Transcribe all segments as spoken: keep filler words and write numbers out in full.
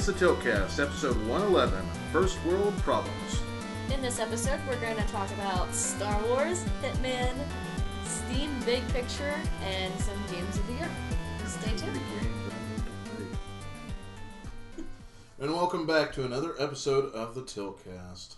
the Tiltcast, episode one eleven, First World Problems. In this episode, we're going to talk about Star Wars, Hitman, Steam Big Picture, and some games of the year. Stay tuned. And welcome back to another episode of the Tiltcast.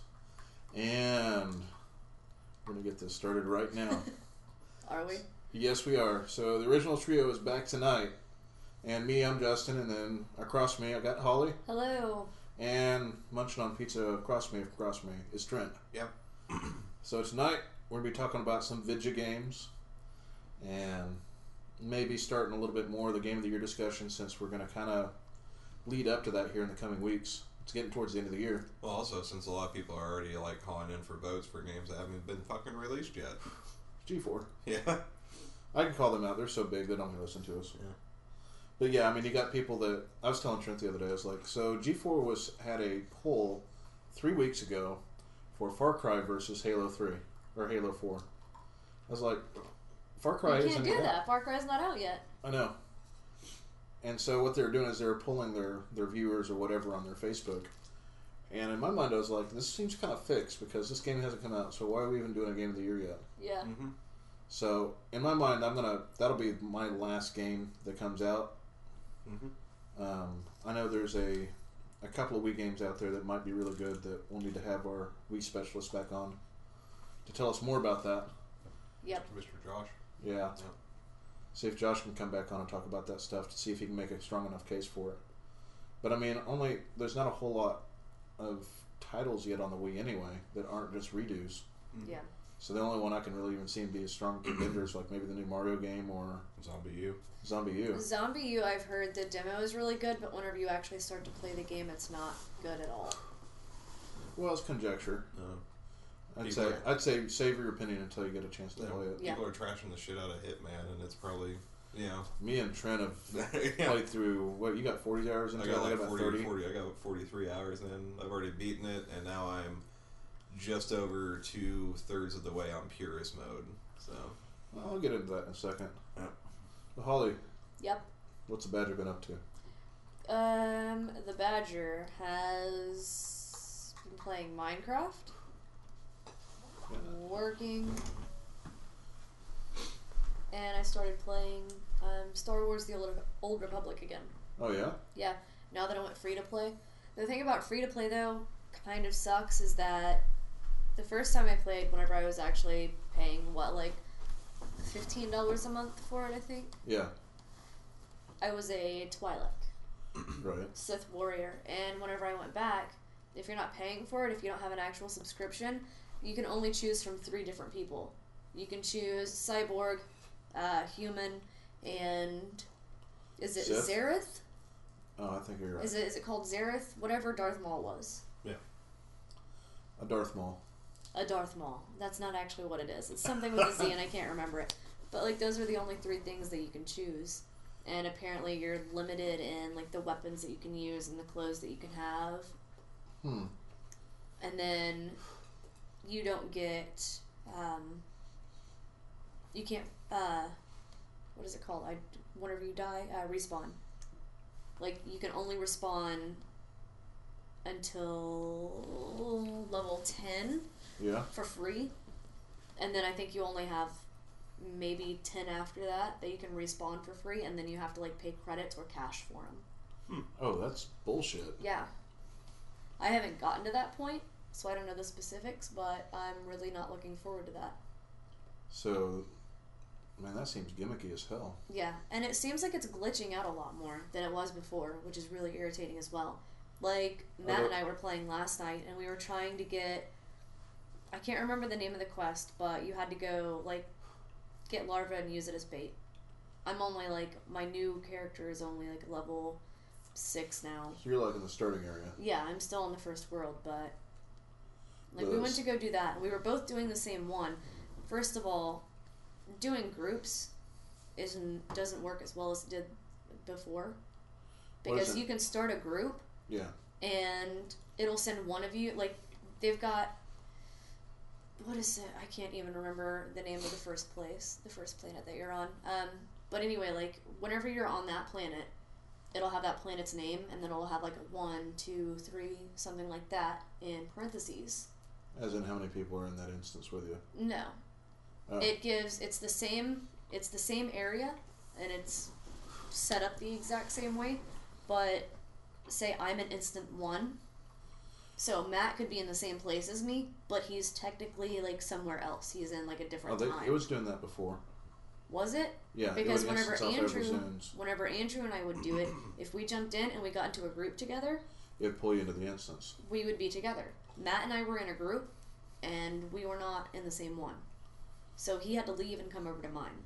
And we're going to get this started right now. Are we? Yes, we are. So the original trio is back tonight. And me, I'm Justin, and then across me, I got Holly. Hello. And munching on pizza across me, across me, is Trent. Yep. So tonight, we're going to be talking about some video games. And maybe starting a little bit more of the Game of the Year discussion, since we're going to kind of lead up to that here in the coming weeks. It's getting towards the end of the year. Well, also, since a lot of people are already, like, calling in for votes for games that haven't been fucking released yet. G four. Yeah. I can call them out. They're so big, they don't even listen to us. Yeah. But yeah, I mean, you got people that... I was telling Trent the other day, I was like, so G four was had a poll three weeks ago for Far Cry versus Halo three, or Halo four. I was like, Far Cry You isn't can't do out. that. Far Cry's not out yet. I know. And so what they were doing is they were pulling their, their viewers or whatever on their Facebook. And in my mind, I was like, this seems kind of fixed because this game hasn't come out, so why are we even doing a Game of the Year yet? Yeah. Mm-hmm. So, in my mind, I'm gonna that'll be my last game that comes out. Mm-hmm. Um, I know there's a a couple of Wii games out there that might be really good that we'll need to have our Wii specialist back on to tell us more about that. Yep. Mister Josh. Yeah. Yep. See if Josh can come back on and talk about that stuff to see if he can make a strong enough case for it. But I mean, only there's not a whole lot of titles yet on the Wii anyway that aren't just redos. Mm-hmm. Yeah. So the only one I can really even see be a strong contender is like maybe the new Mario game or Zombie U. Zombie U. Zombie U, I've heard the demo is really good, but whenever you actually start to play the game, it's not good at all. Well, it's conjecture. No. I'd People say are- I'd say save your opinion until you get a chance to Yeah. play it. Yeah. People are trashing the shit out of Hitman, and it's probably, you know... Me and Trent have Yeah. played through what you got forty hours into I got it? like about forty, thirty. forty, I got forty-three hours in. I've already beaten it, and now I'm just over two-thirds of the way on purist mode. So, Well, I'll get into that in a second. Yeah. Well, Holly, Yep. what's the Badger been up to? Um, the Badger has been playing Minecraft, Yeah. working, and I started playing um, Star Wars: The Old, Old Republic again. Oh yeah. Yeah, now that I went free to play. The thing about free to play though kind of sucks is that the first time I played, whenever I was actually paying what like fifteen dollars a month for it, I think Yeah. I was a Twi'lek. Right. Sith warrior, and whenever I went back, if you're not paying for it, if you don't have an actual subscription, you can only choose from three different people. You can choose cyborg, uh, human, and is it Sith? Zareth? Oh, I think you're right. Is it is it called Zareth? Whatever Darth Maul was. A Darth Maul. A Darth Maul. That's not actually what it is. It's something with a Z, and I can't remember it. But like those are the only three things that you can choose. And apparently you're limited in like the weapons that you can use and the clothes that you can have. Hmm. And then you don't get um, you can't uh, what is it called? I whenever you die, uh, respawn. Like you can only respawn until level ten Yeah. for free. And then I think you only have maybe ten after that that you can respawn for free, and then you have to like pay credits or cash for them. Oh, that's bullshit. Yeah. I haven't gotten to that point, so I don't know the specifics, but I'm really not looking forward to that. So, man, that seems gimmicky as hell. Yeah, and it seems like it's glitching out a lot more than it was before, which is really irritating as well. Like, Matt Although- and I were playing last night, and we were trying to get... I can't remember the name of the quest, but you had to go, like, get larva and use it as bait. I'm only, like, my new character is only, like, level six now. So you're like in the starting area. Yeah, I'm still in the first world, but... Like, we Those- went to go do that, and we were both doing the same one. First of all, doing groups isn't doesn't work as well as it did before. What is Because it? you can start a group, Yeah. and it'll send one of you, like, they've got... What is it? I can't even remember the name of the first place, the first planet that you're on. Um, but anyway, like, whenever you're on that planet, it'll have that planet's name, and then it'll have like a one, two, three, something like that in parentheses. As in, how many people are in that instance with you? No, Oh. it gives. It's the same. It's the same area, and it's set up the exact same way. But say I'm in instant one, so Matt could be in the same place as me, but he's technically like somewhere else. He's in like a Oh, different they, time. it was doing that before. Was it? Yeah, Because it would whenever instance off every Andrew, zones. whenever Andrew and I would do it, if we jumped in and we got into a group together, It would pull you into the instance. we would be together. Matt and I were in a group, and we were not in the same one. So he had to leave and come over to mine.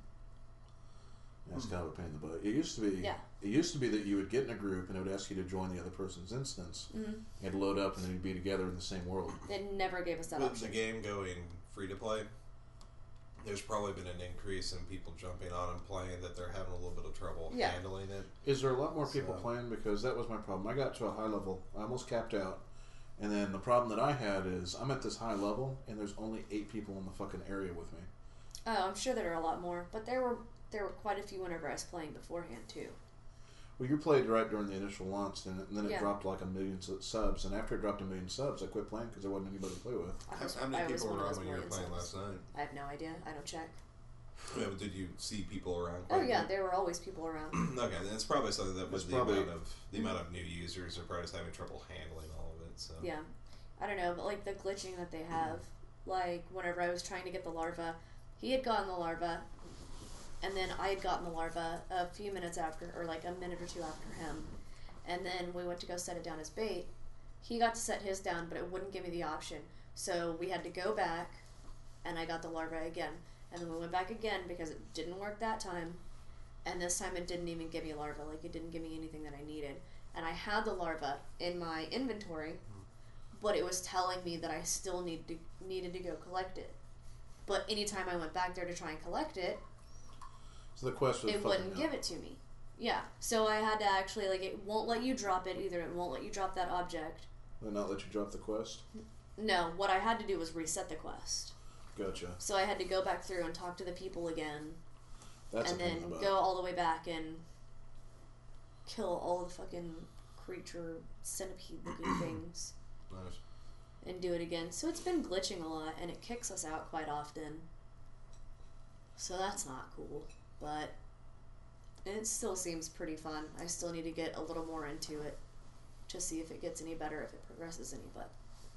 That's kind of a pain in the butt. It used to be. Yeah. It used to be that you would get in a group and it would ask you to join the other person's instance. Mm-hmm. And load up, and then you'd be together in the same world. They never gave us that With option. the game going free to play, there's probably been an increase in people jumping on and playing that they're having a little bit of trouble Yeah. handling it. Is there a lot more people So- playing? Because that was my problem. I got to a high level. I almost capped out. And then the problem that I had is I'm at this high level, and there's only eight people in the fucking area with me. Oh, I'm sure there are a lot more, but there were there were quite a few whenever I was playing beforehand too. Well, you played right during the initial launch, and, and then it Yeah. dropped like a million su- subs. And after it dropped a million subs, I quit playing because there wasn't anybody to play with. I How, was, how many I was people one were of on those when you were million playing subs. last night? I have no idea. I don't check. Yeah, but did you see people around? Oh quite a yeah, bit? there were always people around. Okay, then it's probably something that was It's the probably- amount of the amount of new users are probably just having trouble handling all of it. So Yeah, I don't know, but like the glitching that they have, like whenever I was trying to get the larva, he had gotten the larva, and then I had gotten the larva a few minutes after, or like a minute or two after him, and then we went to go set it down as bait. He got to set his down, but it wouldn't give me the option, so we had to go back, and I got the larva again, and then we went back again because it didn't work that time, and this time it didn't even give me a larva, like it didn't give me anything that I needed, and I had the larva in my inventory, but it was telling me that I still need to, needed to go collect it. But anytime I went back there to try and collect it, So the quest was it fucking wouldn't hell. give it to me. Yeah, so I had to actually, like, it won't let you drop it either. It won't let you drop that object. Did not let you drop the quest? No, what I had to do was reset the quest. Gotcha. So I had to go back through and talk to the people again, That's and a pain then in the butt. go all the way back and kill all the fucking creature centipede-looking things. nice. And do it again. So it's been glitching a lot, and it kicks us out quite often. So that's not cool, but it still seems pretty fun. I still need to get a little more into it to see if it gets any better, if it progresses any, but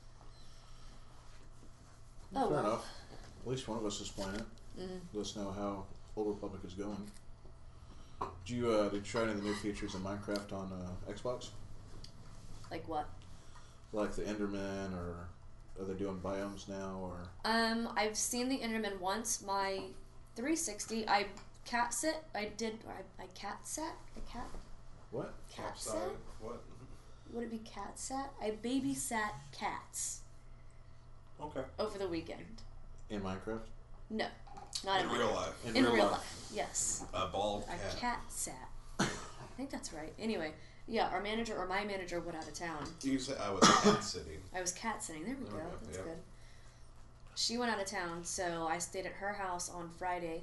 oh Fair well. enough. At least one of us is playing it. Mm. Let us know how Old Republic is going. Did you uh, did you try any of the new features in Minecraft on uh, Xbox? Like what? Like the Enderman, or are they doing biomes now? Or Um, I've seen the Enderman once. My three sixty, I cat sit. I did. I, I cat sat. I cat. what? Cat sat. Upside, what? Would it be cat sat? I babysat cats Okay. over the weekend. In Minecraft? No, not In in, real Minecraft. life, In, In real, real life. life, yes. a bald A cat. cat sat. I think that's right. Anyway, yeah, our manager or my manager went out of town. You said I was cat sitting. I was cat sitting. There we There go. we go, That's yeah. good. She went out of town, so I stayed at her house on Friday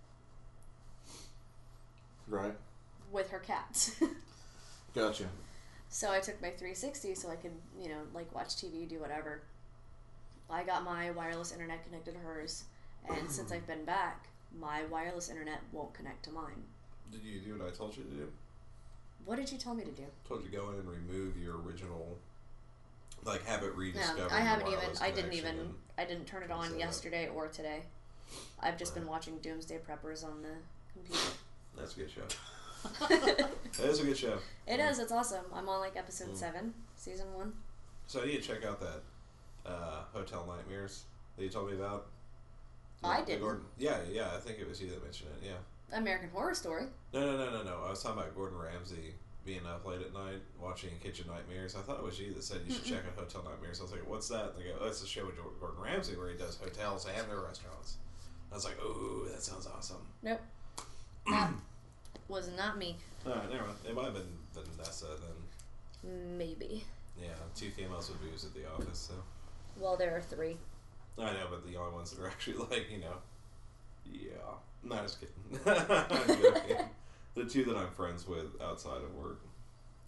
Right. with her cats. Gotcha. So I took my three sixty so I could, you know, like watch T V, do whatever. I got my wireless internet connected to hers, and since I've been back, my wireless internet won't connect to mine. Did you do what I told you to do? What did you tell me to do? I told you to go in and remove your original, like have it rediscover. No, I your haven't even. wireless I didn't connection even. and- I didn't turn it and on set it up. yesterday or today. I've just been Right. watching Doomsday Preppers on the computer. That's a good show. That is a good show. It is. It's awesome. I'm on like episode Mm. seven, season one. So I need to check out that uh, Hotel Nightmares that you told me about. I The didn't. Gordon, yeah, yeah, I think it was you that mentioned it. Yeah. American Horror Story. No, no, no, no, no. I was talking about Gordon Ramsay being up late at night watching Kitchen Nightmares. I thought it was you that said you should Mm-mm. check out Hotel Nightmares. I was like, what's that? And they go, oh, it's a show with Jor- Gordon Ramsay where he does hotels and their restaurants. I was like, oh, that sounds awesome. Nope. That was not me. All right, never mind. It might have been Vanessa then. Maybe. Yeah, two females with booze at the office, so. Well, there are three. I know, but the only ones that are actually like, you know, yeah. No, just kidding. I'm joking. The two that I'm friends with outside of work.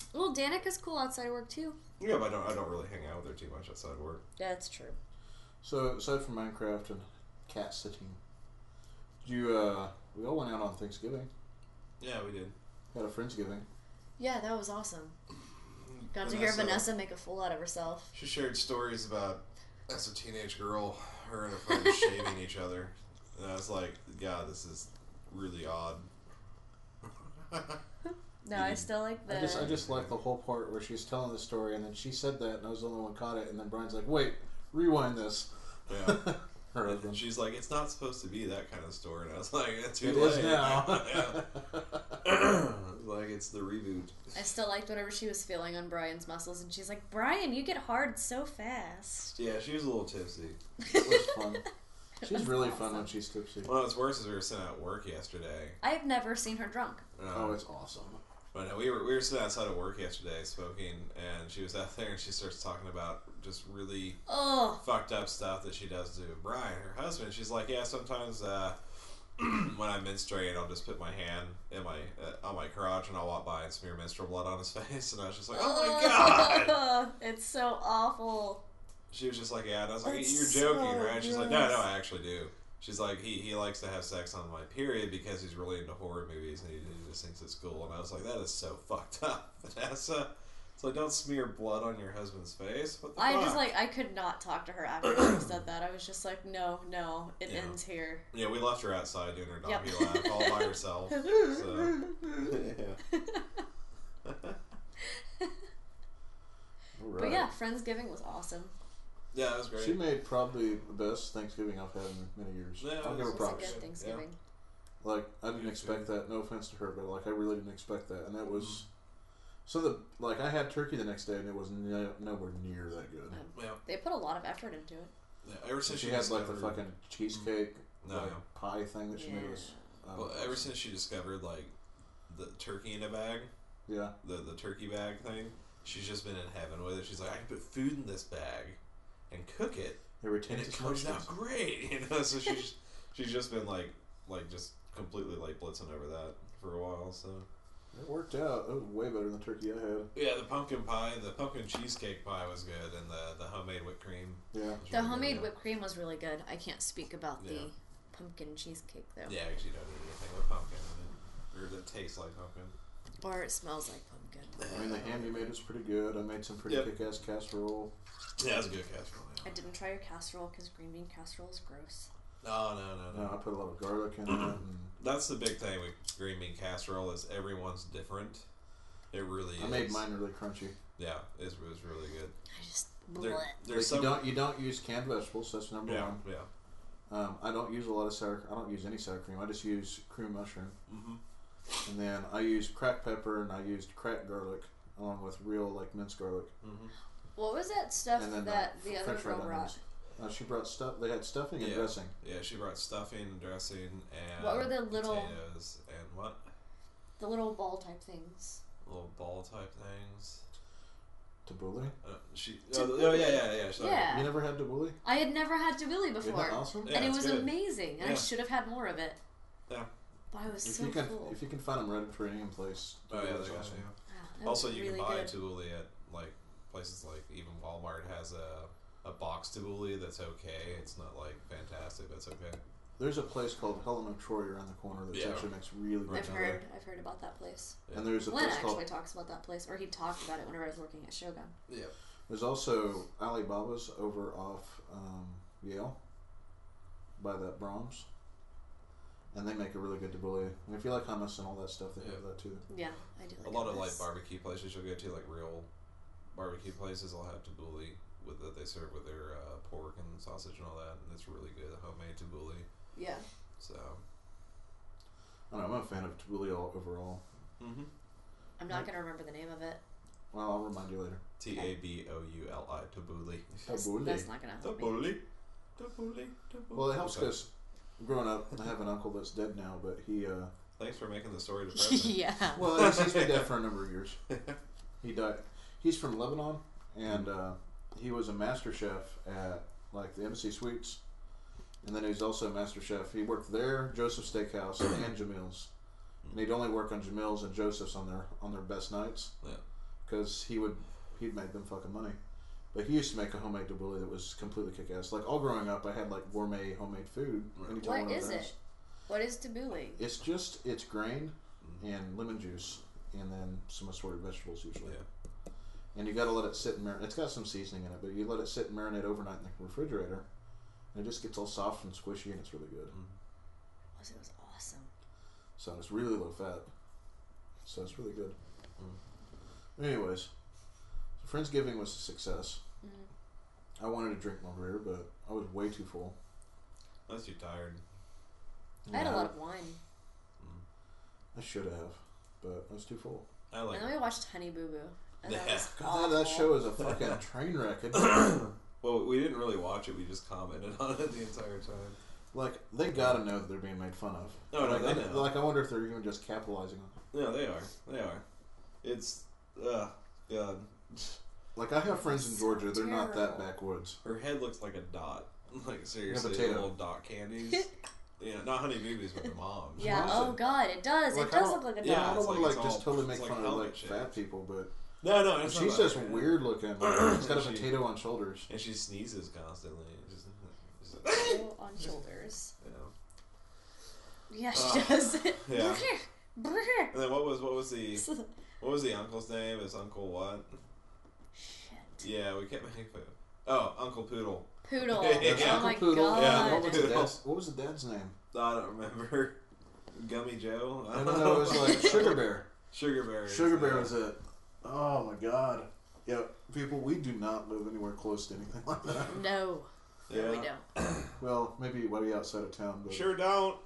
Well, Danica's cool outside of work too. Yeah, but I don't. I don't really hang out with her too much outside work. That's true. So aside from Minecraft and cat sitting, did you? Uh, we all went out on Thanksgiving. Yeah, we did. Had a Friendsgiving. Yeah, that was awesome. Got to hear Vanessa make a fool out of herself. She shared stories about, as a teenage girl, her and her friends shaving each other. And I was like, God, this is really odd. No, I still like the... I just I just like the whole part where she's telling the story, and then she said that, and I was the only one caught it, and then Brian's like, wait, rewind this. Yeah. Her And husband. she's like, it's not supposed to be that kind of story. And I was like, it's too It late. is now. Yeah. I was like, it's the reboot. I still liked whatever she was feeling on Brian's muscles, and she's like, Brian, you get hard so fast. Yeah, she was a little tipsy. It was fun. It She's was really awesome. fun when she's tipsy. Well, what's worse is we were sitting at work yesterday. I've never seen her drunk. Um, Oh, it's awesome. But no, we were we were sitting outside of work yesterday smoking, and she was out there, and she starts talking about just really Oh, fucked up stuff that she does to Brian, her husband. She's like, yeah, sometimes uh, when I'm menstruating, I'll just put my hand in my uh, on my crotch, and I'll walk by and smear menstrual blood on his face. And I was just like, oh my god. It's so awful. She was just like, yeah, and I was like, That's you're joking, so right? She's like, no, gross. no, I actually do. She's like, he, he likes to have sex on my period because he's really into horror movies and he, he just thinks it's cool. And I was like, that is so fucked up, Vanessa. It's like, don't smear blood on your husband's face. What the I fuck? just, like, I could not talk to her after she said that. I was just like, no, no, it Yeah. ends here. Yeah, we left her outside doing her Yep. donkey laugh all by herself. So, yeah. All right. But yeah, Friendsgiving was awesome. Yeah, it was great. She made probably the best Thanksgiving I've had in many years. Yeah, I'll it give her was It was a props. good Thanksgiving. Like, I didn't Me expect too. that. No offense to her, but like, I really didn't expect that. And that was. So, the like, I had turkey the next day, and it was no, nowhere near that good. Yeah. They put a lot of effort into it. Yeah, ever since She she, had like the discovered- fucking cheesecake No, like, yeah. pie thing that she made was. Um, Well, ever since she discovered like the turkey in a bag, Yeah. the the turkey bag thing, she's just been in heaven with it. She's like, I can put food in this bag and cook it, It and retains it its comes moistures. out great. You know, so she's she's just been like like just completely like blitzing over that for a while. So It worked out. It was way better than the turkey I had. yeah, the pumpkin pie, the pumpkin cheesecake pie was good, and the the homemade whipped cream. Yeah. was The really homemade good. whipped cream was really good. I can't speak about Yeah. the pumpkin cheesecake though. Yeah, because you don't eat anything with pumpkin in it, or that tastes like pumpkin. Or it smells like pumpkin. I mean, the ham you made was pretty good. I made some pretty Yep. kick-ass casserole. Yeah, it was a good casserole. I didn't try your casserole because green bean casserole is gross. No, no, no, no. No, I put a lot of garlic in it. And That's the big thing with green bean casserole is everyone's different. It really is. I made mine really crunchy. Yeah, it was, it was really good. I just There, bleh. there's Like, some. you don't you don't use canned vegetables. That's number yeah, one. yeah. Um, I don't use a lot of sour. I don't use any sour cream. I just use cream mushroom, Mm-hmm. and then I use cracked pepper and I used cracked garlic along with real like minced garlic. Mm-hmm. What was that stuff And then that the the other French fried girl brought? onions. Uh, she brought stuff. They had stuffing and Yeah. dressing. Yeah, she brought stuffing, dressing, and What were the little- potatoes and what The little ball type things. little ball type things. Tabbouleh. Uh, she. Oh, oh yeah, yeah, yeah. Sorry. Yeah. You never had tabbouleh? I had never had tabbouleh Isn't before. that awesome? Yeah, and it it's was good. amazing. And I Yeah. should have had more of it. Yeah. But I was If so you can, full. if you can find them Mediterranean place, Oh yeah, that's they got awesome. it, Wow, yeah. that Also, was you really can buy good. tabbouleh at like places like even Walmart has a a box tabbouleh that's okay. It's not like fantastic, but it's okay. There's a place called Helen of Troy around the corner that Yeah. actually makes really good I've tabbouleh. heard. I've heard about that place. Yeah. And there's a Glenn place actually called. talks about that place, or he talked about it whenever I was working at Shogun. Yeah. There's also Alibaba's over off um, Yale by that Brahms, and they make a really good tabbouleh. And if you like hummus and all that stuff, they have Yeah. that too. Yeah, I do. Like A lot of hummus. like barbecue places you'll go to, like real barbecue places, will have tabbouleh with that they serve with their uh, pork and sausage and all that, and it's really good homemade tabbouleh. Yeah. So. I don't know, I'm a fan of tabbouleh all, overall. Mm-hmm. I'm not gonna remember the name of it. Well, I'll remind you later. T a b o u l i tabbouleh. That's, Tabbouleh. that's not gonna help me. Tabbouleh. Tabbouleh. Tabbouleh. Well, it helps Okay. because growing up, I have an uncle that's dead now, but he, uh, Thanks for making the story depressing. yeah. well, he's, he's been dead for a number of years. He died. He's from Lebanon, and uh, he was a master chef at like the Embassy Suites, and then he's also a master chef. He worked there, Joseph's Steakhouse, and Jamil's. And he'd only work on Jamil's and Joseph's on their on their best nights. Yeah. because he would he'd make them fucking money. But he used to make a homemade tabbouleh that was completely kick-ass. Like, all growing up, I had, like, gourmet homemade food. Anytime I What went is over the house. it? What is tabbouleh? It's just, it's grain and lemon juice and then some assorted vegetables usually. Yeah. And you gotta let it sit and marinate. It's got some seasoning in it, but you let it sit and marinate overnight in the refrigerator. And it just gets all soft and squishy and it's really good. Mm. It was awesome. So it's really low fat. So it's really good. Mm. Anyways, so Friendsgiving was a success. Mm. I wanted to drink more beer, but I was way too full. I was too tired. I had a Yeah, lot of wine. I should have, but I was too full. I like. And then we watched Honey Boo Boo. And that Yeah. was God, that, that awful. show is a fucking train wreck. Isn't it? Well, we didn't really watch it. We just commented on it the entire time. Like, they gotta know that they're being made fun of. Oh, no, like, they I, know. like, I wonder if they're even just capitalizing on it. No, they are. They are. It's. Uh, God. Like, I have friends in So Georgia, they're not that terrible. backwoods. Her head looks like a dot. Like, seriously, potato. little dot candies. Yeah, not Honey Boo Boos, but the moms. Yeah, What is oh it? god, it does. Like, it I does don't- look like a Yeah, I dog. don't it's want like- to, like, it's just all- totally make it's fun like of, like, helmet shaped. fat people, but No, no, and it's she's not just like that. weird looking. Like, she's got a She- potato on shoulders. And she sneezes constantly. Just, just, Potato on shoulders. you know. Yeah, she Ugh. does. Yeah. And then what was what was the what was the uncle's name? Is Uncle what? Shit. Yeah, we kept making fun. Oh, Uncle Poodle. Poodle. Yeah. Oh my Uncle Poodle. god. Yeah, What was, the Poodle. dad's, what was the dad's name? I don't remember. Gummy Joe. I don't know. It was like Sugar Bear. Sugar Bear. Sugar Bear was it. Oh my god. Yeah, people, we do not live anywhere close to anything like that. No. Yeah. No, we don't. Well, maybe way outside of town, but Sure don't.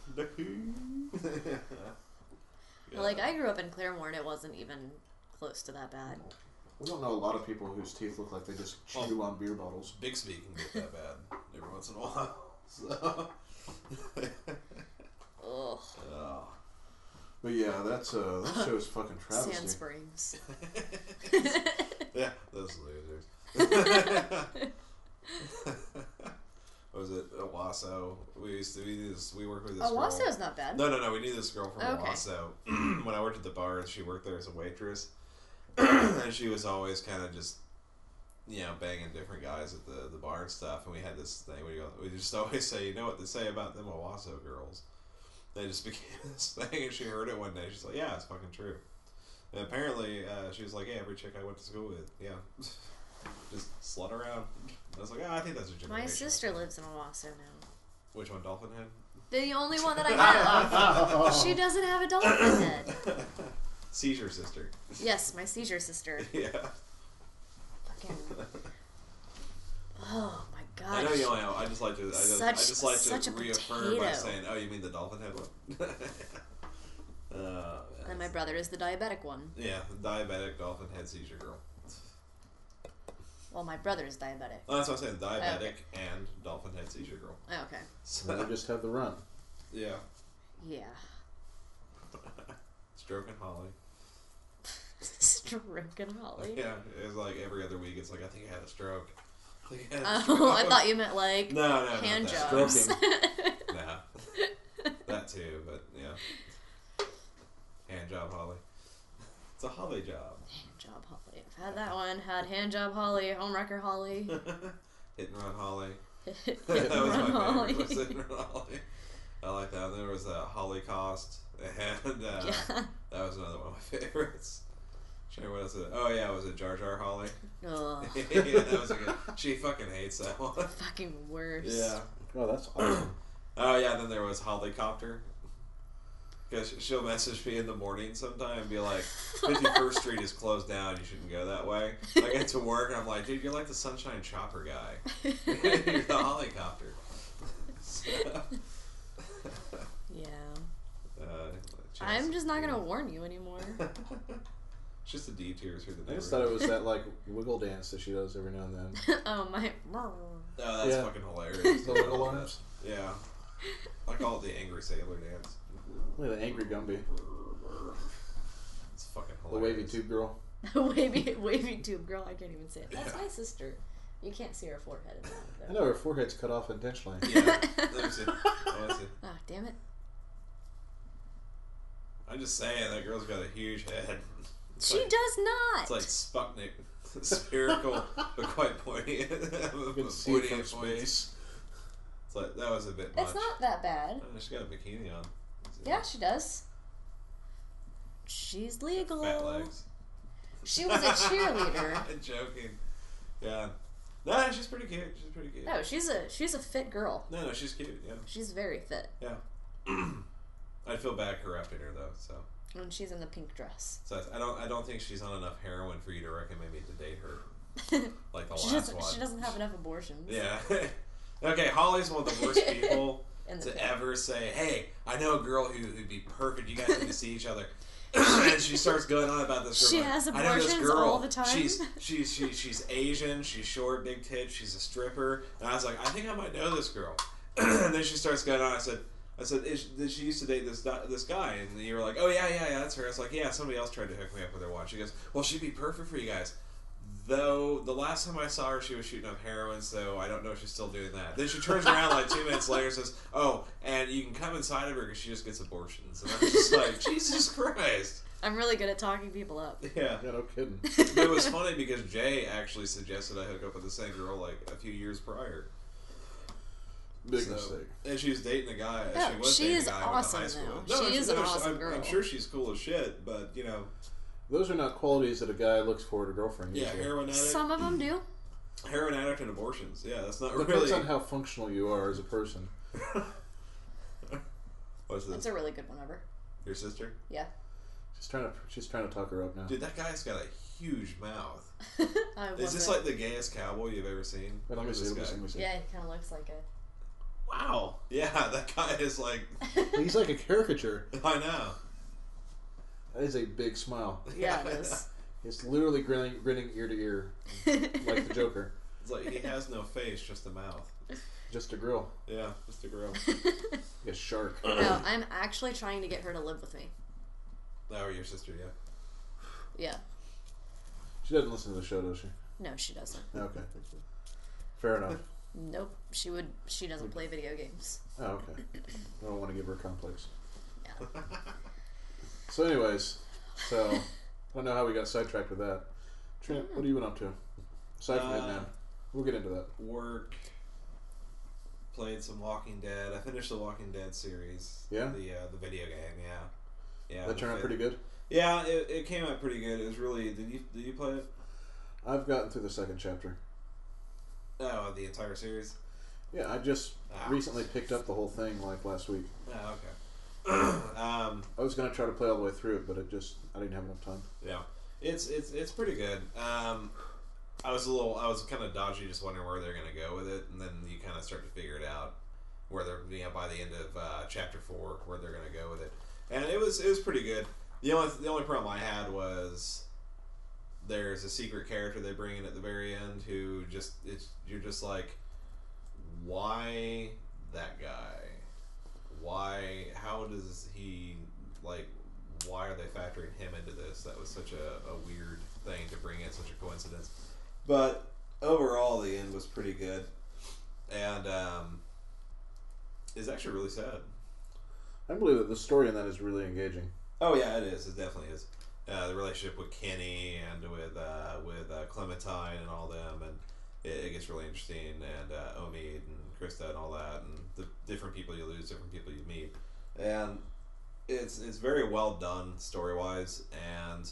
Well, like, I grew up in Claremore and it wasn't even close to that bad. we don't know a lot of people whose teeth look like they just chew on beer bottles. Bixby can get that bad every once in a while. So. Ugh. Oh. But yeah, that's uh, that show's fucking travesty. Sand Springs. Yeah, those losers. What was it? Owasso. We used to we this we worked with this Oh, girl. Wasso's not bad. No, no, no. We knew this girl from Okay. Owasso. When I worked at the bar, she worked there as a waitress, and she was always kind of just, you know, banging different guys at the, the bar and stuff. And we had this thing. We go, we just always say, you know what they say about them Owasso girls? They just became this thing, and she heard it one day. She's like, yeah, it's fucking true. And apparently, uh, she was like, yeah, every chick I went to school with, yeah, just slut around. I was like, oh, I think that's a generation. My sister lives in Owasso now. Which one, Dolphin Head? The only one that I know of. She doesn't have a dolphin head. Seizure sister. Yes, my seizure sister. Yeah. Fucking. Oh my god. I know you only know. I just like to. I just, Such- I just like such to a reaffirm potato. by saying, "Oh, you mean the dolphin head one?" uh, And my brother is the diabetic one. yeah, the diabetic dolphin head seizure girl. Well, my brother is diabetic. Well, that's what I'm saying. Diabetic and dolphin head seizure girl. Oh, okay. Well, they just have the run. Yeah, Yeah. stroking Holly. Stroking Holly. Yeah, it was like every other week. It's like I think I had a stroke. I think I had a Oh, I stroke. thought you meant like No, no, not hand that. jobs. Nah, that too, but yeah, hand job Holly. It's a Holly job. Hand job Holly. I've had that one. Had hand job Holly. Homewrecker Holly. Hit and run Holly. Hit That and was run my Holly. favorite. Was Hit and run Holly. I like that. There was a Holly cost, and uh, Yeah. that was another one of my favorites. Sure, what else? Is it? Oh yeah, was it Jar Jar Holly? Ugh. Yeah, that was a good. She fucking hates that one. Fucking worst. Yeah. Oh, that's awesome. Oh yeah. Then there was Hollycopter. Because she'll message me in the morning sometime and be like, fifty-first Street is closed down, you shouldn't go that way. I get to work and I'm like, dude, you're like the Sunshine Chopper guy. You're the Hollycopter. So, Yeah. uh, I'm just not gonna warn you anymore. It's just a detour through the I just neighborhood. thought it was that like wiggle dance that she does every now and then. Oh my. Oh, that's Yeah. fucking hilarious. The wiggle arms. Yeah. I call it the Angry Sailor dance. Look at the angry Gumby. It's fucking The hilarious. wavy tube girl. wavy, wavy tube girl. I can't even say it. That's Yeah. my sister. You can't see her forehead in that. I Though. know her forehead's cut off intentionally. Yeah. Let me see. I want to see. Ah, damn it. I'm just saying, that girl's got a huge head. It's She like, does not. It's like Sputnik, spherical but quite pointy. You can see it Pointy from at points. space. It's like that was a bit much. It's not that bad. Oh, she's got a bikini on. Yeah, she does. She's legal. Fat legs. She was a cheerleader. Joking. Yeah. No, she's pretty cute. She's pretty cute. No, she's a she's a fit girl. No, no, she's cute. Yeah. She's very fit. Yeah. I'd feel bad corrupting her though. So. And she's in the pink dress. So I don't. I don't think she's on enough heroin for you to recommend me to date her. Like the she last doesn't, one. She doesn't have enough abortions. Yeah. Okay, Holly's one of the worst people In the to pit. ever say, "Hey, I know a girl who would be perfect. You guys need to see each other." And she starts going on about this girl. She like, has I know this abortions girl. all the time. She's she's she, she's Asian. She's short, big tits. She's a stripper. And I was like, I think I might know this girl. And then she starts going on. I said, I said, Is, did she used to date this di- this guy? And you were like, oh yeah, yeah, yeah, that's her. I was like, yeah, somebody else tried to hook me up with her once. She goes, well, she'd be perfect for you guys. Though the last time I saw her, she was shooting up heroin, so I don't know if she's still doing that. Then she turns around like two minutes later and says, "Oh, and you can come inside of her because she just gets abortions." And I'm just like, Jesus Christ! I'm really good at talking people up. Yeah. Yeah, no kidding. But it was funny because Jay actually suggested I hook up with the same girl like a few years prior. Big So- mistake. And she was dating a guy. Yeah, she was she dating is a guy I went to awesome, high school with. though. She is an no, awesome I'm, girl. I'm sure she's cool as shit, but you know, Those are not qualities that a guy looks for in a girlfriend. yeah, usually. heroin addict, Some of them do. heroin addict, and abortions. Yeah, that's not Depends really. on how functional you are as a person. What's this? That's a really good one ever. Your sister? Yeah. She's trying to she's trying to talk her up now. Dude, that guy's got a huge mouth. I Is this like the gayest cowboy you've ever seen? Wait, let me Look at see. this Let me see. guy. Let me see. Yeah, he kind of looks like it. Wow. Yeah, that guy is like. He's like a caricature. I know. That is a big smile. Yeah, it is. It's literally grinning, grinning ear to ear, like the Joker. It's like he has no face, just a mouth. Just a grill. Yeah, just a grill. Like a shark. No, I'm actually trying to get her to live with me. Oh, or your sister, yeah. Yeah. She doesn't listen to the show, does she? No, she doesn't. Okay. Fair enough. Nope. She would. She doesn't play video games. Oh, okay. I don't want to give her a complex. Yeah. So, anyways, so I don't know how we got sidetracked with that. Trent, what have you been up to? Aside from Uh, Hitman, we'll get into that. Work. Played some Walking Dead. I finished the Walking Dead series. Yeah? The uh, the video game. Yeah. Yeah. That the turned out fit- pretty good. Yeah, it, it came out pretty good. It was really. Did you did you play it? I've gotten through the second chapter. Oh, the entire series. Yeah, I just Ah. recently picked up the whole thing like last week. Oh, okay. um, I was gonna try to play all the way through it, but it just I didn't have enough time. yeah, it's it's it's pretty good. Um, I was a little, I was kind of dodgy, just wondering where they're gonna go with it, and then you kind of start to figure it out where they're, you know, by the end of uh, chapter four, where they're gonna go with it, and it was it was pretty good. The only the only problem I had was there's a secret character they bring in at the very end who just it's you're just like, why that guy? Why? How does he like? Why are they factoring him into this? That was such a, a weird thing to bring in, such a coincidence. But overall, the end was pretty good, and um, it's actually really sad. I believe that the story in that is really engaging. Oh yeah, it is. It definitely is. Uh, the relationship with Kenny and with uh, with uh, Clementine and all them, and it, it gets really interesting. And uh, Omid and Krista and all that, and the different people you lose, different people you meet, and it's it's very well done story wise. And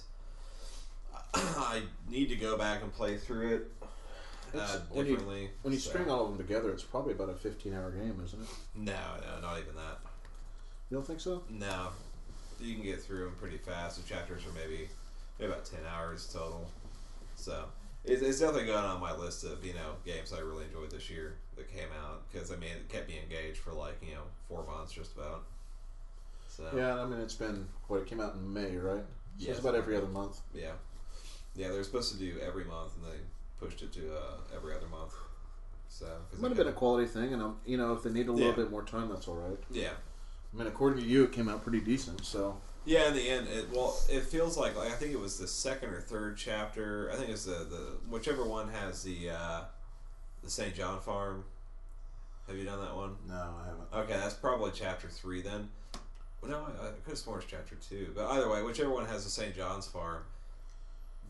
I need to go back and play through it uh, It's- when you- differently. When you so- string all of them together, it's probably about a fifteen-hour game, isn't it? no, no, not even that. You don't think so? No, you can get through them pretty fast. The chapters are maybe, maybe about ten hours total. So it's, it's definitely going on my list of, you know, games I really enjoyed this year that came out, because I mean it kept me engaged for like, you know, four months just about. So Yeah, I mean it's been what, it came out in May, right? So Yeah, it's about every other month. yeah, yeah. They're supposed to do every month, and they pushed it to uh, every other month. So 'cause It might they have been a got- quality thing, and um, you know if they need a little Yeah. bit more time, that's all right. yeah. I mean, according to you, it came out pretty decent. So Yeah, in the end, it well, it feels like, like I think it was the second or third chapter. I think it's the, the whichever one has the uh, the Saint John farm. Have you done that one? no, I haven't. Okay, that's probably chapter three then. Well, no, I, I could have sworn it's chapter two. But either way, whichever one has the Saint John's farm,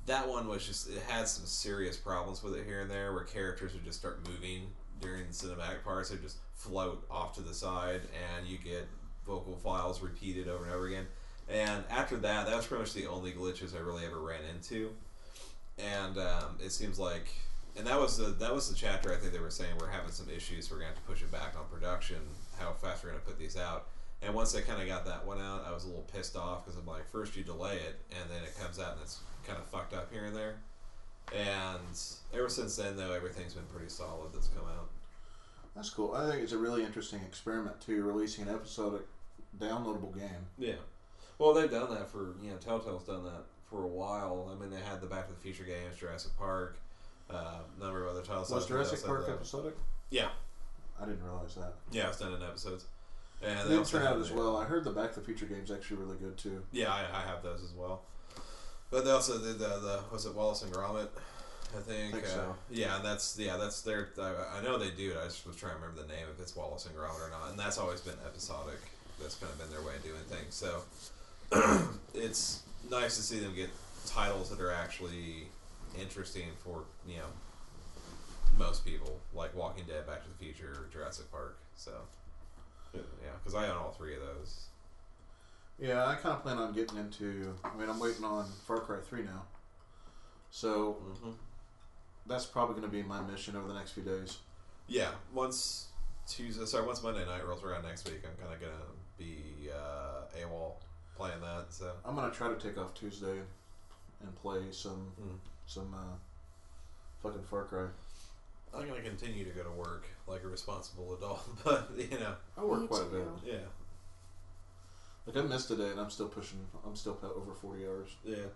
that one was just, it had some serious problems with it here and there, where characters would just start moving during the cinematic parts. They'd just float off to the side, and you get vocal files repeated over and over again. And after that, that was pretty much the only glitches I really ever ran into. And um, it seems like, and that was the that was the chapter I think they were saying we're having some issues. We're gonna have to push it back on production. How fast we're gonna put these out. And once they kind of got that one out, I was a little pissed off because I'm like, first you delay it, and then it comes out and it's kind of fucked up here and there. And ever since then, though, everything's been pretty solid that's come out. That's cool. I think it's a really interesting experiment too, releasing an episodic downloadable game. Yeah. Well, they've done that for, you know, Telltale's done that for a while. I mean, they had the Back to the Future games, Jurassic Park, uh, a number of other titles. Was Jurassic Park episodic? Yeah. I didn't realize that. Yeah, it's done in episodes. And it they didn't also turn out have as the- well. I heard the Back to the Future game's actually really good too. Yeah, I, I have those as well. But they also did the, the was it Wallace and Gromit? I think. I think uh, so. Yeah, and that's yeah, that's their. I, I know they do it. I just was trying to remember the name if it's Wallace and Gromit or not. And that's always been episodic. That's kind of been their way of doing things. So it's nice to see them get titles that are actually interesting for, you know, most people, like Walking Dead, Back to the Future, or Jurassic Park. So yeah, because I own all three of those. Yeah, I kind of plan on getting into. I mean, I'm waiting on Far Cry three now, so Mm-hmm. that's probably going to be my mission over the next few days. Yeah, once Tuesday, sorry, once Monday night rolls around next week, I'm kind of gonna be uh, AWOL playing that. So I'm going to try to take off Tuesday and play some mm. some uh, fucking Far Cry. I'm gonna continue to go to work like a responsible adult, but you know, I work Me quite a too. bit. yeah, Like I missed a day, and I'm still pushing. I'm still pa- over forty hours. yeah.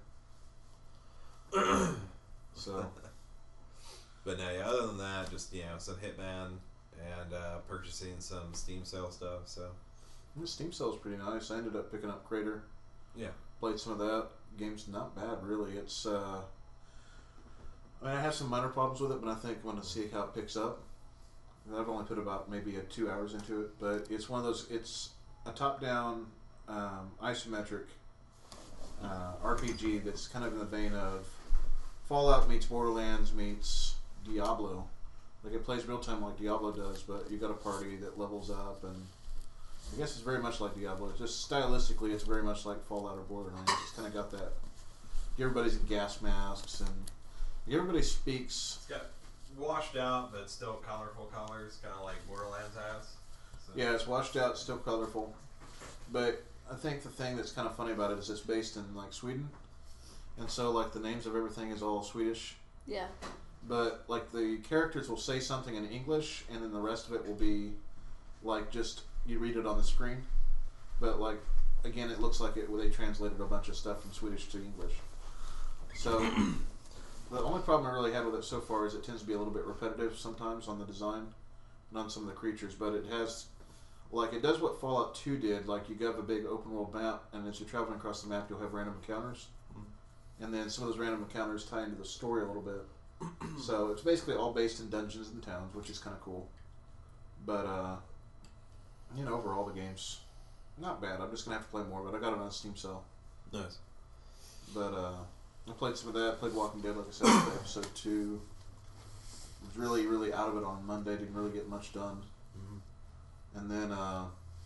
So But no, yeah, other than that, just, you know, some Hitman and uh, purchasing some Steam sale stuff. So the Steam sale's pretty nice. I ended up picking up Crater. yeah, Played some of that. Game's not bad, really. It's. Uh, I mean, I have some minor problems with it, but I think I'm going to see how it picks up. And I've only put about maybe a two hours into it, but it's one of those. It's a top-down, um, isometric uh, R P G that's kind of in the vein of Fallout meets Borderlands meets Diablo. Like it plays real time like Diablo does, but you got a party that levels up, and I guess it's very much like Diablo. It's just stylistically, it's very much like Fallout or Borderlands. It's kind of got that. Everybody's in gas masks, and everybody speaks. it's got washed out but still colorful colors, kind of like Borderlands has. So. Yeah, it's washed out, still colorful. But I think the thing that's kind of funny about it is it's based in like Sweden, and so like the names of everything is all Swedish. Yeah. But like the characters will say something in English, and then the rest of it will be like just you read it on the screen. But like again, it looks like it they translated a bunch of stuff from Swedish to English. So the only problem I really had with it so far is it tends to be a little bit repetitive sometimes on the design and on some of the creatures. But it has like it does what Fallout two did. Like you have a big open world map, and as you're traveling across the map, you'll have random encounters, Mm-hmm. and then some of those random encounters tie into the story a little bit. So it's basically all based in dungeons and towns, which is kind of cool. But uh, you know, overall the game's not bad. I'm just gonna have to play more, but I got it on Steam sale. Nice. But uh, I played some of that. Played Walking Dead, like I said, played episode two. Was really, really out of it on Monday. Didn't really get much done. Mm-hmm. And then, uh,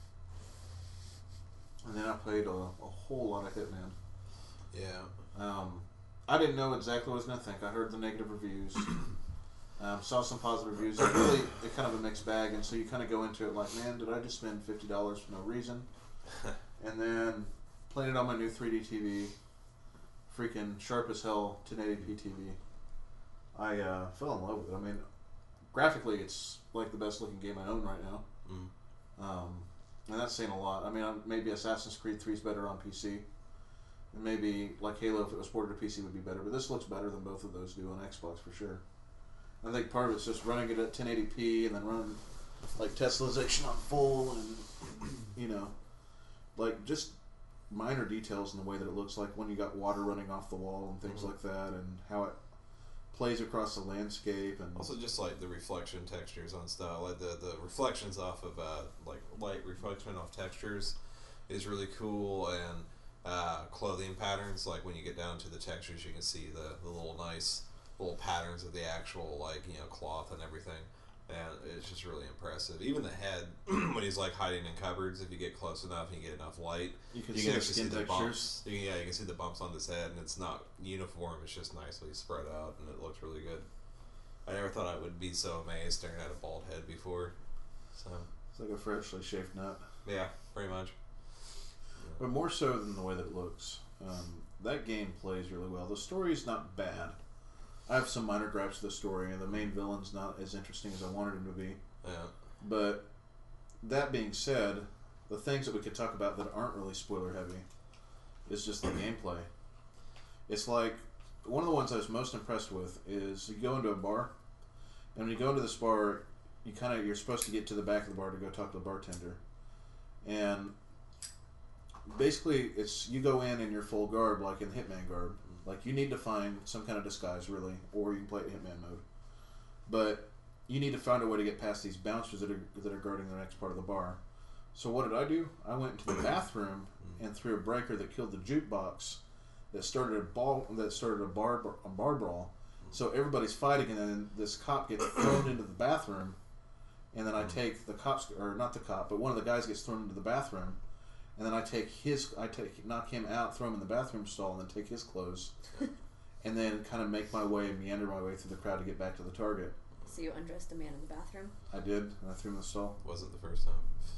and then I played a, a whole lot of Hitman. Yeah. Um, I didn't know exactly what I was going to think. I heard the negative reviews, um, saw some positive reviews. It really, it's kind of a mixed bag, and so you kind of go into it like, man, did I just spend fifty dollars for no reason? And then played it on my new three D T V, freaking sharp as hell ten eighty p T V. I uh, fell in love with it. I mean, graphically, it's like the best looking game I own right now. Mm. Um, and that's saying a lot. I mean, maybe Assassin's Creed three is better on P C. And maybe, like Halo, if it was ported to P C, would be better. But this looks better than both of those do on Xbox for sure. I think part of it's just running it at ten eighty p and then running, like, Tesla'ization on full and, you know, like, just minor details in the way that it looks like when you got water running off the wall and things Mhm. like that, and how it plays across the landscape. And Also, just like the reflection textures on stuff, like the the reflections off of uh, like light reflection off textures is really cool, and uh, clothing patterns. Like when you get down to the textures, you can see the, the little nice little patterns of the actual like you know cloth and everything. And it's just really impressive. Even the head, when he's like hiding in cupboards, if you get close enough and you get enough light, You can you see can the actually see skin the textures. bumps. You can- yeah, you can see the bumps on his head, and it's not uniform. It's just nicely spread out, and it looks really good. I never thought I would be so amazed staring at a bald head before. So It's like a freshly shaved nut. yeah, pretty much. But more so than the way that it looks. Um, that game plays really well. The story's not bad. I have some minor gripes with the story, and the main villain's not as interesting as I wanted him to be. Yeah. But that being said, the things that we could talk about that aren't really spoiler heavy is just the gameplay. It's like one of the ones I was most impressed with is you go into a bar, and when you go into this bar, you kind of you're supposed to get to the back of the bar to go talk to the bartender, and basically it's you go in in your full garb, like in Hitman garb. Like you need to find some kind of disguise, really, or you can play it Hitman mode. But you need to find a way to get past these bouncers that are that are guarding the next part of the bar. So what did I do? I went into the bathroom and threw a breaker that killed the jukebox that started a ball that started a bar a bar brawl. So everybody's fighting, and then this cop gets thrown into the bathroom, and then I take the cops or not the cop, but one of the guys gets thrown into the bathroom, and then I take his I take knock him out, throw him in the bathroom stall, and then take his clothes, and then kind of make my way meander my way through the crowd to get back to the target. So you undressed a man in the bathroom? I did, and I threw him in the stall. Wasn't the first time.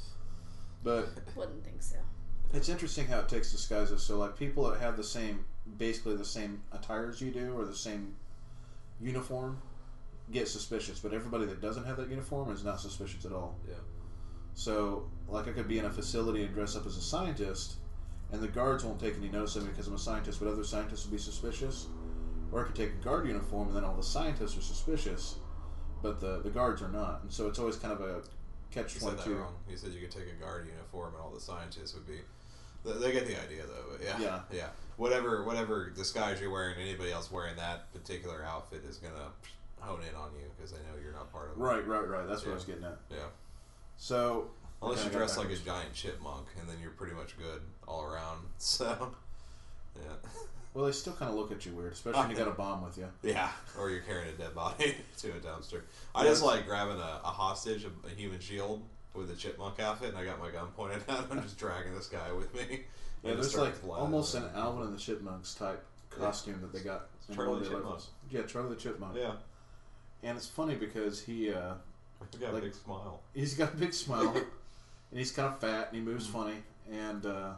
But Wouldn't think so. it's interesting how it takes disguises. So like people that have the same, basically the same attire as you do, or the same uniform, get suspicious. But everybody that doesn't have that uniform is not suspicious at all. Yeah. So like I could be in a facility and dress up as a scientist, and the guards won't take any notice of me because I'm a scientist, but other scientists will be suspicious. Or I could take a guard uniform, and then all the scientists are suspicious, but the the guards are not. And so it's always kind of a catch You said that twenty-two. wrong. You said you could take a guard uniform and all the scientists would be. They, they get the idea though. But yeah. Yeah. Yeah. Whatever whatever disguise you're wearing, anybody else wearing that particular outfit is gonna hone in on you because they know you're not part of it. Right, right, right. That's what Yeah. I was getting at. Yeah. So Unless okay, you I got dress like a backwards. giant chipmunk, and then you're pretty much good all around. So. Yeah. Well, they still kind of look at you weird, especially when you got a bomb with you. Yeah, or you're carrying a dead body to a dumpster. I Yes. just like grabbing a, a hostage, a, a human shield with a chipmunk outfit, and I got my gun pointed at him. I'm just dragging this guy with me. Yeah, And there's just start like flying almost an around. Alvin and the Chipmunks type costume that they got. in Charlie one of the Chipmunk. levels. Yeah, Charlie the Chipmunk. Yeah, And it's funny because he uh, he got Like- a big smile. he's got a big smile, and he's kind of fat, and he moves funny. And uh,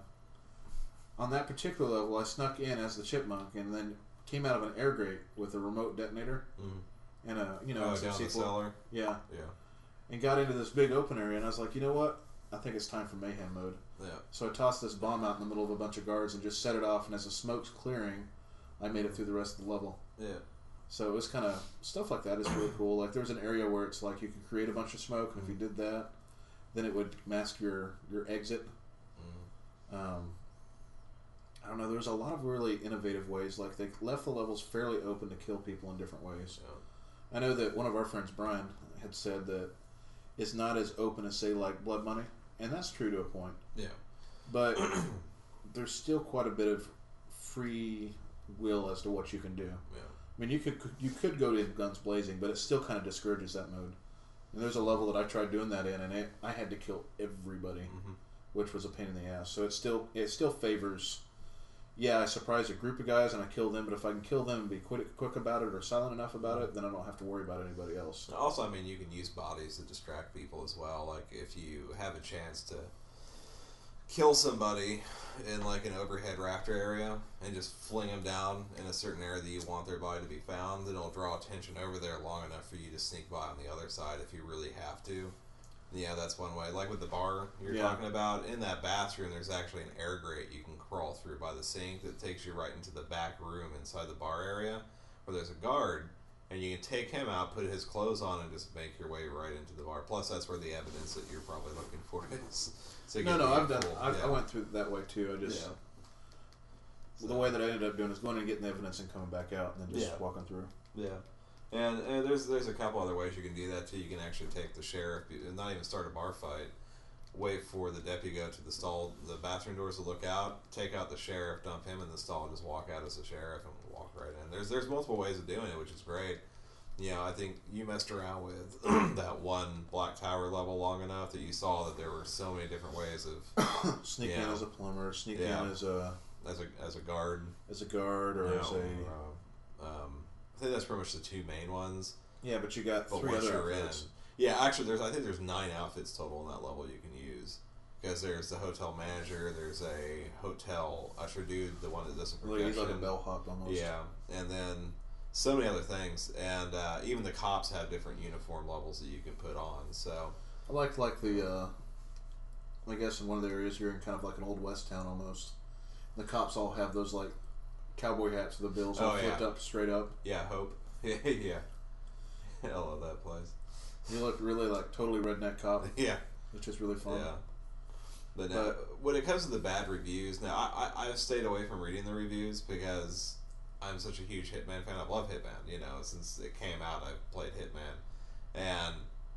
on that particular level, I snuck in as the Chipmunk, and then came out of an air grate with a remote detonator Mm. and a you know Oh, some down the C four. cellar. Yeah, Yeah, and got into this big open area, and I was like, you know what? I think it's time for mayhem mode. yeah. So I tossed this bomb out in the middle of a bunch of guards and just set it off, and as the smoke's clearing, I made it through the rest of the level. Yeah. So it was kind of stuff like that is really cool. Like there's an area where it's like you can create a bunch of smoke, and if you did that, then it would mask your your exit. Mm. Um, I don't know. There's a lot of really innovative ways. Like they left the levels fairly open to kill people in different ways. Yeah. I know that one of our friends, Brian, had said that it's not as open as say like Blood Money, and that's true to a point. Yeah. But there's still quite a bit of free will as to what you can do. Yeah. I mean, you could you could go to guns blazing, but it still kind of discourages that mode. And there's a level that I tried doing that in, and it, I had to kill everybody, Mm-hmm. which was a pain in the ass. So it still it still favors. Yeah, I surprise a group of guys and I kill them, but if I can kill them and be quick quick about it or silent enough about it, then I don't have to worry about anybody else. Also, I mean, you can use bodies to distract people as well. Like if you have a chance to kill somebody in like an overhead rafter area and just fling them down in a certain area that you want their body to be found, then it'll draw attention over there long enough for you to sneak by on the other side if you really have to. Yeah, that's one way. Like with the bar you're Yeah. talking about, in that bathroom there's actually an air grate you can crawl through by the sink that takes you right into the back room inside the bar area where there's a guard, and you can take him out, put his clothes on, and just make your way right into the bar. Plus that's where the evidence that you're probably looking for is. So you No, get no, the I've done. full- I, yeah. I went through that way too. I just Yeah. the way that I ended up doing is going and getting the evidence and coming back out, and then just Yeah. walking through. Yeah, and, and there's there's a couple other ways you can do that too. You can actually take the sheriff, and not even start a bar fight. wait for the deputy to go to the stall, the bathroom doors to look out, take out the sheriff, dump him in the stall, and just walk out as the sheriff and walk right in. There's there's multiple ways of doing it, which is great. You know, I think you messed around with that one Black Tower level long enough that you saw that there were so many different ways of sneak yeah. in as a plumber, sneak Yeah. in as a as a as a guard, as a guard, or you know, as a uh, um, I think that's pretty much the two main ones. yeah. But you got But three once other you're outfits. in, yeah, actually, there's I think there's nine outfits total in that level you can use. Because there's the hotel manager, there's a hotel usher dude, the one that does the Like, he's protection. like a bellhop almost. Yeah, and then so many other things, and uh, even the cops have different uniform levels that you can put on. So I liked like the. Uh, I guess in one of the areas you're in kind of like an old west town almost. The cops all have those like cowboy hats with the bills all Oh, flipped yeah. up straight up. yeah, Hope, yeah, I love that place. You look really like totally redneck cop, Yeah, which is really fun. yeah. But uh, when it comes to the bad reviews, now I, I I've stayed away from reading the reviews because I'm such a huge Hitman fan. I love Hitman. You know, since it came out, I've played Hitman, and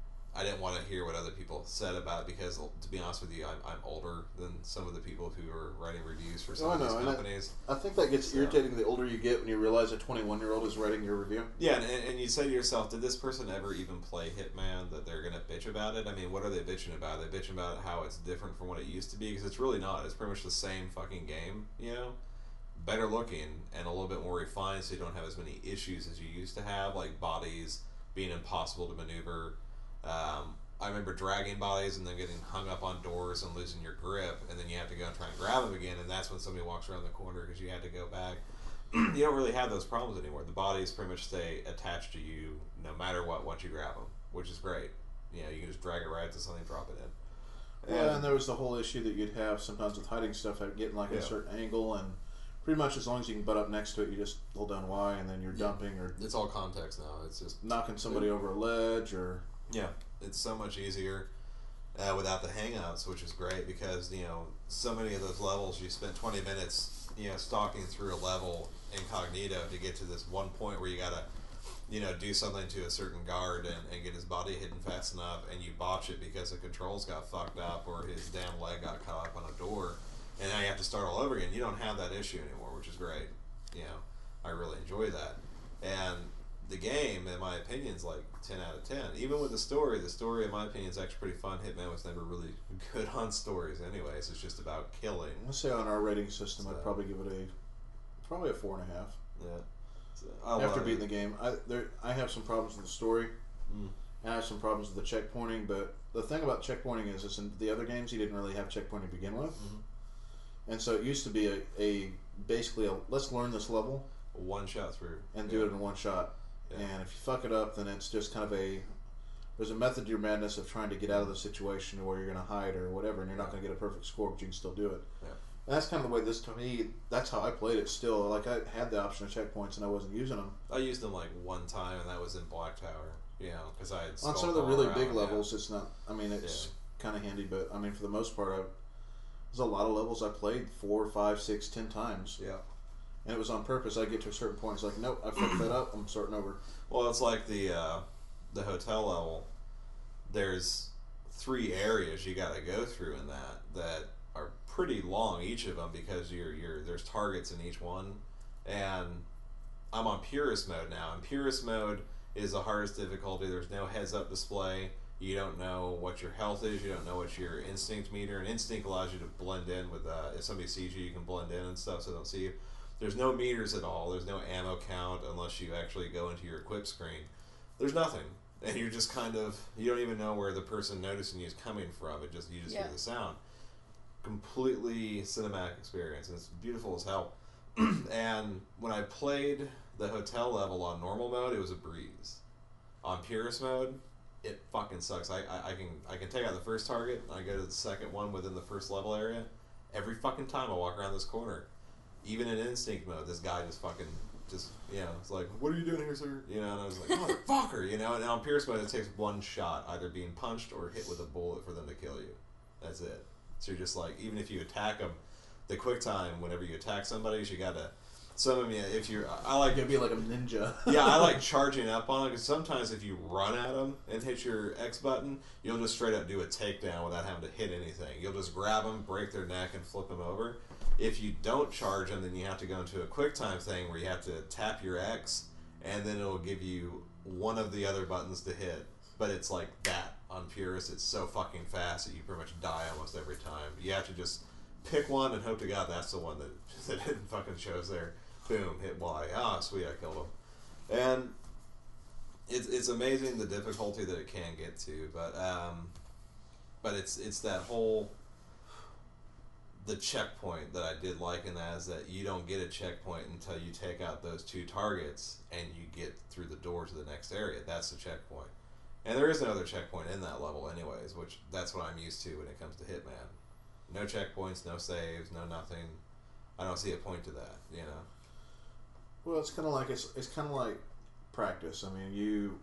I didn't want to hear what other people said about it because, to be honest with you, I'm, I'm older than some of the people who are writing reviews for some Oh, I of these know, and I- companies. I think that gets So- irritating the older you get when you realize a twenty-one year old is writing your review. Yeah, and, and you say to yourself, did this person ever even play Hitman that they're going to bitch about it? I mean, what are they bitching about? Are they bitching about how it's different from what it used to be? Because it's really not. It's pretty much the same fucking game, you know? Better looking and a little bit more refined so you don't have as many issues as you used to have, like bodies being impossible to maneuver. Um, I remember dragging bodies and then getting hung up on doors and losing your grip, and then you have to go and try and grab them again, and that's when somebody walks around the corner because you had to go back. You don't really have those problems anymore. The bodies pretty much stay attached to you no matter what once you grab them, which is great. You know, you can just drag it right to something, drop it in. Yeah, and there was the whole issue that you'd have sometimes with hiding stuff, like getting like Yeah. a certain angle, and pretty much as long as you can butt up next to it, you just hold down Y, and then you're Yeah. dumping or It's all context now. It's just knocking somebody over a ledge, or yeah, it's so much easier uh, without the hangouts, which is great because you know so many of those levels you spend twenty minutes you know stalking through a level incognito to get to this one point where you gotta you know do something to a certain guard and, and get his body hidden fast enough, and you botch it because the controls got fucked up or his damn leg got caught up on a door, and now you have to start all over again. You don't have that issue anymore, which is great. You know, I really enjoy that. And the game, in my opinion, is like ten out of ten. Even with the story, the story, in my opinion, is actually pretty fun. Hitman was never really good on stories anyways. It's just about killing. let's say on our rating system, So- I'd probably give it a probably a four and a half. Yeah. So, I After love beating it. the game, I there I have some problems with the story. Mm. I have some problems with the checkpointing, but the thing about checkpointing is, is in the other games you didn't really have checkpointing to begin with, Mhm. and so it used to be a, a basically a let's learn this level One shot through. and Yeah. do it in one shot. Yeah. And if you fuck it up, then it's just kind of a there's a method to your madness of trying to get out of the situation where you're going to hide or whatever, and you're not Yeah. going to get a perfect score, but you can still do it. Yeah. And that's kind of the way this to me. That's how I played it. Still, like I had the option of checkpoints and I wasn't using them. I used them like one time, and that was in Black Tower. You know, because I had On skulked some of the all really around, big yeah. levels, it's not. I mean, it's kind of handy, but I mean, for the most part, I, there's a lot of levels I played four, five, six, ten times, Yeah. and it was on purpose. I get to a certain point, it's like, nope, I fucked that up. I'm starting over. Well, it's like the uh, the hotel level. There's three areas you got to go through in that that are pretty long, each of them, because you're you're there's targets in each one, and I'm on purist mode now. And purist mode is the hardest difficulty. There's no heads up display. You don't know what your health is. You don't know what your instinct meter. And instinct allows you to blend in with. Uh, if somebody sees you, you can blend in and stuff, so they don't see you. There's no meters at all. There's no ammo count unless you actually go into your equip screen. There's nothing, and you're just kind of you don't even know where the person noticing you is coming from. It just you just Yeah. hear the sound. Completely cinematic experience, and it's beautiful as hell. And when I played the hotel level on normal mode, it was a breeze. On purist mode, it fucking sucks. I, I, I can I can take out the first target, and I go to the second one within the first level area. Every fucking time I walk around this corner, even in instinct mode, this guy just fucking just you know, it's like, what are you doing here, sir? You know, and I was like, motherfucker, you know. And on purist mode, it takes one shot, either being punched or hit with a bullet for them to kill you. That's it. So you're just like, even if you attack them, the quick time whenever you attack somebody is you gotta some of them, yeah, if you're, I like You'd be like a ninja. yeah, I like charging up on it because sometimes if you run at them and hit your X button, you'll just straight up do a takedown without having to hit anything. You'll just grab them, break their neck, and flip them over. If you don't charge them, then you have to go into a quick time thing where you have to tap your X, and then it'll give you one of the other buttons to hit. But it's like that on Purist. It's so fucking fast that you pretty much die almost every time. You have to just pick one and hope to God that's the one that, that it fucking shows there. Boom, hit Y. Ah, sweet, I killed him. And it's it's amazing the difficulty that it can get to, but um, but it's it's that whole the checkpoint that I did like in that is that you don't get a checkpoint until you take out those two targets and you get through the door to the next area. That's the checkpoint. And there is no other checkpoint in that level anyways, which that's what I'm used to when it comes to Hitman. No checkpoints, no saves, no nothing. I don't see a point to that, you know. Well, it's kind of like it's it's kind of like practice. I mean, you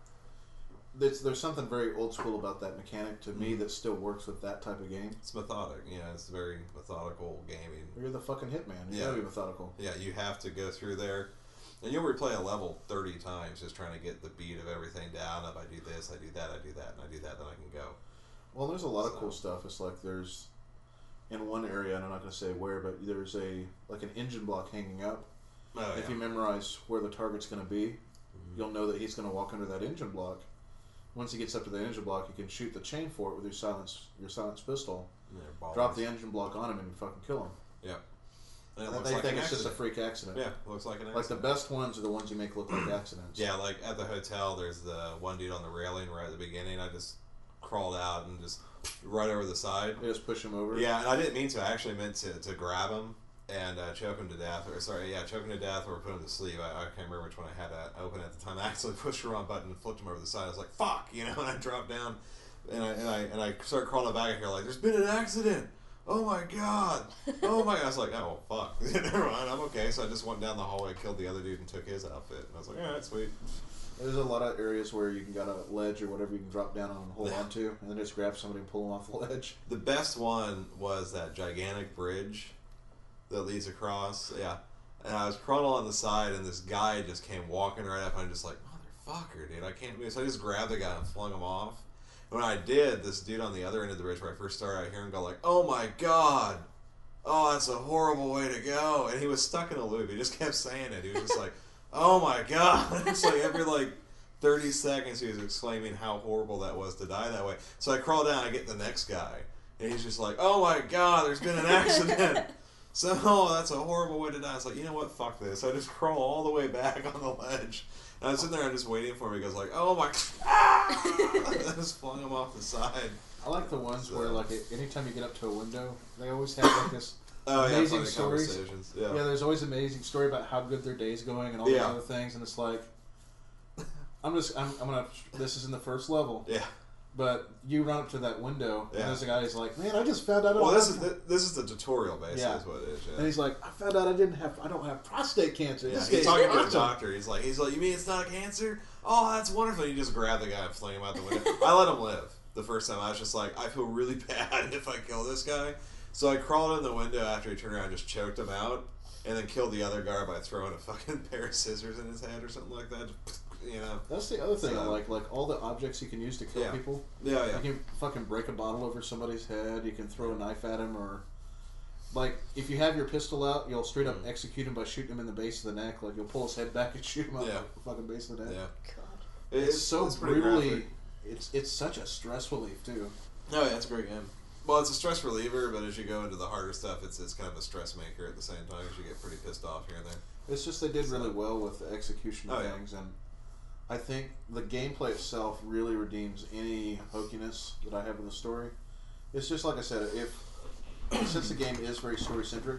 there's there's something very old school about that mechanic to me that still works with that type of game. It's methodic, you know. It's very methodical gaming. You're the fucking hitman. You Yeah. gotta be methodical. Yeah, you have to go through there, and you'll replay a level thirty times just trying to get the beat of everything down. If I do this, I do that, I do that, and I do that, then I can go. Well, there's a lot of So- cool stuff. It's like there's in one area, and I'm not gonna say where, but there's a like an engine block hanging up. Oh, If yeah. you memorize where the target's going to be, Mhm. you'll know that he's going to walk under that engine block. Once he gets up to the engine block, you can shoot the chain for it with your silence your silence pistol. Yeah, ballers. Drop the engine block on him and fucking kill him. And it And looks they like think an it's just a accident. freak accident. Yeah, looks like an Like the accident. best ones are the ones you make look like accidents. Yeah, like at the hotel, there's the one dude on the railing right at the beginning. I just crawled out and just right over the side. They just push him over. Yeah, and I didn't mean to. I actually meant to, to grab him and uh, choke him to death. Or sorry, yeah, choke him to death or put him to sleep. I, I can't remember which one I had uh, open at the time. I actually pushed the wrong button and flipped him over the side. I was like, "Fuck," you know, and I dropped down, and I and I and I started crawling back in here like, "There's been an accident." Oh my god! Oh my! I was like, "Oh fuck!" Never mind. I'm okay. So I just went down the hallway, killed the other dude, and took his outfit. And I was like, "All right, sweet." There's a lot of areas where you can got a ledge or whatever you can drop down on and hold Yeah. on to, and then just grab somebody and pull them off the ledge. The best one was that gigantic bridge that leads across. Yeah. And I was crawling along the side, and this guy just came walking right up, and I'm just like, motherfucker, dude, I can't move. So I just grabbed the guy and flung him off. And when I did, this dude on the other end of the bridge where I first started, I hear him go like, oh my god, oh, that's a horrible way to go. And he was stuck in a loop. He just kept saying it. He was just like, oh my god. It's like every like thirty seconds he was exclaiming how horrible that was to die that way. So I crawl down, I get the next guy, and he's just like, oh my god, there's been an accident. So, oh, that's a horrible way to die. It's like, you know what, fuck this. I just crawl all the way back on the ledge. And I was sitting there, I'm just waiting for him. He goes like, oh my, ah! I just flung him off the side. I like the ones So- where, like, anytime you get up to a window, they always have like this. Oh yeah, Amazing funny stories. conversations. Yeah. Yeah, there's always an amazing story about how good their day's going and all Yeah. these other things, and it's like, I'm just, I'm, I'm gonna. This is in the first level, Yeah. but you run up to that window, Yeah. and there's a guy who's like, man, I just found out. I Well, don't this have is the, this is the tutorial, basically, Yeah. is what it is. Yeah. And he's like, I found out I didn't have, I don't have prostate cancer. Yeah, This he's guy's talking to the awesome. doctor. He's like, he's like, you mean it's not a cancer? Oh, that's wonderful. You just grab the guy and fling him out the window. I let him live. The first time I was just like, I feel really bad if I kill this guy. So I crawled in the window after he turned around, and just choked him out, and then killed the other guy by throwing a fucking pair of scissors in his head or something like that. You know? That's the other thing I So- like, like all the objects you can use to kill Yeah. people. Yeah, yeah. You can fucking break a bottle over somebody's head. You can throw a knife at him, or like if you have your pistol out, you'll straight up Mm. execute him by shooting him in the base of the neck. Like you'll pull his head back and shoot him out Yeah. the fucking base of the neck. Yeah. God. It- It's, so it's pretty brutally. graphic. It's it's such a stress relief too. Oh yeah, it's a great game. Well, it's a stress reliever, but as you go into the harder stuff, it's it's kind of a stress maker at the same time because you get pretty pissed off here and there. It's just they did really well with the execution of Oh, yeah. things, and I think the gameplay itself really redeems any hokiness that I have in the story. It's just like I said, if since the game is very story centric,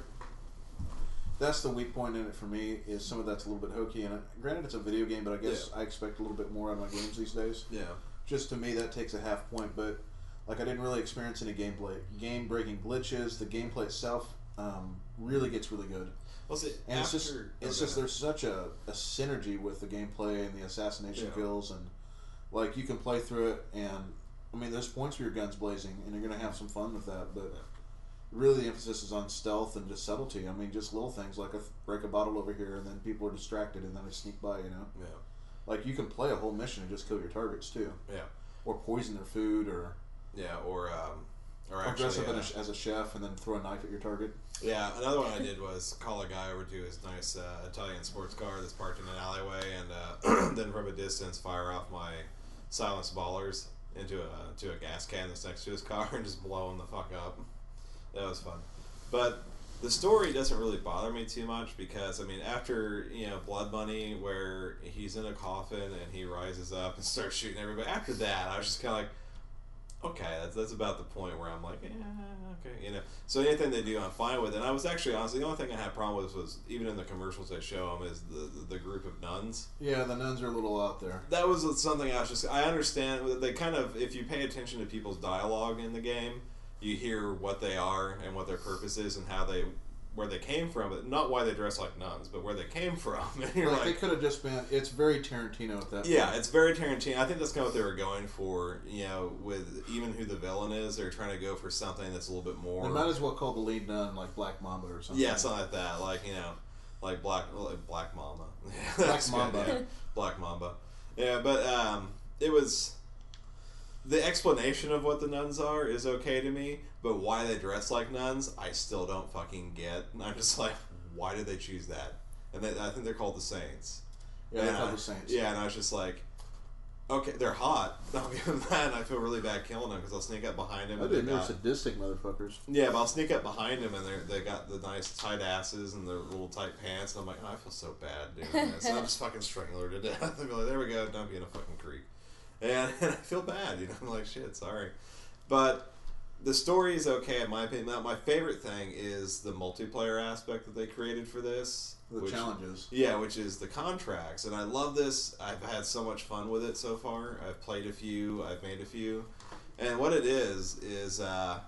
that's the weak point in it for me. Is some of that's a little bit hokey, and it, granted it's a video game, but I guess I expect a little bit more out of my games these days. Yeah. Just to me, that takes a half point, but like I didn't really experience any gameplay, game breaking glitches. The gameplay itself um, really gets really good. Well, see, And after, it's just, it's okay. just there's such a, a synergy with the gameplay and the assassination Yeah. kills, and like you can play through it, and I mean there's points where your gun's blazing, and you're gonna have some fun with that. But really the emphasis is on stealth and just subtlety. I mean, just little things like a, break a bottle over here and then people are distracted and then they sneak by, you know? Yeah. Like, you can play a whole mission and just kill your targets, too. Yeah. Or poison their food, or... Yeah, or, um... Or, or actually, dress up uh, in a, as a chef and then throw a knife at your target. Yeah, another one I did was call a guy over to his nice uh, Italian sports car that's parked in an alleyway, and uh, then from a distance fire off my silenced ballers into a to a gas can that's next to his car and just blow him the fuck up. That was fun. But the story doesn't really bother me too much because, I mean, after, you know, Blood Money, where he's in a coffin and he rises up and starts shooting everybody, after that, I was just kind of like, okay, that's that's about the point where I'm like, yeah, okay, you know. So anything they do, I'm fine with. And I was actually, honestly, the only thing I had a problem with was, even in the commercials they show them, is the, the, the group of nuns. Yeah, the nuns are a little out there. That was something I was just, I understand that they kind of, if you pay attention to people's dialogue in the game, you hear what they are and what their purpose is and how they, where they came from, but not why they dress like nuns, but where they came from. And you're like, like, they could have just been, it's very Tarantino at that point. yeah, it's very Tarantino. I think that's kind of what they were going for, you know, with even who the villain is. They're trying to go for something that's a little bit more... They might as well call the lead nun, like, Black Mamba or something. Yeah, something like that. Like, you know, like Black like Black Mamba. Black That's good, Mamba. yeah. Black Mamba. Yeah, but um, it was... The explanation of what the nuns are is okay to me, but why they dress like nuns, I still don't fucking get. And I'm just like, why did they choose that? And they, I think they're called the Saints. Yeah, And they're called I- the Saints. Yeah, and I was just like, okay, they're hot. I'll give them that, and I feel really bad killing them because I'll sneak up behind him. I and didn't they know got- sadistic motherfuckers. Yeah, but I'll sneak up behind him, and they they got the nice tight asses and their little tight pants, and I'm like, oh, I feel so bad doing this. And I'll just fucking strangle her to death. I'll be like, there we go, dump you in a fucking creek. And, and I feel bad, you know, I'm like, shit, sorry. But the story is okay, in my opinion. Now, my favorite thing is the multiplayer aspect that they created for this. The which- challenges. Yeah, which is the contracts. And I love this. I've had so much fun with it so far. I've played a few, I've made a few. And what it is, is uh,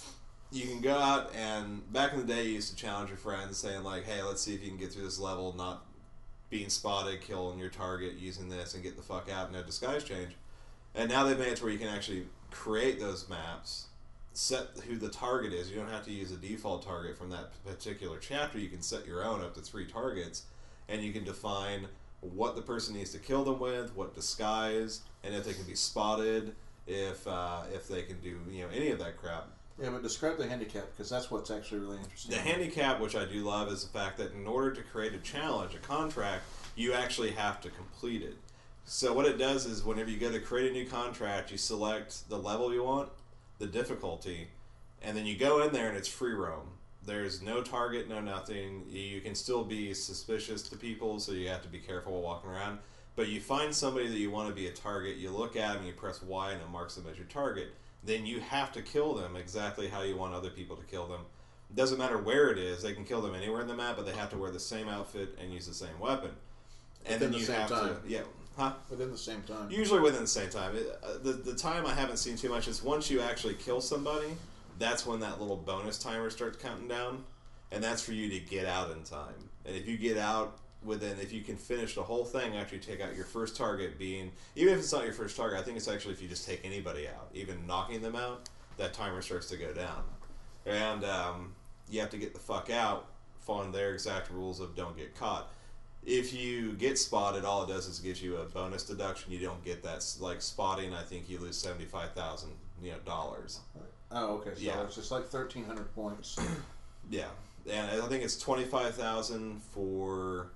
you can go out and, back in the day, you used to challenge your friends saying, like, hey, let's see if you can get through this level, not being spotted, killing your target, using this, and get the fuck out, no disguise change. And now they've made it to where you can actually create those maps, set who the target is. You don't have to use a default target from that particular chapter. You can set your own up to three targets, and you can define what the person needs to kill them with, what disguise, and if they can be spotted, if uh, if they can do, you know, any of that crap. Yeah, but describe the handicap, because that's what's actually really interesting. The handicap, which I do love, is the fact that in order to create a challenge, a contract, you actually have to complete it. So what it does is whenever you go to create a new contract, you select the level you want, the difficulty, and then you go in there and it's free roam. There's no target, no nothing. You can still be suspicious to people, so you have to be careful while walking around. But you find somebody that you want to be a target, you look at them, you press Y, and it marks them as your target. Then you have to kill them exactly how you want other people to kill them. It doesn't matter where it is. They can kill them anywhere in the map, but they have to wear the same outfit and use the same weapon. And Within then the you same have time. to... Yeah. Huh? Within the same time. Usually within the same time. It, uh, the, the time I haven't seen too much is once you actually kill somebody, that's when that little bonus timer starts counting down, and that's for you to get out in time. And if you get out within, if you can finish the whole thing after you take out your first target being, even if it's not your first target, I think it's actually if you just take anybody out, even knocking them out, that timer starts to go down. And um, you have to get the fuck out, following their exact rules of don't get caught. If you get spotted, all it does is gives you a bonus deduction. You don't get that, like spotting. I think you lose seventy five thousand, you know, dollars. Oh, okay. So Yeah. it's just like thirteen hundred points. Yeah, and I think it's twenty five thousand for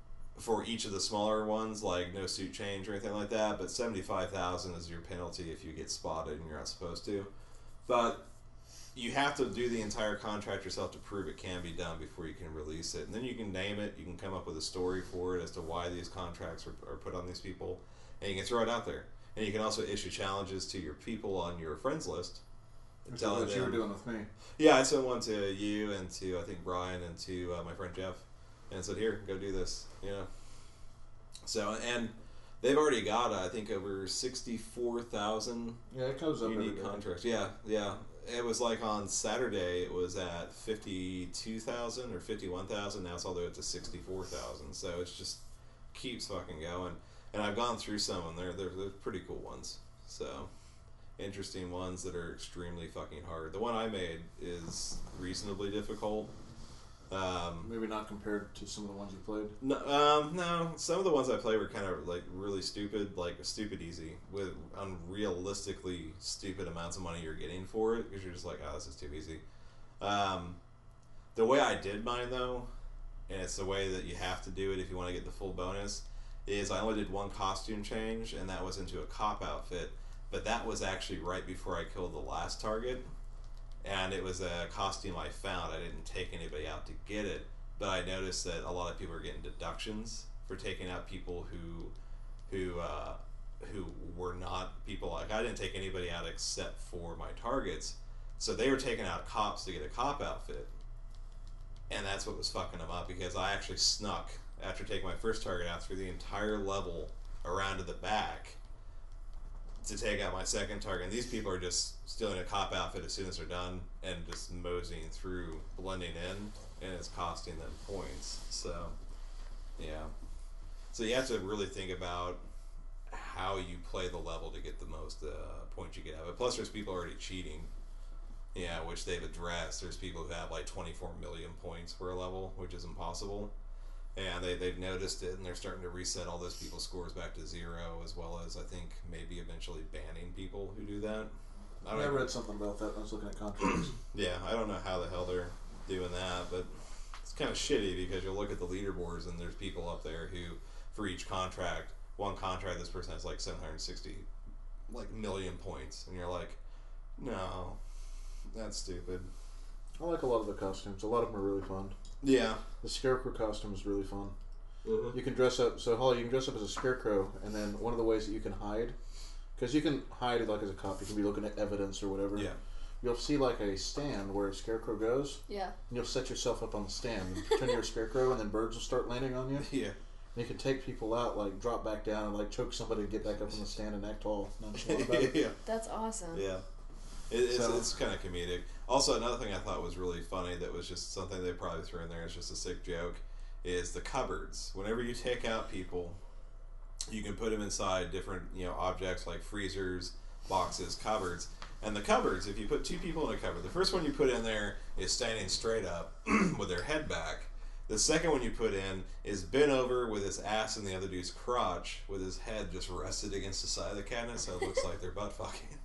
for each of the smaller ones, like no suit change or anything like that. But seventy five thousand is your penalty if you get spotted and you're not supposed to. But you have to do the entire contract yourself to prove it can be done before you can release it. And then you can name it, you can come up with a story for it as to why these contracts are, are put on these people, and you can throw it out there. And you can also issue challenges to your people on your friends list. Which is what you were doing with me. Yeah, I sent one to you and to, I think, Brian and to uh, my friend Jeff, and said, here, go do this, you know. So, and they've already got, I think, over sixty-four thousand Yeah, it goes up every unique day. contracts. Yeah, yeah. It was like on Saturday, it was at fifty-two thousand or fifty-one thousand. Now it's all the way up to sixty-four thousand. So it's just keeps fucking going. And I've gone through some, and they're, they're, they're pretty cool ones. So, interesting ones that are extremely fucking hard. The one I made is reasonably difficult. Um, Maybe not compared to some of the ones you played. no, um, no, some of the ones I played were kind of like really stupid, like stupid easy, with unrealistically stupid amounts of money you're getting for it because you're just like, oh, this is too easy. Um, the way I did mine though, and it's the way that you have to do it if you want to get the full bonus, is I only did one costume change, and that was into a cop outfit. But that was actually right before I killed the last target. And it was a costume I found. I didn't take anybody out to get it, but I noticed that a lot of people are getting deductions for taking out people who, who, uh, who were not people like I didn't take anybody out except for my targets. So they were taking out cops to get a cop outfit, and that's what was fucking them up because I actually snuck after taking my first target out through the entire level around to the back to take out my second target. And these people are just stealing a cop outfit as soon as they're done and just moseying through, blending in, and it's costing them points. So, yeah. So you have to really think about how you play the level to get the most uh, points you get out of it. Plus, there's people already cheating, yeah, which they've addressed. There's people who have like twenty-four million points per level, which is impossible. And they, they've noticed it, and they're starting to reset all those people's scores back to zero, as well as, I think, maybe eventually banning people who do that. I, don't I know. read something about that when I was looking at contracts. Yeah, I don't know how the hell they're doing that, but it's kind of shitty because you'll look at the leaderboards, and there's people up there who, for each contract, one contract, this person has like seven hundred sixty like million points, and you're like, no, that's stupid. I like a lot of the costumes. A lot of them are really fun. Yeah. The Scarecrow costume is really fun. Mm-hmm. You can dress up. So Holly, you can dress up as a Scarecrow, and then one of the ways that you can hide, because you can hide like as a cop, you can be looking at evidence or whatever. Yeah. You'll see like a stand where a Scarecrow goes. Yeah. And you'll set yourself up on the stand, pretend you're a Scarecrow, and then birds will start landing on you. Yeah. And you can take people out, like drop back down, and like choke somebody and get back up on the stand and act all nonchalant about it. Yeah. That's awesome. Yeah. It, it's So- it's kind of comedic. Also, another thing I thought was really funny that was just something they probably threw in there as just a sick joke is the cupboards. Whenever you take out people, you can put them inside different, you know, objects like freezers, boxes, cupboards. And the cupboards, if you put two people in a cupboard, the first one you put in there is standing straight up with their head back. The second one you put in is bent over with his ass in the other dude's crotch with his head just rested against the side of the cabinet so it looks like they're butt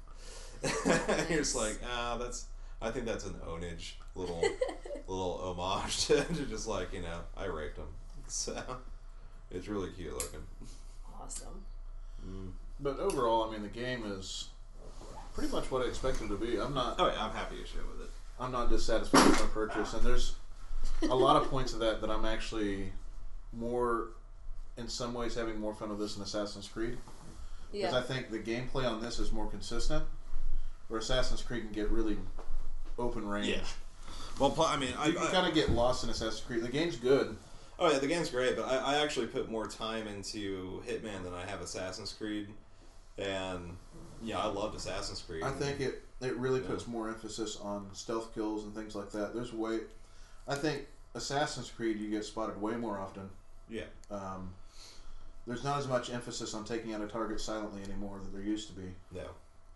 fucking. You're just like, ah, that's. I think that's an ownage little, little homage to, to just like you know, I raped him. So it's really cute looking. Awesome. Mm. But overall, I mean, the game is pretty much what I expected it to be. I'm not. Oh yeah, I'm happy as shit with it. I'm not dissatisfied with my purchase, and there's a lot of points of that that I'm actually more, in some ways, having more fun with this than Assassin's Creed. Because Yeah. I think the gameplay on this is more consistent, where Assassin's Creed can get really open range. Yeah. Well, pl- I mean, I, You, you I kind of get lost in Assassin's Creed. The game's good. oh yeah, the game's great, but I, I actually put more time into Hitman than I have Assassin's Creed, and yeah, I loved Assassin's Creed. I think it it really Yeah. puts more emphasis on stealth kills and things like that. There's way, I think Assassin's Creed you get spotted way more often. Yeah. Um, there's not as much emphasis on taking out a target silently anymore than there used to be. No.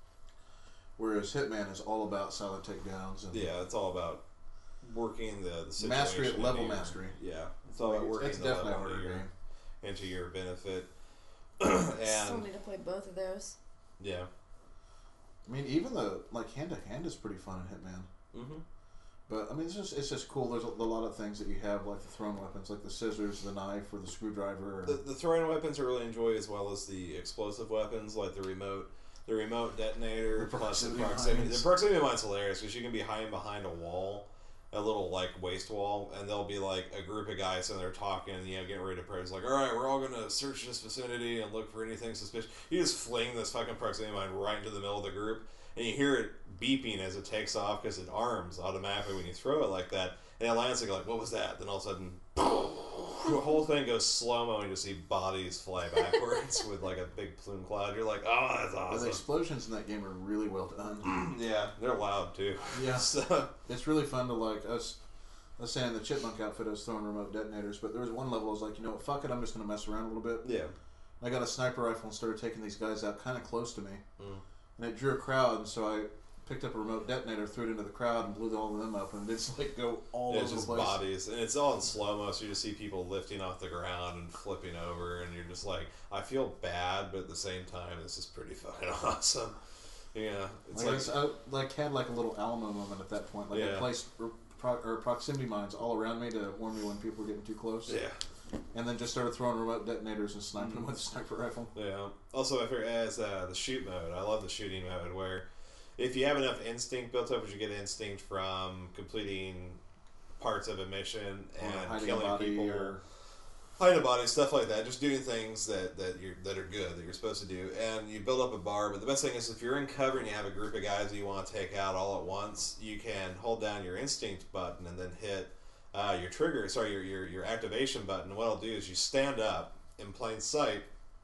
Whereas Hitman is all about silent takedowns and Yeah, it's all about working the, the situation. mastery at level into your- mastery. Yeah, it's all about working It's the definitely a level harder into your, game. into your benefit. Still and need to play both of those. yeah. I mean, even the like hand to hand is pretty fun in Hitman. Mm-hmm. But I mean, it's just it's just cool. There's a, a lot of things that you have, like the thrown weapons, like the scissors, the knife, or the screwdriver. Or, The, the throwing weapons I really enjoy, as well as the explosive weapons, like the remote, the remote detonator, The plus the proximity proximity. mines. The proximity mine's hilarious because you can be hiding behind a wall, a little like waste wall, and there'll be like a group of guys sitting there talking, you know, getting ready to pray. It's like, all right, we're all gonna search this vicinity and look for anything suspicious. You just fling this fucking proximity mine right into the middle of the group, and you hear it beeping as it takes off because it arms automatically when you throw it like that. And it lands and you're like, what was that? Then all of a sudden, the whole thing goes slow mo and you just see bodies fly backwards with like a big plume cloud. You're like, oh, that's and the awesome. explosions in that game are really well done. Yeah, they're loud too. Yeah. So, It's really fun to like us. I was saying the Chipmunk outfit, I was throwing remote detonators, but there was one level I was like, you know what, fuck it, I'm just gonna mess around a little bit. yeah. I got a sniper rifle and started taking these guys out kind of close to me. Mm. and it drew a crowd, and so I picked up a remote detonator, threw it into the crowd, and blew all of them up, and it's like go all Yeah, over it's just the place. bodies, and it's all in slow mo. So you just see people lifting off the ground and flipping over, and you're just like, I feel bad, but at the same time, this is pretty fucking awesome. Yeah, it's Like, like, I, was- I like had like a little Alamo moment at that point. Like Yeah. I placed r- pro- or proximity mines all around me to warn me when people were getting too close. yeah, And then just started throwing remote detonators and sniping them with a sniper rifle. yeah. Also, I figure as uh, the shoot mode, I love the shooting mode where if you have enough instinct built up, which you get instinct from completing parts of a mission Or and hiding a killing body people. or Hiding a body, stuff like that. Just doing things that, that you're that are good that you're supposed to do, and you build up a bar. But the best thing is if you're in cover and you have a group of guys that you want to take out all at once, you can hold down your instinct button and then hit uh, your trigger. Sorry, your, your your activation button. What it'll do is you stand up in plain sight,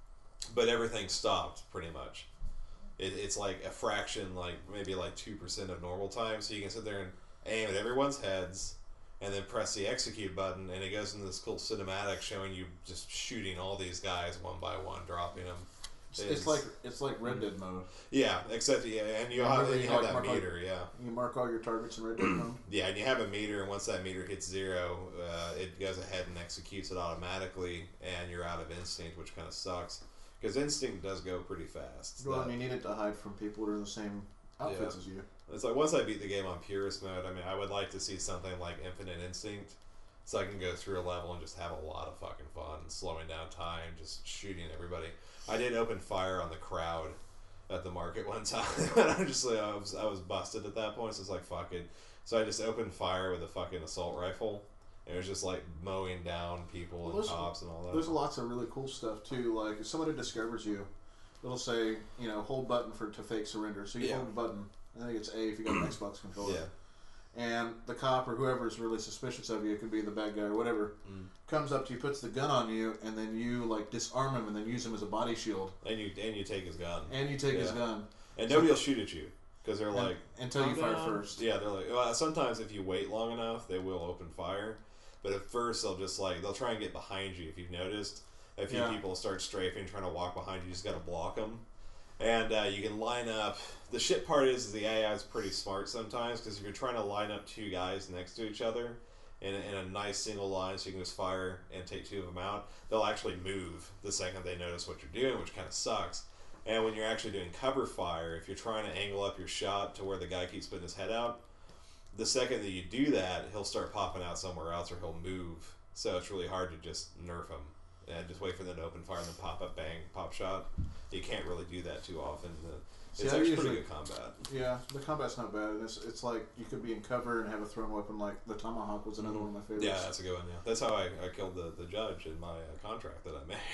but everything's stopped pretty much. It, it's like a fraction, like maybe like two percent of normal time. So you can sit there and aim at everyone's heads, and then press the execute button, and it goes into this cool cinematic showing you just shooting all these guys one by one, dropping them. it's, it's like it's like Red Dead mode. Yeah, except yeah, and you Yeah, have, where you you, have like, that mark all- meter, yeah, You mark all your targets in Red Dead mode. yeah, and you have a meter, and once that meter hits zero, uh, it goes ahead and executes it automatically, and you're out of instinct, which kind of sucks because instinct does go pretty fast. Well, That- and you need it to hide from people who are in the same outfits Yeah. as you. It's like once I beat the game on purist mode, I mean, I would like to see something like Infinite Instinct, so I can go through a level and just have a lot of fucking fun, slowing down time, just shooting everybody. I did open fire on the crowd at the market one time, and I just like, I was I was busted at that point, so it's like fuck it. So I just opened fire with a fucking assault rifle. And it was just like mowing down people Well, and there's- cops and all that. There's lots of really cool stuff too. Like if somebody discovers you, it'll say, you know, hold button for to fake surrender. So you Yeah. hold the button. I think it's A if you got an Xbox controller. Yeah. And the cop or whoever is really suspicious of you, it could be the bad guy or whatever, Mm. comes up to you, puts the gun on you, and then you like disarm him and then use him as a body shield. And you and you take his gun. And you take his Yeah. gun. And nobody will shoot at you because they're And- like until you "Calm fire down." first. Yeah, they're like well, sometimes if you wait long enough, they will open fire. But at first, they'll just like they'll try and get behind you. If you've noticed, a few Yeah. people start strafing, trying to walk behind you. You just got to block them. And uh, you can line up. The shit part is the A I is pretty smart sometimes because if you're trying to line up two guys next to each other in a, in a nice single line, so you can just fire and take two of them out, they'll actually move the second they notice what you're doing, which kind of sucks. And when you're actually doing cover fire, if you're trying to angle up your shot to where the guy keeps putting his head out, the second that you do that, he'll start popping out somewhere else or he'll move. So it's really hard to just nerf him and just wait for them to open fire and then pop up, bang, pop shot. You can't really do that too often. The- See, It's I actually usually- pretty good combat. Yeah, the combat's not bad. And it's it's like you could be in cover and have a thrown weapon. Like the tomahawk was another one of my favorites. Yeah, that's a good one. Yeah, that's how I, I killed the, the judge in my uh, contract that I made.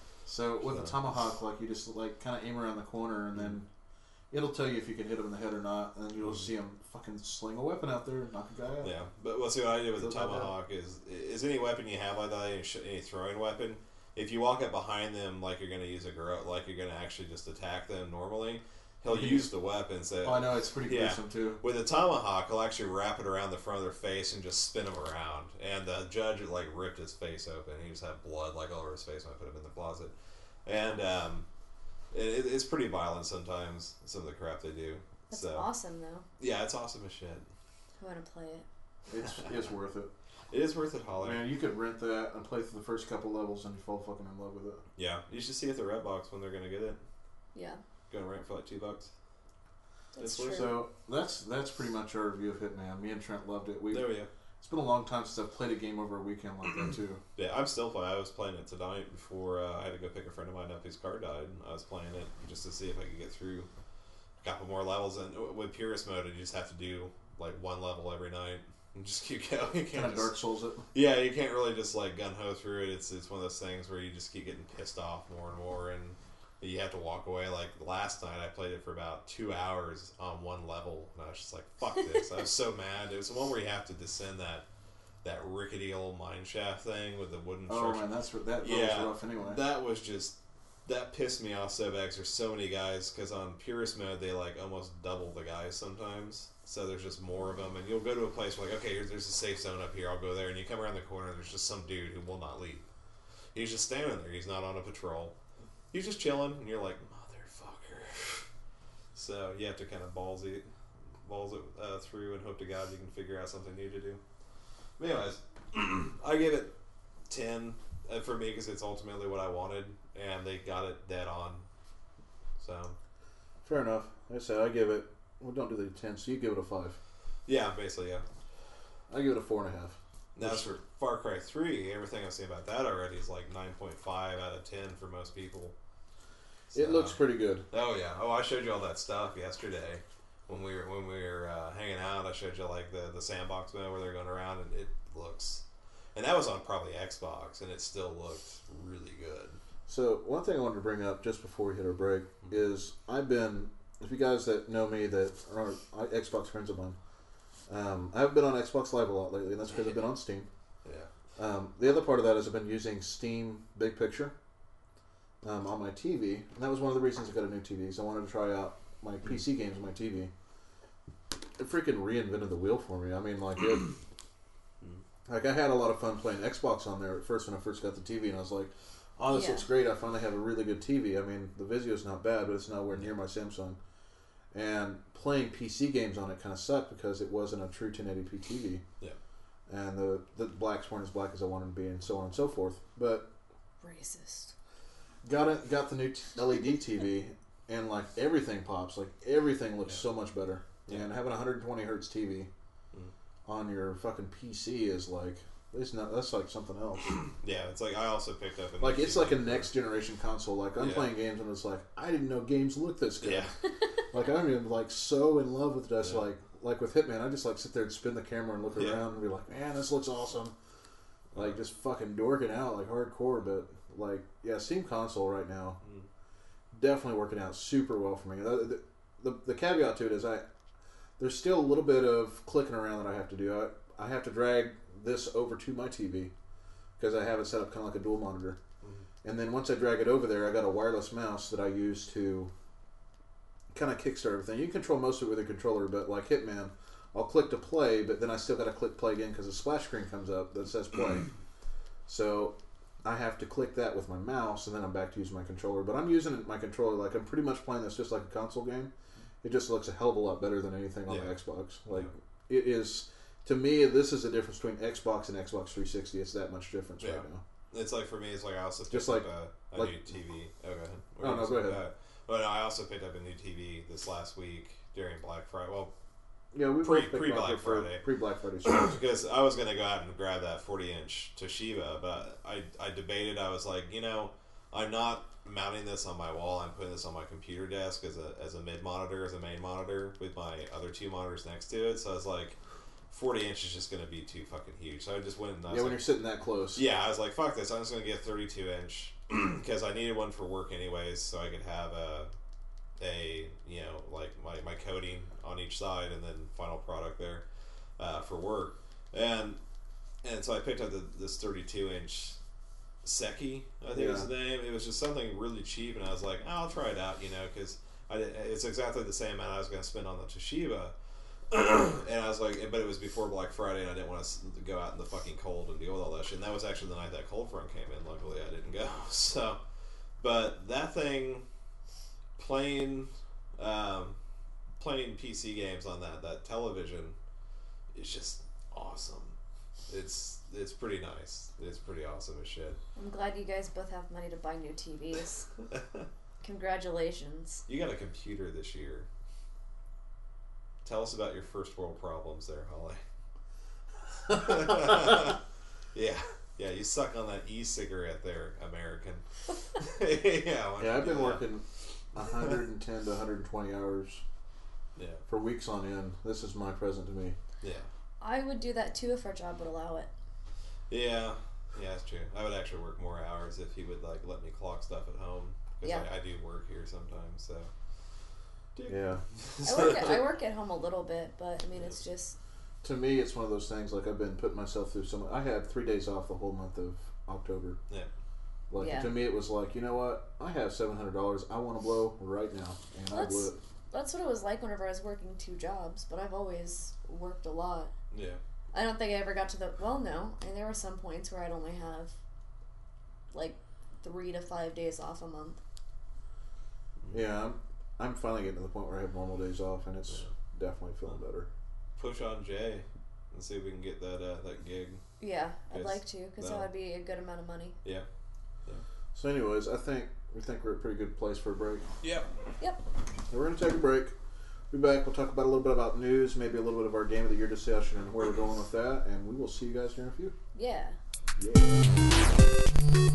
So with the So- tomahawk, like you just like kind of aim around the corner, and then it'll tell you if you can hit him in the head or not, and then you'll Mhm. see him fucking sling a weapon out there, and knock a guy out. Yeah, but well, see what I did with the Feels like that. tomahawk is is any weapon you have like that, any, sh- any throwing weapon. If you walk up behind them like you're gonna use a garrote, like you're gonna actually just attack them normally, he'll Mhm. use the weapon. So Oh, I know it's pretty Yeah. gruesome too. with a tomahawk, he'll actually wrap it around the front of their face and just spin them around. And the judge like ripped his face open. He just had blood like all over his face when I put him in the closet. And um, it, it's pretty violent sometimes. Some of the crap they do. That's so awesome, though. yeah, it's awesome as shit. I want to play it. It's it's worth it. It is worth it, Holly. Man, you could rent that and play through the first couple levels, and you fall fucking in love with it. Yeah, you should see at the Redbox when they're gonna get it. Yeah, Gonna rent for like two bucks. that's It's worth true. So that's that's pretty much our review of Hitman. Me and Trent loved it. We There we go. it's been a long time since I've played a game over a weekend like that too. Yeah, I'm still playing. I was playing it tonight before uh, I had to go pick a friend of mine up whose car died. I was playing it just to see if I could get through a couple more levels. And with Purist mode, you just have to do like one level every night and just keep going. You Kind can't of just, Dark Souls it. yeah, you can't really just like gun ho through it. It's it's one of those things where you just keep getting pissed off more and more, and you have to walk away. Like last night, I played it for about two hours on one level, and I was just like, "Fuck this!" I was so mad. It was the one where you have to descend that that rickety old mine shaft thing with the wooden Oh structure. man, that's that that Yeah, was rough anyway. That was just that pissed me off so bad 'cause there's so many guys. Because on purist mode, they like almost double the guys sometimes. So there's just more of them, and you'll go to a place where like, okay, here's, there's a safe zone up here. I'll go there, and you come around the corner, and there's just some dude who will not leave. He's just standing there. He's not on a patrol. He's just chilling, and you're like, motherfucker. So you have to kind of balls it, balls it uh, through and hope to God you can figure out something new to do. But anyways, I give it ten uh, for me because it's ultimately what I wanted, and they got it dead on. So Fair enough. Like I said, I give it. Well, don't do the ten, so you give it a five. yeah, basically yeah. I give it a four and a half. Now as for Far Cry three, everything I've seen about that already is like nine point five out of ten for most people. It So- looks pretty good. Oh yeah. Oh, I showed you all that stuff yesterday when we were when we were uh, hanging out. I showed you like the the sandbox mode where they're going around, and it looks. And that was on probably Xbox, and it still looked really good. So one thing I wanted to bring up just before we hit our break is I've been, if you guys that know me that are Xbox friends of mine, um, I haven't been on Xbox Live a lot lately, and that's because I've been on Steam. Yeah. Um, the other part of that is I've been using Steam Big Picture um, on my T V, and that was one of the reasons I got a new T V. Is I wanted to try out my P C games on my T V. It freaking reinvented the wheel for me. I mean, like it. Like I had a lot of fun playing Xbox on there at first when I first got the T V, and I was like, "Oh, this Yeah. looks great! I finally have a really good T V." I mean, the Vizio's not bad, but it's nowhere near my Samsung. And playing P C games on it kind of sucked because it wasn't a true ten eighty p T V. Yeah. And the the blacks weren't as black as I wanted them to be, and so on and so forth. But Racist. got it, got the new t- L E D T V, and like everything pops, like everything looks Yeah. so much better. Yeah. And having a one hundred twenty hertz T V Mm. on your fucking P C is like it's not. That's like something else. Yeah, it's like I also picked up. A Like new it's like a T V. next generation console. Like I'm Yeah. playing games and it's like I didn't know games look this good. Yeah. Like I'm even like so in love with this. Yeah. Like like with Hitman, I just like sit there and spin the camera and look Yeah. around and be like, man, this looks awesome. Like just fucking dorking out like hardcore. But like yeah, Steam console right now Mm. definitely working out super well for me. The, the, the, the caveat to it is I there's still a little bit of clicking around that I have to do. I I have to drag this over to my T V because I have it set up kind of like a dual monitor. Mhm. And then once I drag it over there, I got a wireless mouse that I use to kind of kickstart everything. You can control most of it with a controller, but like Hitman, I'll click to play, but then I still got to click play again because a splash screen comes up that says play. So I have to click that with my mouse, and then I'm back to using my controller. But I'm using my controller like I'm pretty much playing this just like a console game. It just looks a hell of a lot better than anything on Yeah. the Xbox. Like it is. To me, this is the difference between Xbox and Xbox three sixty. It's that much difference Yeah. right now. It's like for me, it's like I also picked Just up like- a, a like- new T V. Oh, go ahead. What Oh, were no, you go saying? ahead. Uh, But I also picked up a new T V this last week during Black Friday. Well, Yeah, we Pre- both picked pre-Black Black for Friday. pre Black Friday sales. because I was gonna go out and grab that forty inch Toshiba, but I I debated. I was like, you know, I'm not mounting this on my wall. I'm putting this on my computer desk as a as a mid monitor, as a main monitor with my other two monitors next to it. So I was like, forty inch is just gonna be too fucking huge. So I just went and I was Yeah, when like, you're sitting that close. yeah, I was like, fuck this. I'm just gonna get thirty-two inch because I needed one for work anyways, so I could have a a you know like my, my coating on each side and then final product there uh, for work. And and so I picked up the, this thirty-two inch Seki, I think was the name. It was just something really cheap, and I was like, oh, I'll try it out, you know, because it's exactly the same amount I was going to spend on the Toshiba. And I was like, but it was before Black Friday, and I didn't want to go out in the fucking cold and deal with all that shit. And that was actually the night that cold front came in. Luckily, I didn't go. So, but that thing, playing, um, playing P C games on that that television, is just awesome. It's it's pretty nice. It's pretty awesome as shit. I'm glad you guys both have money to buy new T Vs. Congratulations. You got a computer this year. Tell us about your first world problems there, Holly. yeah. Yeah, you suck on that e-cigarette there, American. yeah, why Yeah, don't I've you been do working one hundred ten to one hundred twenty hours that? Yeah. for weeks on end. This is my present to me. Yeah. I would do that too if our job would allow it. Yeah. Yeah, that's true. I would actually work more hours if he would like let me clock stuff at home. Because Yeah. I, I do work here sometimes, so. Dude. Yeah. I work, at, I work at home a little bit, but I mean, it's just. To me, it's one of those things like I've been putting myself through so much. I had three days off the whole month of October. Yeah. Like Yeah. to me, it was like, you know what? I have seven hundred dollars. I want to blow right now, and I That's- blew it. That's what it was like whenever I was working two jobs, but I've always worked a lot. Yeah. I don't think I ever got to the. Well, no. And there were some points where I'd only have like three to five days off a month. Yeah, I'm, I'm finally getting to the point where I have normal days off, and it's Yeah. definitely feeling better. Push on Jay and see if we can get that uh, that gig. Yeah, I'd Yes. like to, because that No. would be a good amount of money. Yeah. So, anyways, I think we think we're at a pretty good place for a break. Yep. Yep. So we're gonna take a break. Be back. We'll talk about a little bit about news, maybe a little bit of our game of the year discussion and where we're going with that, and we will see you guys here in a few. Yeah. Yeah.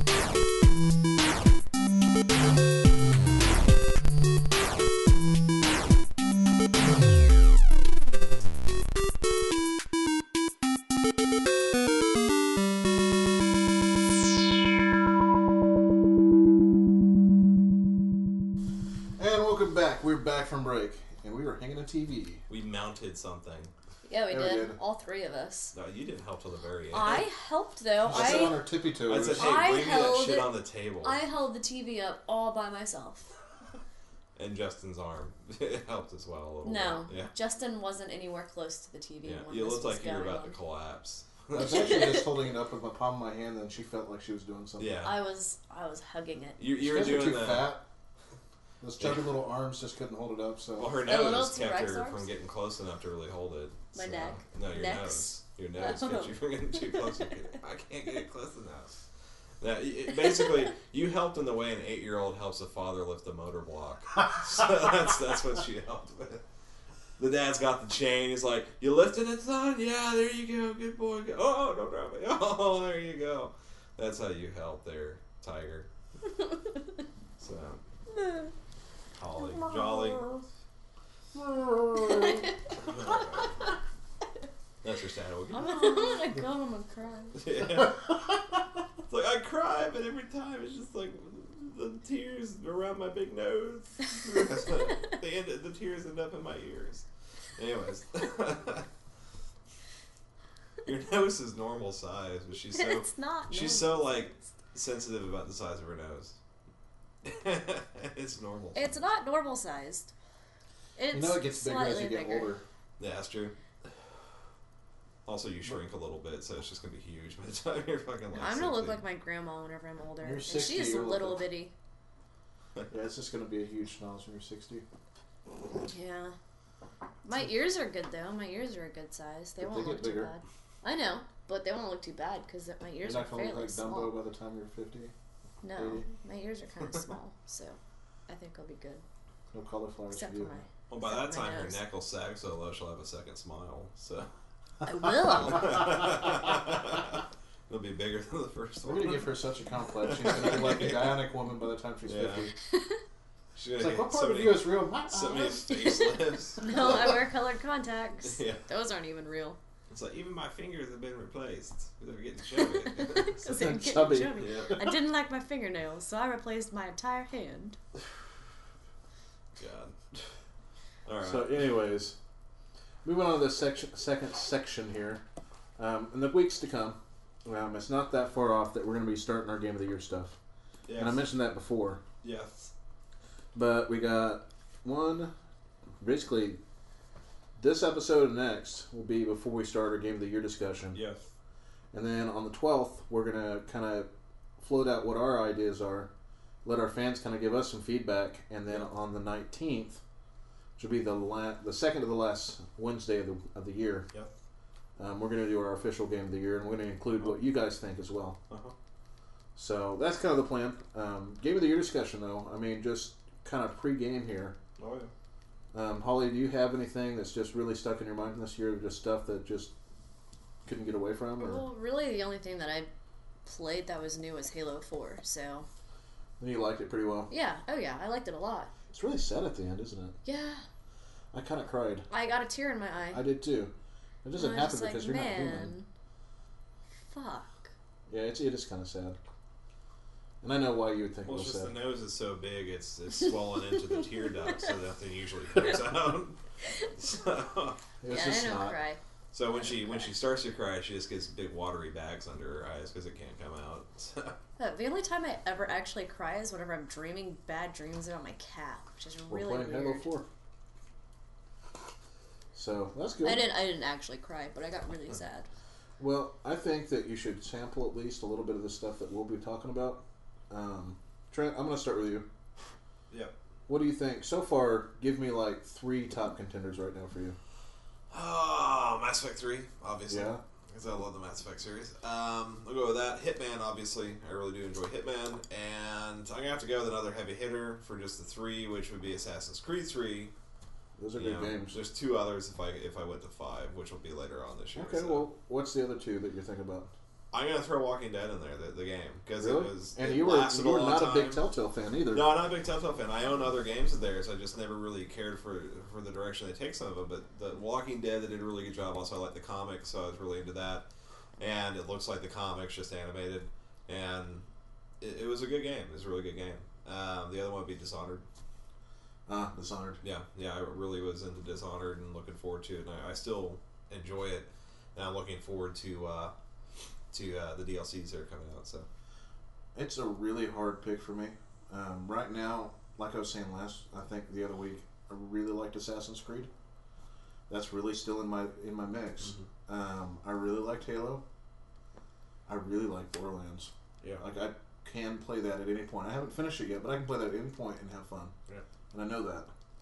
And welcome back. We're back from break, and we were hanging a T V. We mounted something. Yeah, we Yeah, we did. did. All three of us. No, you didn't help till the very end. I helped though. I sat on I our tippy I toes. said, hey, I bring me that held shit it- on the table. I held the T V up all by myself. And Justin's arm. It helped as well a little No, bit. Yeah. Justin wasn't anywhere close to the T V. Yeah. when You this looked was like you were going about on. to collapse. I was actually just holding it up with my palm of my hand, and she felt like she was doing something. Yeah. I was I was hugging it. You, You you were guys were doing too the. fat. Those chubby little arms just couldn't hold it up. So Well, her The little nose kept T-Rex her arms? from getting close enough to really hold it. My so- neck. No, your Necks. nose. Your nose Oh. kept you from getting too close. You could- I can't get it close enough. That, it- basically, you helped in the way an eight-year-old helps a father lift a motor block. So that's that's what she helped with. The dad's got the chain. He's like, "You lifted it, son? Yeah, there you go. Good boy. Go. Oh, don't drop it. Oh, there you go." That's how you help there, Tiger. So, Holly, Jolly. That's your saddle. I'm gonna go home and cry. Yeah. It's like I cry, but every time it's just like the tears around my big nose. they end, the tears end up in my ears. Anyways, your nose is normal size, but she's so It's not. she's so like sensitive about the size of her nose. It's normal. It's not normal sized. It's you know it gets bigger as slightly you get bigger. older. Yeah, that's true. Also, you shrink a little bit, so it's just gonna be huge by the time you're fucking like. I'm gonna look sixty. like my grandma whenever I'm older. You're And sixty, she's you're little looking- bitty. Yeah, it's just gonna be a huge nose when you're sixty. Yeah. My ears are good though. My ears are a good size. They But won't they look get too bigger. bad. I know, but they won't look too bad because my You're ears are not gonna look fairly like small. Dumbo by the time you're fifty. No, maybe. my ears are kind of small, so I think I'll be good. No cauliflower. Except for for you. my. Well, by that except my time, her nose. neck will sag so low she'll have a second smile. So. I will. It'll be bigger than the first We're one. gonna give her such a complex. She's gonna be like a Bionic woman by the time she's Yeah. fifty. She's It's gonna like, get what so part of many, you is real? My so many eyes. facelifts. No, I wear colored contacts. Yeah. Those aren't even real. It's like even my fingers have been replaced. They're getting chubby. Because they're getting Chubby. chubby. Yeah. I didn't like my fingernails, so I replaced my entire hand. God. All right. So, anyways, moving on to the section, second section here. Um, in the weeks to come, um, it's not that far off that we're going to be starting our Game of the Year stuff. yes. And I mentioned that before. Yes. But we got one, basically, this episode and next will be before we start our Game of the Year discussion. Yes. And then on the twelfth, we're going to kind of float out what our ideas are, let our fans kind of give us some feedback, and then on the nineteenth, which will be the la- the second to the last Wednesday of the, of the year, Yep. um, we're going to do our official Game of the Year, and we're going to include what you guys think as well. Uh-huh. So that's kind of the plan. Um, Game of the Year discussion, though, I mean, just kind of pre-game here. Oh, yeah. Um, Holly, do you have anything that's just really stuck in your mind this year, just stuff that just couldn't get away from? Or Well, really, the only thing that I played that was new was Halo four, so. you liked it pretty well? Yeah, oh yeah, I liked it a lot. It's really sad at the end, isn't it? Yeah, I kind of cried. I got a tear in my eye. I did too. It doesn't And I was happen just because like, you're not man, human. fuck. Yeah, it's, it is kind of sad. And I know why you would think Well, it it's was just sad. the nose is so big, it's it's swollen into the tear duct, so nothing usually comes out. So, It was Yeah, just I don't not. cry. so when she when she starts to cry, she just gets big watery bags under her eyes because it can't come out. So, Uh, The only time I ever actually cry is whenever I'm dreaming bad dreams about my cat, which is We're really playing Halo weird. four. So that's good. I didn't. I didn't actually cry, but I got really sad. Well, I think that you should sample at least a little bit of the stuff that we'll be talking about. Um, Trent, I'm going to start with you. Yep. what do you think so far? Give me like three top contenders right now for you. Oh, Mass Effect three, obviously. Yeah. Because I love the Mass Effect series. Um, I'll go with that. Hitman, obviously. I really do enjoy Hitman. And I'm going to have to go with another heavy hitter for just the three, which would be Assassin's Creed three. Those are You good know, games. There's two others if I if I went to five, which will be later on this year. Okay, so. well, what's the other two that you're thinking about? I'm going to throw Walking Dead in there, the, the game. Because Really? it was. And it you were lasted you were a long not time. a big Telltale fan either. No, I'm not a big Telltale fan. I own other games of theirs. I just never really cared for for the direction they take some of them. But the Walking Dead, they did a really good job. Also, I like the comics, so I was really into that. And it looks like the comics, just animated. And it, it was a good game. It was a really good game. Um, the other one would be Dishonored. Ah, Dishonored. Yeah, yeah, I really was into Dishonored and looking forward to it. And I, I still enjoy it. And I'm looking forward to uh, to uh, the D L Cs that are coming out. So It's a really hard pick for me. Um, right now, like I was saying last, I think the other week, I really liked Assassin's Creed. That's really still in my in my mix. Mm-hmm. Um, I really liked Halo. I really like Borderlands. yeah, Like I can play that at any point. I haven't finished it yet, but I can play that at any point and have fun. Yeah. And I know that.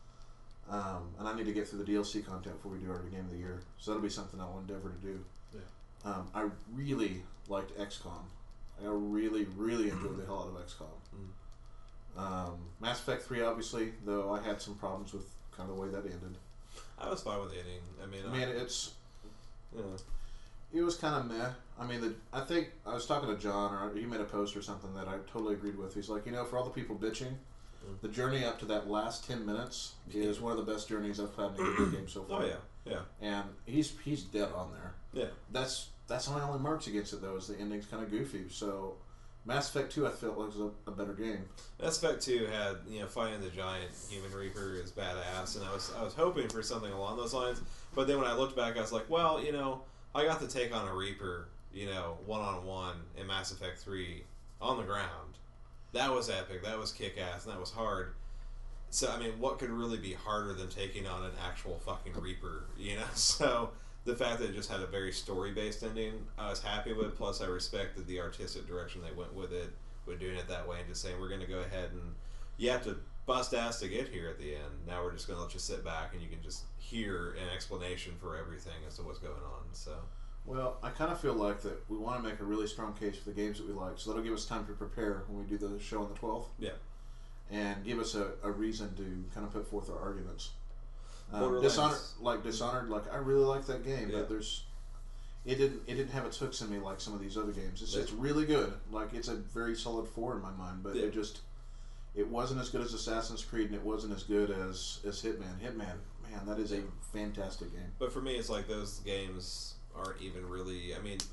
Um, and I need to get through the D L C content before we do our Game of the Year. So that'll be something I'll endeavor to do. Yeah. Um, I really liked X COM. I really, really enjoyed the hell out of X COM. Mm. Um, Mass Effect three, obviously, though I had some problems with kind of the way that ended. I was fine with the ending. I mean, I mean, I, it's yeah. it was kind of meh. I mean, the, I think I was talking to John, or he made a post or something that I totally agreed with. He's like, you know, for all the people bitching, Mm. the journey up to that last ten minutes is one of the best journeys I've had in a video game so far. Oh yeah, yeah, And he's he's dead on there. yeah. That's that's my only marks against it though. Is the ending's kind of goofy. So Mass Effect two, I felt like was a, a better game. Mass Effect two had, you know, fighting the giant human reaper is badass, and I was I was hoping for something along those lines. But then when I looked back, I was like, well, you know, I got to take on a reaper, you know, one on one in Mass Effect three on the ground. That was epic. That was kick ass, and that was hard. So I mean, what could really be harder than taking on an actual fucking reaper? You know, so. The fact that it just had a very story-based ending, I was happy with. Plus, I respected the artistic direction they went with it, with doing it that way, and just saying we're going to go ahead and you have to bust ass to get here at the end. Now we're just going to let you sit back and you can just hear an explanation for everything as to what's going on. So, Well, I kind of feel like that we want to make a really strong case for the games that we like, so that'll give us time to prepare when we do the show on the twelfth. yeah, And give us a, a reason to kind of put forth our arguments. Um, Borderlands. Dishonored, like Dishonored, like I really like that game, Yeah. but there's it didn't it didn't have its hooks in me like some of these other games. It's Yeah. it's really good, like it's a very solid four in my mind, but Yeah. it just it wasn't as good as Assassin's Creed, and it wasn't as good as as Hitman. Hitman, man, that is a fantastic game. but for me, it's like those games aren't even really. I mean,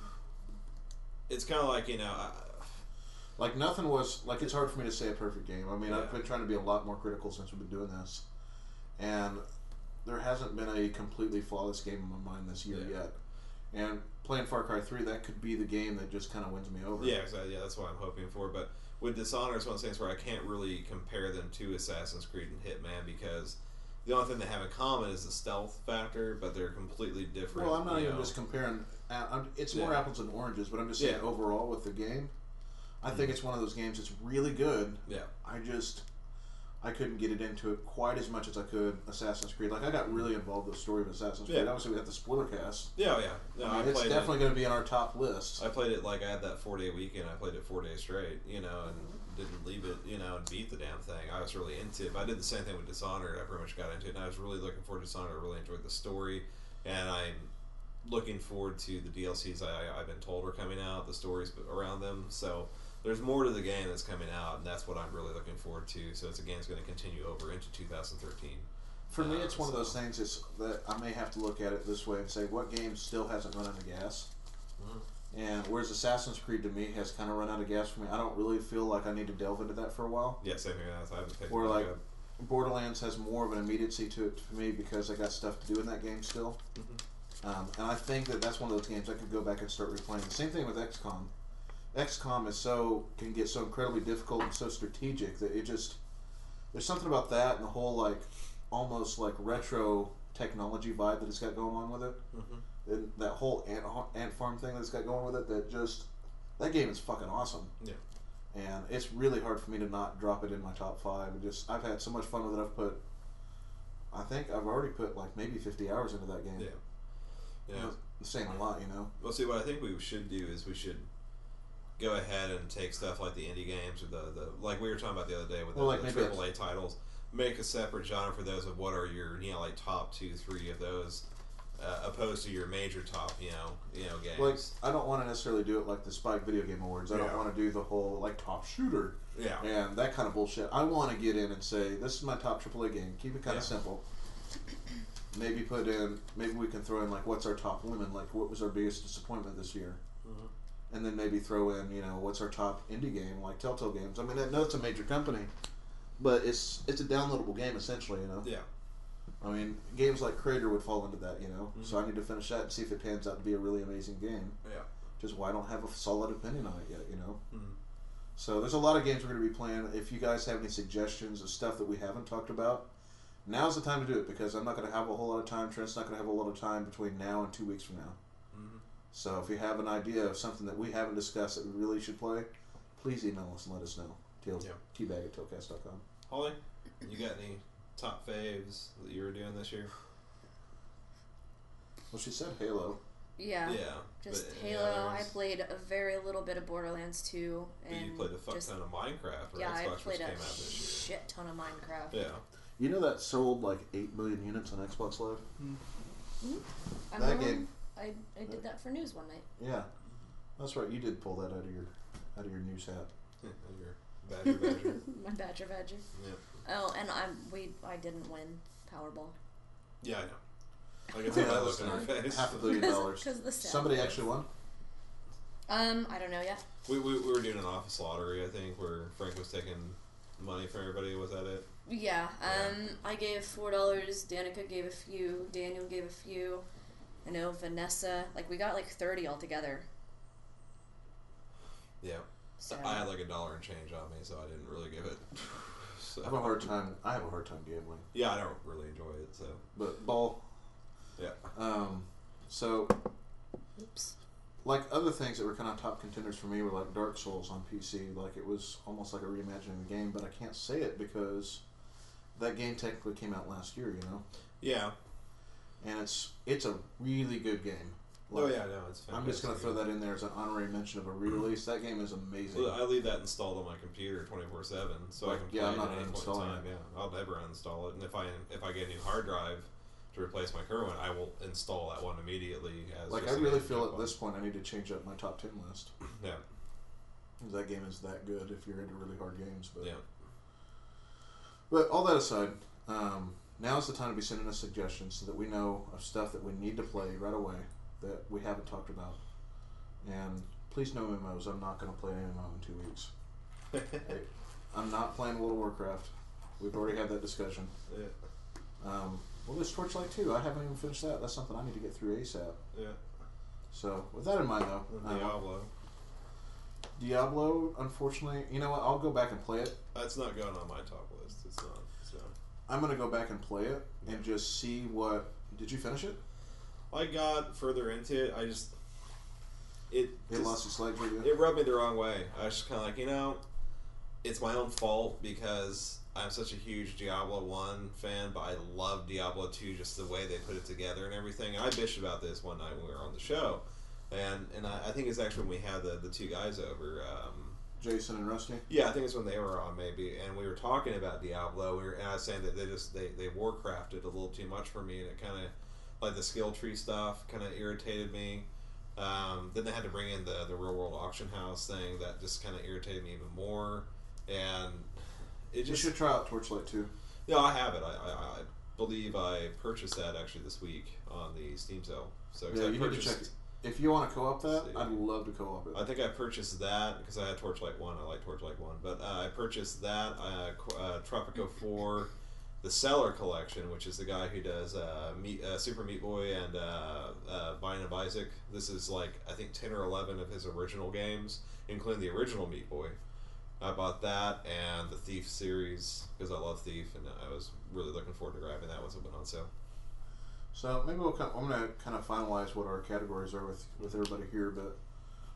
it's kind of like, you know, I, Like nothing was like it's hard for me to say a perfect game. I mean, Yeah. I've been trying to be a lot more critical since we've been doing this, and there hasn't been a completely flawless game in my mind this year Yeah. yet. And playing Far Cry three, that could be the game that just kind of wins me over. yeah, exactly, yeah, that's what I'm hoping for. But with Dishonored, it's one of those things where I can't really compare them to Assassin's Creed and Hitman because the only thing they have in common is the stealth factor, but they're completely different. Well, I'm not you even know. just comparing. uh, I'm, it's more Yeah. apples and oranges, but I'm just saying Yeah. overall with the game, I think it's one of those games that's really good. Yeah. I just I couldn't get it into it quite as much as I could Assassin's Creed. Like I got really involved with the story of Assassin's Creed. Yeah. Obviously, we had the spoiler cast. Yeah, oh, yeah. No, I I mean, it's played definitely it. going to be on our top list. I played it like I had that four day weekend. I played it four days straight, you know, and didn't leave it, you know, and beat the damn thing. I was really into it. But I did the same thing with Dishonored. I pretty much got into it, and I was really looking forward to Dishonored. I really enjoyed the story, and I'm looking forward to the D L Cs I, I've been told are coming out, the stories around them. So there's more to the game that's coming out, and that's what I'm really looking forward to. So it's a game that's going to continue over into two thousand thirteen. For me, Uh, it's one of so- those things it's, that I may have to look at it this way and say, what game still hasn't run out of gas? Mhm. And whereas Assassin's Creed to me has kind of run out of gas for me, I don't really feel like I need to delve into that for a while. Yeah, same here. I haven't picked Or it like back up. Borderlands has more of an immediacy to it for me because I got stuff to do in that game still. Mhm. Um, and I think that that's one of those games I could go back and start replaying. The same thing with X COM. X COM is so can get so incredibly difficult and so strategic that it just there's something about that and the whole like almost like retro technology vibe that it's got going on with it. Mhm. And that whole ant, ant farm thing that it's got going with it that just that game is fucking awesome. Yeah. and it's really hard for me to not drop it in my top five. It just I've had so much fun with it. I've put, I think I've already put like maybe fifty hours into that game. Yeah. Yeah. You know, it's saying a lot, you know. Well, see, what I think we should do is we should go ahead and take stuff like the indie games or the, the like we were talking about the other day with Well, the, like the maybe triple A titles. Make a separate genre for those of what are your you know like top two, three of those, uh, opposed to your major top you know you know games. Like I don't want to necessarily do it like the Spike Video Game Awards. I Yeah. don't want to do the whole like top shooter yeah. and that kind of bullshit. I want to get in and say this is my top triple A game. Keep it kind Yeah. of simple. Maybe put in. Maybe we can throw in like what's our top lemon? Like what was our biggest disappointment this year? Mhm. And then maybe throw in, you know, what's our top indie game, like Telltale Games. I mean, I know it's a major company, but it's it's a downloadable game essentially, you know. Yeah. I mean, games like Crater would fall into that, you know. Mhm. So I need to finish that and see if it pans out to be a really amazing game. Yeah. Just why I don't have a solid opinion on it yet, you know. Mhm. So there's a lot of games we're going to be playing. If you guys have any suggestions of stuff that we haven't talked about, now's the time to do it because I'm not going to have a whole lot of time. Trent's not going to have a lot of time between now and two weeks from now. Mhm. So if you have an idea of something that we haven't discussed that we really should play, please email us and let us know. T- Yeah. Teabag at tailcast dot com. Holly, you got any top faves that you were doing this year? Well, she said Halo. Yeah. Yeah. Just but any Halo. I others? played a very little bit of Borderlands two, But and you played a fuck just, ton of Minecraft, right? yeah, I Xbox played just a came out this shit ton of Minecraft. year. Yeah. You know that sold like eight million units on Xbox Live? I That remember game- I, I did that for news one night. Yeah. That's right. You did pull that out of your out of your news hat. Your Badger Badger. My Badger Badger. Yeah. Oh, and I'm we I didn't win Powerball. Yeah, I know. I can tell Yeah, that that look was on her face. half a billion dollars. Because the stats. Somebody actually won. Um, I don't know yet. We, we, we were doing an office lottery, I think, where Frank was taking money from everybody. Was that it? Yeah. Yeah. Um, I gave four dollars. Danica gave a few. Daniel gave a few. I know Vanessa. Like we got like thirty altogether. Yeah. So I had like a dollar and change on me, so I didn't really give it. So, I have a hard time. I have a hard time gambling. yeah, I don't really enjoy it, so. But ball. Yeah. Um. So, oops. like other things that were kind of top contenders for me were like Dark Souls on P C. Like it was almost like a reimagining of the game, but I can't say it because that game technically came out last year. You know. Yeah. And it's it's a really good game. Oh, yeah, no, it's fantastic. I'm just gonna throw that in there as an honorary mention of a re-release. That game is amazing. Well, I leave that installed on my computer twenty-four seven, so Like, I can yeah, play I'm it not at any point in uninstalling time. it. Yeah, I'll never uninstall it. And if I if I get a new hard drive to replace my current one, I will install that one immediately. As Like I just a really game feel jump at this point I need to change up my top ten list. on. Yeah, 'Cause that game is that good if you're into really hard games. But yeah, but all that aside, um, now is the time to be sending us suggestions so that we know of stuff that we need to play right away that we haven't talked about. And please no M M Os. I'm not going to play an M M O in two weeks. Hey, I'm not playing World of Warcraft. We've already had that discussion. yeah, Um, well, there's Torchlight two. I haven't even finished that. That's something I need to get through ASAP. yeah. So with that in mind, though, And um, Diablo. Diablo, unfortunately, you know what? I'll go back and play it. That's not going on my top list. It's not. So I'm gonna go back and play it and just see what. Did you finish it? I got further into it. I just it It just- lost its legs with you. It rubbed me the wrong way. I was just kind of like, you know, it's my own fault because I'm such a huge Diablo one fan, but I love Diablo two, just the way they put it together and everything. And I bitched about this one night when we were on the show. And and I, I think it's actually when we had the, the two guys over. Um, Jason and Rusty. yeah, I think it's when they were on maybe, and we were talking about Diablo. We were, and I was saying that they just they they Warcrafted a little too much for me, and it kind of like the skill tree stuff kind of irritated me. Um, then they had to bring in the the real world auction house thing that just kind of irritated me even more, and it You just should try out Torchlight two. yeah, I have it. I, I, I believe I purchased that actually this week on the Steam sale. So 'cause Yeah, I you need to purchased, check it. If you want to co-op that, See. I'd love to co-op it. I think I purchased that because I had Torchlight one. I like Torchlight one, but uh, I purchased that uh, qu- uh, Tropico four, the Seller collection, which is the guy who does uh, Meat, uh, Super Meat Boy and uh, uh, Binding of Isaac. This is like I think ten or eleven of his original games, including the original Meat Boy. I bought that and the Thief series because I love Thief, and I was really looking forward to grabbing that once it went on sale. So maybe we'll. Come, I'm gonna kind of finalize what our categories are with with everybody here, but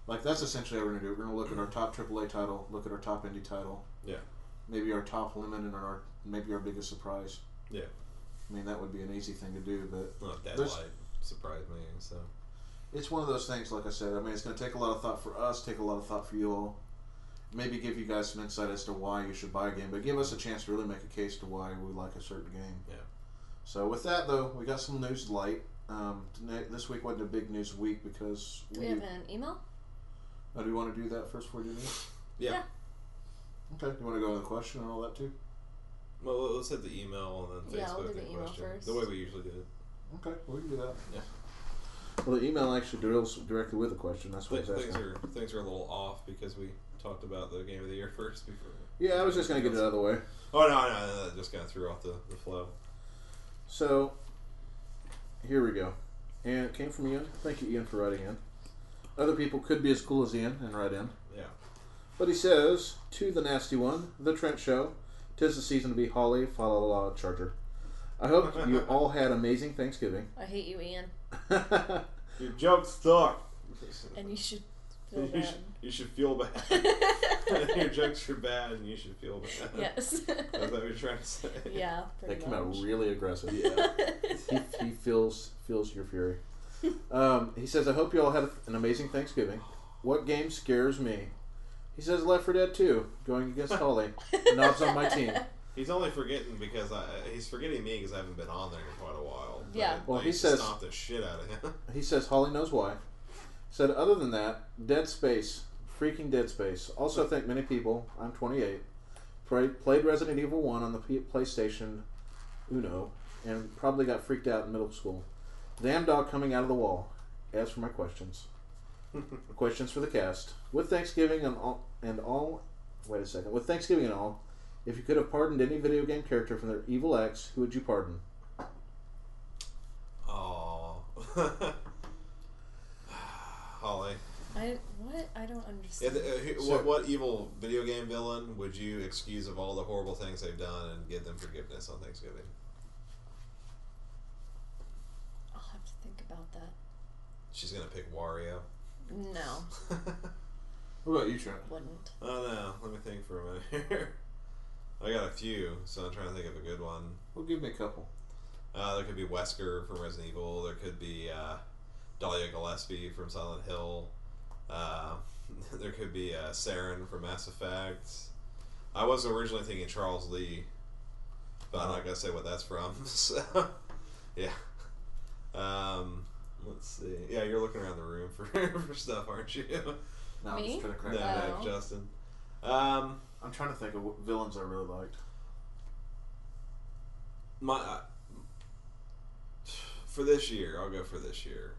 Like, that's essentially what we're going to do. We're going to look at our top triple A title, look at our top indie title. Yeah. Maybe our top limit and our maybe our biggest surprise. Yeah. I mean, that would be an easy thing to do, but... Well, Deadlight surprised me, so... It's one of those things, like I said, I mean, it's going to take a lot of thought for us, take a lot of thought for you all. Maybe give you guys some insight as to why you should buy a game, but give us a chance to really make a case to why we like a certain game. Yeah. So with that, though, we got some news light. Um, tonight, this week wasn't a big news week because... Do we have an email? Oh, do you want to do that first before we do news? Yeah. Yeah. Okay, you want to go into the question and all that, too? Well, let's hit the email and then Yeah, Facebook we'll do the and email question. first. The way we usually do it. Okay, we can do that. Yeah. Well, the email actually deals directly with the question. That's what Th- it's things asking. are things are a little off because we talked about the game of the year first before. Yeah, I was just going to get it out of the way. Oh no, no, no, that just kind of threw off the, the flow. So, here we go. And it came from Ian. Thank you, Ian, for writing in. Other people could be as cool as Ian and write in. Yeah. But he says, to the nasty one, the Trent Show, 'tis the season to be Holly, fa la la la, Charger. I hope you all had amazing Thanksgiving. I hate you, Ian. Your joke stuck. And you should feel you, bad. should, you should feel bad. Your jokes are bad and you should feel bad. Yes. Is that what you're trying to say? Yeah, That pretty came much. out really aggressive. Yeah. he, he feels feels your fury. Um, he says, I hope you all had an amazing Thanksgiving. What game scares me? He says Left four Dead two, going against Holly. Knobs on my team. He's only forgetting because I, he's forgetting me because I haven't been on there in quite a while. But Yeah. I Well, he used to says- stomp the shit out of him. He says Holly knows why. Said other than that, Dead Space, freaking Dead Space. Also think many people, I'm twenty-eight, play, played Resident Evil one on the P- PlayStation Uno and probably got freaked out in middle school. Damn dog coming out of the wall. As for my questions. Questions for the cast. With Thanksgiving and all, and all, wait a second. With Thanksgiving and all, if you could have pardoned any video game character from their evil acts, who would you pardon? Oh. Holly. I what? I don't Yeah, understand. the, uh, who- So- what, what evil video game villain would you excuse of all the horrible things they've done and give them forgiveness on Thanksgiving? I'll have to think about that. She's gonna pick Wario. No, What about you, Trent? wouldn't. Oh no, let me think for a minute here. I got a few, so I'm trying to think of a good one. Well, give me a couple. Uh, there could be Wesker from Resident Evil. There could be uh, Dahlia Gillespie from Silent Hill. Uh, there could be uh, Saren from Mass Effect. I was originally thinking Charles Lee, but I'm not gonna say what that's from. So, yeah. Um, let's see. Yeah, you're looking around the room for for stuff, aren't you? No, I'm Me? just trying to crack No, my Oh. no, Justin. Um, I'm trying to think of what villains I really liked. my uh, for this year, I'll go for this year.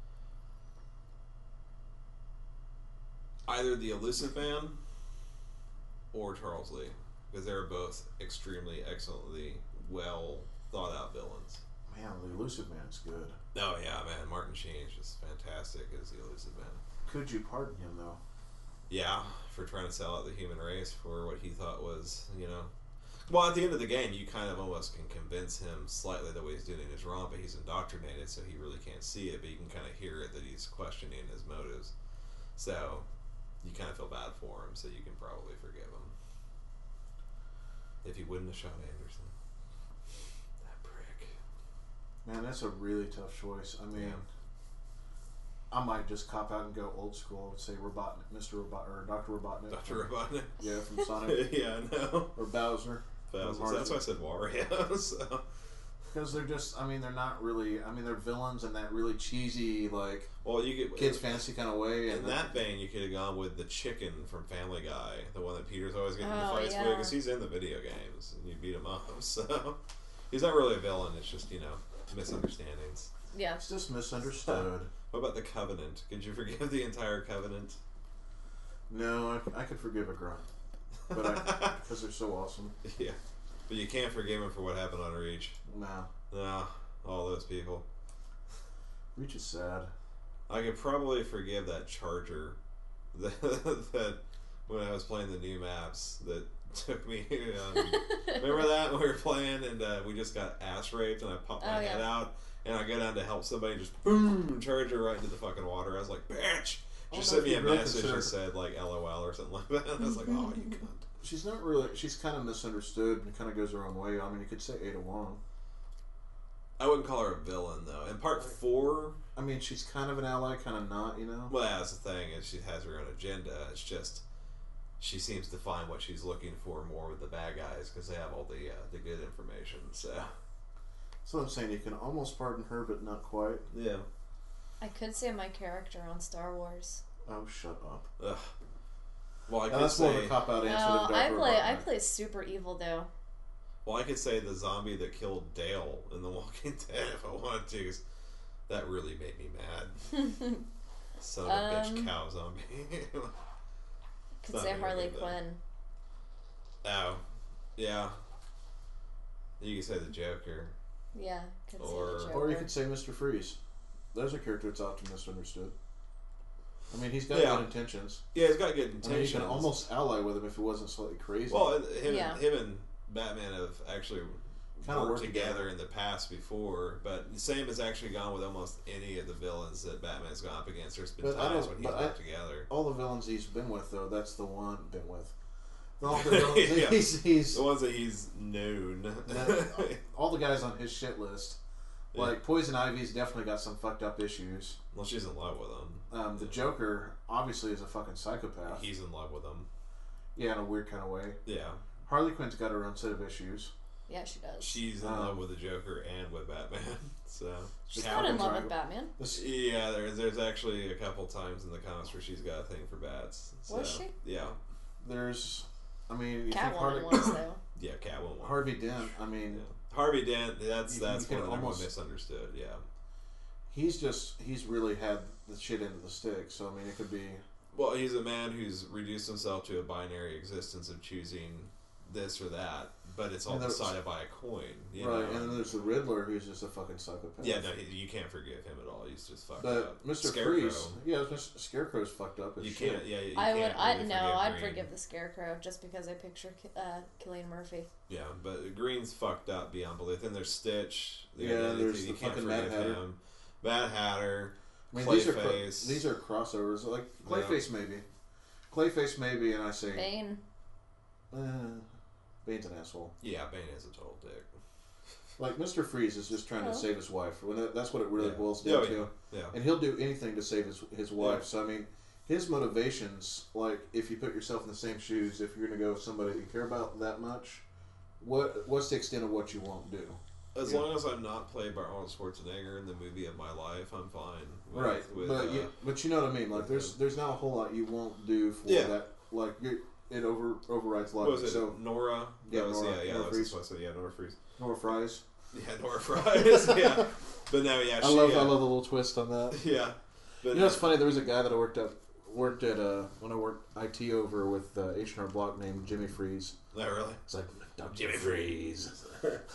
Either the Elusive Man or Charles Lee, because they're both extremely excellently well thought out villains. Man, the Elusive Man's good. Oh yeah, man, Martin Sheen is just fantastic as the Elusive Man. Could you pardon him, though? Yeah, for trying to sell out the human race for what he thought was, you know. Well, at the end of the game, you kind of almost can convince him slightly that what he's doing is wrong, but he's indoctrinated, so he really can't see it, but you can kind of hear it that he's questioning his motives. So, you kind of feel bad for him, so you can probably forgive him. If he wouldn't have shot Anderson. That prick. Man, that's a really tough choice. I mean, Yeah. I might just cop out and go old school. I would say Robotnik, Mister Robot, or Doctor Robotnik. Doctor Robotnik. Yeah, from Sonic. Yeah, I know. Or Bowser. But From that's why I said Wario, so... Because they're just, I mean, they're not really, I mean, they're villains in that really cheesy, like, Well, you get... kids' fantasy kind of way. In And that vein, you could have gone with the chicken from Family Guy, the one that Peter's always getting into Oh, fights with, yeah. because he's in the video games, and you beat him up, so... He's not really a villain, it's just, you know, misunderstandings. Yeah. it's just misunderstood. What about the Covenant? Could you forgive the entire Covenant? No, I, I could forgive a grunt. But I, because they're so awesome. Yeah. But you can't forgive him for what happened on Reach. No. No, all those people. Reach is sad. I could probably forgive that Charger that, that when I was playing the new maps that took me. Um, remember that when we were playing and uh, we just got ass raped and I popped my Oh, head yeah. out and I go down to help somebody and just boom Charger right into the fucking water. I was like, bitch, I She don't know sent if me you a really message consider- that said like L O L or something like that. I was like, oh, you cunt. She's not really. She's kind of misunderstood and kind of goes her own way. I mean, you could say Ada Wong. I wouldn't call her a villain though. In part four, I mean, she's kind of an ally, kind of not. You know. well, that's the thing is she has her own agenda. It's just she seems to find what she's looking for more with the bad guys because they have all the uh, the good information. So So I'm saying you can almost pardon her, but not quite. yeah. I could say my character on Star Wars. Oh, shut up. Ugh. Well, I Now, could that's more of say a cop out answer No, than I Darth play. I Vader. play super evil though. well I could say the zombie that killed Dale in The Walking Dead if I wanted to. 'Cause that really made me mad. Son of a bitch, Um, cow zombie. Could not say very Harley good, though. Quinn. Oh, yeah. You could say the Joker. Yeah, could Or- say the Joker. Or you could say Mister Freeze. There's a character that's often misunderstood. I mean, he's got Yeah. good intentions. Yeah, he's got good I mean, intentions. you can almost ally with him if it wasn't slightly crazy. Well, and him, Yeah. and, him and Batman have actually Kinda worked worked together, together. in the past before, but the same has actually gone with almost any of the villains that Batman's gone up against. There's been But I times don't- when he's but I- worked together. all the villains he's been with, though, that's the one been with. All the villains Yeah. he's, he's The ones that he's known. that- all the guys on his shit list. Like Poison Ivy's definitely got some fucked up issues. well, she's in love with him. Um, the Joker obviously is a fucking psychopath. He's in love with him. Yeah, in a weird kind of way. Yeah, Harley Quinn's got her own set of issues. Yeah, she does. she's in Um, love with the Joker and with Batman. So She's Yeah, not in I'll love try. with Batman. This, yeah, there's there's actually a couple times in the comics where she's got a thing for bats. So, Was she? Yeah, there's, I mean, you think Catwoman Harley, was though. yeah, Catwoman. Harvey Dent. I mean, Yeah. Harvey Dent. That's You- that's you can one of the more almost- misunderstood. Yeah. he's just he's really had the shit into the stick. So I mean, it could be Well, he's a man who's reduced himself to a binary existence of choosing this or that, but it's all And there's- decided by a coin. You right. know? And then there's the Riddler, who's just a fucking psychopath. yeah, no, he, you can't forgive him at all. He's just fucked But up. Mister Scarecrow. Freeze, yeah, Mister Scarecrow's fucked up as You shit. can't. Yeah, you I would. can't I really no. forgive I'd Green. forgive the Scarecrow just because I picture Ki- uh, Cillian Murphy. Yeah, but Green's fucked up beyond belief. Then there's Stitch. The Yeah, identity, there's you the can't fucking forgive Mad Hatter. him. Mad Hatter. I mean, these are cro- Clayface. these are crossovers. Like Yeah. Clayface, maybe. Clayface, maybe, and I say, Bane. eh, Bane's an asshole. Yeah, Bane is a total dick. Like Mister Freeze is just trying Oh. to save his wife. When that, that's what it really Yeah. boils Yeah, down yeah. to. Yeah. And he'll do anything to save his his wife. Yeah. So I mean, his motivations, like if you put yourself in the same shoes, if you're gonna go with somebody that you care about that much, what what's the extent of what you won't do? As Yeah. long as I'm not played by Arnold Schwarzenegger in the movie of my life, I'm fine. With, right, With, but uh, you, but you know what I mean. Like with there's the- there's not a whole lot you won't do for Yeah. that. Like you're, it over overrides what logic. was it? So Nora. Yeah, That was, Nora- yeah, yeah. Nora that was Freeze. what I said. Yeah, Nora Freeze. Nora Fries. Yeah, Nora Fries. yeah, but no, yeah. I she, love uh, I love the little twist on that. Yeah, but You know, it's funny. There was a guy that I worked at worked at uh, when I worked I T over with uh, H and R Block named Jimmy Freeze. no, really. It's like Doctor Jimmy Freeze.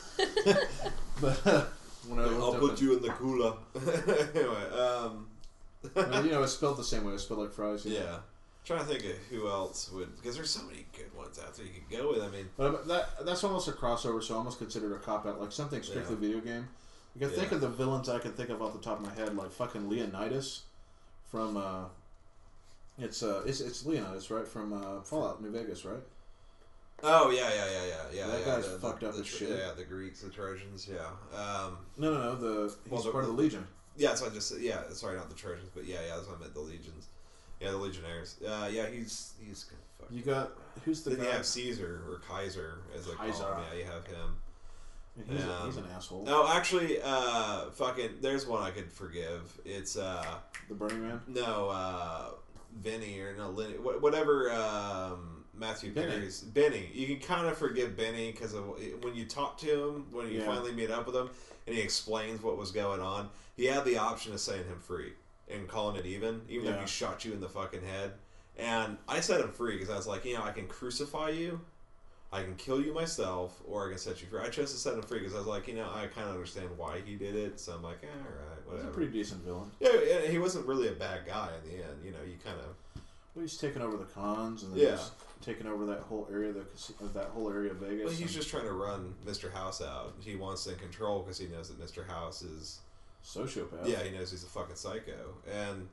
But uh, when I I'll looked up put at- you in the cooler. anyway, um, well, you know, it's spelled the same way. It's spelled like fries. You know? yeah. Trying to think of who else would, because there's so many good ones out there you could go with. I mean, But um, that that's almost a crossover, so I almost consider it a cop out, like something strictly Yeah. video game. You can think Yeah. of the villains I can think of off the top of my head, like fucking Leonidas from uh, it's uh, it's it's Leonidas, right, from uh, Fallout New Vegas, right? oh yeah, yeah, yeah, yeah, yeah. That yeah, guy's the, fucked the, up the, as Tr- shit. Yeah, the Greeks, the Trojans. Yeah. Um, No, no, no. The he's Well, the- part of the Legion. yeah, so I just said, yeah, sorry, not the Trojans, but yeah, yeah, that's what I meant. The legions. Yeah, the Legionnaires. Uh, yeah, he's he's kind of fucked. You got who's the Then guy? you have Caesar or Kaiser, as they call him. Kaiser. Yeah, you have him. He's, a, Um, he's an asshole. No, actually, uh, fucking, there's one I could forgive. It's uh, The Burning Man. no, uh, Vinny or no, Lenny, wh- whatever. Um, Matthew Benny. Perry's Benny. You can kind of forgive Benny because of when you talk to him, when you Yeah. finally meet up with him, and he explains what was going on. He had the option of setting him free and calling it even, even though Yeah. he shot you in the fucking head. And I set him free because I was like, you know, I can crucify you, I can kill you myself, or I can set you free. I chose to set him free because I was like, you know, I kind of understand why he did it. So I'm like, eh, all right, He's whatever. a pretty decent villain. Yeah, and he wasn't really a bad guy in the end. You know, you kind of Well, he's taking over the cons and then Yeah. he's taking over that whole area, the casi- of that whole area of Vegas. well, he's and just trying to run Mister House out. He wants to control because he knows that Mister House is sociopath. yeah, he knows he's a fucking psycho. And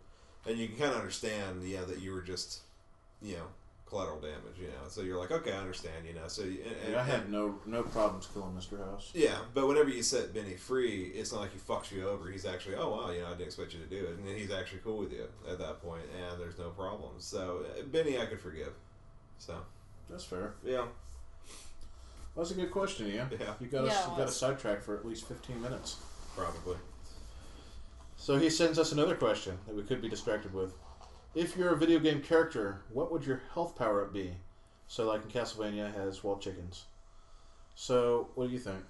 and you can kind of understand, yeah, that you were just, you know, collateral damage, you know. So you're like, okay, I understand, you know. So you, and, Yeah, I had and- no no problems killing Mister House. yeah, but whenever you set Benny free, it's not like he fucks you over. He's actually, oh wow, you know, I didn't expect you to do it, and then he's actually cool with you at that point, and there's no problems. So uh, Benny, I could forgive. So That's fair. yeah, That's a good question, Ian. Yeah. You got Yeah, us it you got a was. sidetrack for at least fifteen minutes. probably. So he sends us another question that we could be distracted with. If you're a video game character, what would your health power up be? So, like in Castlevania, has wall chickens. So, what do you think?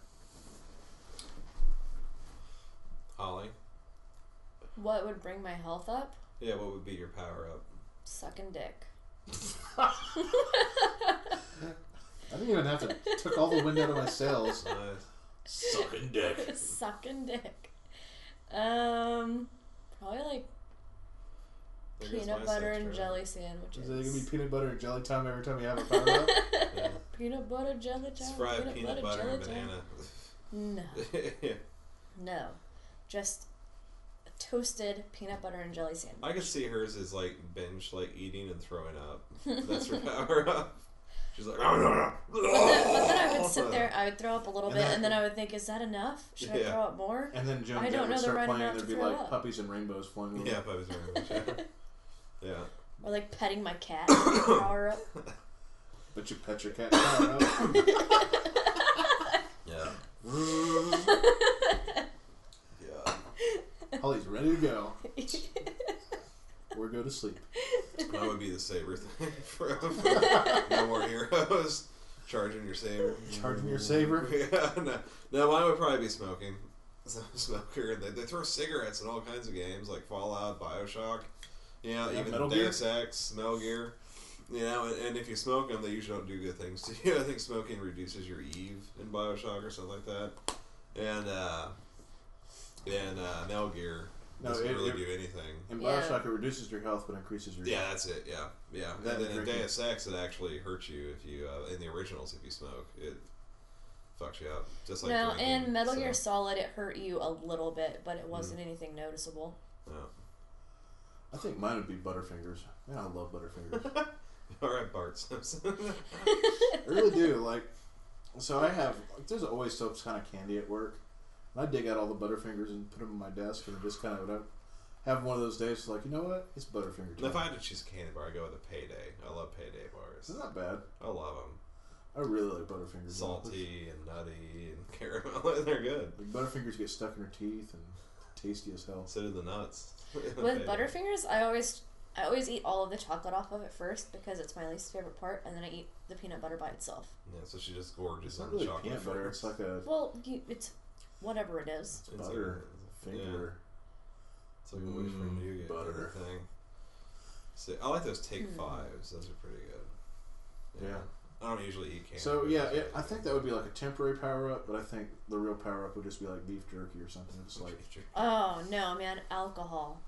Holly, What would bring my health up? yeah, what would be your power up? Sucking dick. I didn't even have to took all the wind out of my sails. Nice. Sucking dick. Sucking dick. Um, probably like There goes peanut my butter sex and drive. jelly Is sandwiches. it gonna be peanut butter and jelly time every time you have a power up? Yeah. Peanut butter jelly It's time. fried peanut, peanut butter, jelly and banana. time. No, Yeah. no, just a toasted peanut butter and jelly sandwich. I could see hers as like binge, like eating and throwing up. That's her power up. She's like, oh no no. But then, but then I would sit there, I would throw up a little And bit, that- and then I would think, is that enough? Should I Yeah. throw up more? And then Joan I Jett don't would know the start right playing, amount there'd to be throw like up. puppies and rainbows flying over. Yeah, if I was very much. Yeah. Yeah. Or like petting my cat and make it power up. But you pet your cat power up. Yeah. Yeah. Holly's ready to go. Or go to sleep. That would be the saber thing for, for No More Heroes. Charging your saber. Charging your saber. Yeah, no, no, mine would probably be smoking. So I'm a smoker. They, they throw cigarettes in all kinds of games like Fallout, Bioshock. You know, Yeah, even Metal Deus Ex, Metal Gear. You know, and, and if you smoke them, they usually don't do good things to you. I think smoking reduces your Eve in Bioshock or something like that. And uh, and uh, Metal Gear No, doesn't it- really it- do anything. In Yeah. Bioshock, it reduces your health but increases your. Yeah, that's it. Yeah, yeah. That and then in drinking. Deus Ex, it actually hurts you if you uh, in the originals if you smoke. It fucks you up, just like No, drinking, in Metal so, Gear Solid, it hurt you a little bit, but Mm. it wasn't anything noticeable. Yeah. I think mine would be Butterfingers. Man, I love Butterfingers. All right, Bart Simpson. I really do. Like, so I have. Like, there's always some kind of candy at work. And I dig out all the Butterfingers and put them on my desk, and just kind of would have one of those days. Like, you know what? It's Butterfinger time. If I had to choose a candy bar, I go with a Payday. I love Payday bars. It's not bad. I love them. I really like Butterfingers. Salty and nutty and caramel. They're good. Like, Butterfingers get stuck in her teeth and tasty as hell. So do the nuts. With Payday. Butterfingers, I always, I always eat all of the chocolate off of it first because it's my least favorite part, and then I eat the peanut butter by itself. Yeah, so she's just gorgeous It's on not the really chocolate. peanut butter. It's like a Well, you, it's whatever it is. It's like butter a- finger. It's like a wish for Mm, nougat butter. kind of thing. So, I like those Take Hmm. Fives. Those are pretty good. Yeah. I don't usually eat candy. So but yeah, those it, are I think that would be like a temporary power up, but I think the real power up would just be like beef jerky or something. Just like Oh no, man, alcohol,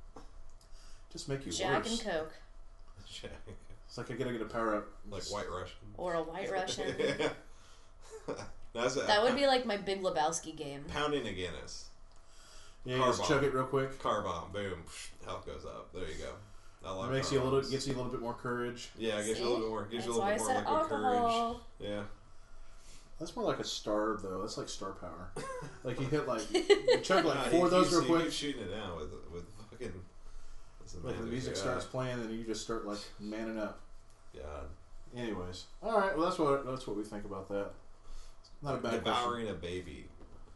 just make you Jack worse. and Coke, It's like I gotta get a power up. like White Russian. or a White Russian. Yeah. That's a, That would be like my Big Lebowski game. pounding a Guinness. Yeah, you Car just bomb. chug it real quick. Car bomb, boom, health goes up. There you go. I It love makes car you a little, bombs. gets you a little bit more courage. Yeah, it gives you a See? little bit more. Gives That's you a why I little bit said more liquid alcohol. courage. Yeah. That's more like a star though. That's like star power. Like you hit like you chug like Nah, four he of those keeps- real he quick. keeps shooting it out with with fucking. Listen, Like man, the music yeah. starts playing, and you just start like manning up. God. Anyways, all right. Well, that's what that's what we think about that. Not a bad question. Devouring a baby.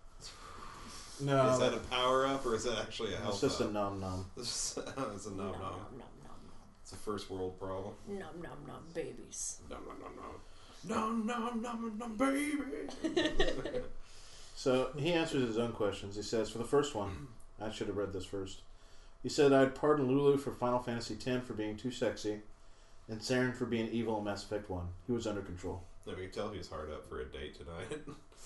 No, is that a power up or is that actually a health it's just a up? nom nom. It's a no, no. nom nom It's a first world problem. nom nom nom nom babies. No, no, no, no. No, no, no, no, baby. So he answers his own questions. He says, for the first one, I should have read this first. He said, I'd pardon Lulu for Final Fantasy X for being too sexy, and Saren for being evil in Mass Effect one. He was under control. No, we can tell he's hard up for a date tonight.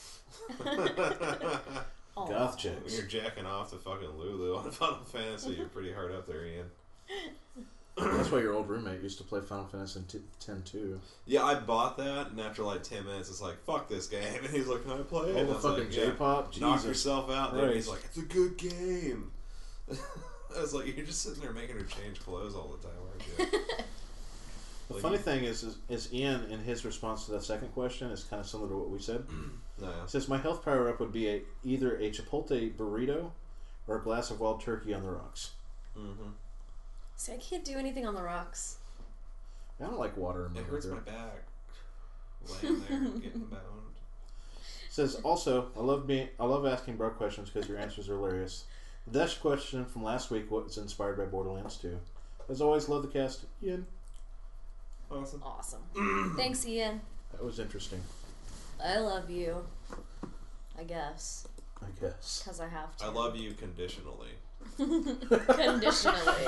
Aw. Goth When chicks. you're jacking off to fucking Lulu on Final Fantasy, you're pretty hard up there, Ian. That's why your old roommate used to play Final Fantasy X too. Yeah, I bought that, and after like ten minutes, it's like, fuck this game. And he's like, can I play it? All And the I was fucking like, yeah. J-pop? Knock Jesus. yourself out. And Right. he's like, it's a good game. I was like, you're just sitting there making her change clothes all the time, aren't you? The Like, funny you- thing is, is, is Ian, in his response to that second question, is kind of similar to what we said. No. He says, my health power-up would be a, either a Chipotle burrito or a glass of wild turkey on the rocks. Mm-hmm. See, I can't do anything on the rocks. I don't like water in my It hurts my liquor. back. Laying there, getting boned. Says, also, I love being, I love asking bro questions because your answers are hilarious. The Dash question from last week was inspired by Borderlands two. As always, love the cast. Ian. Awesome. Awesome. Thanks, Ian. That was interesting, I love you. I guess. I guess. Because I have to. I love you conditionally. Conditionally.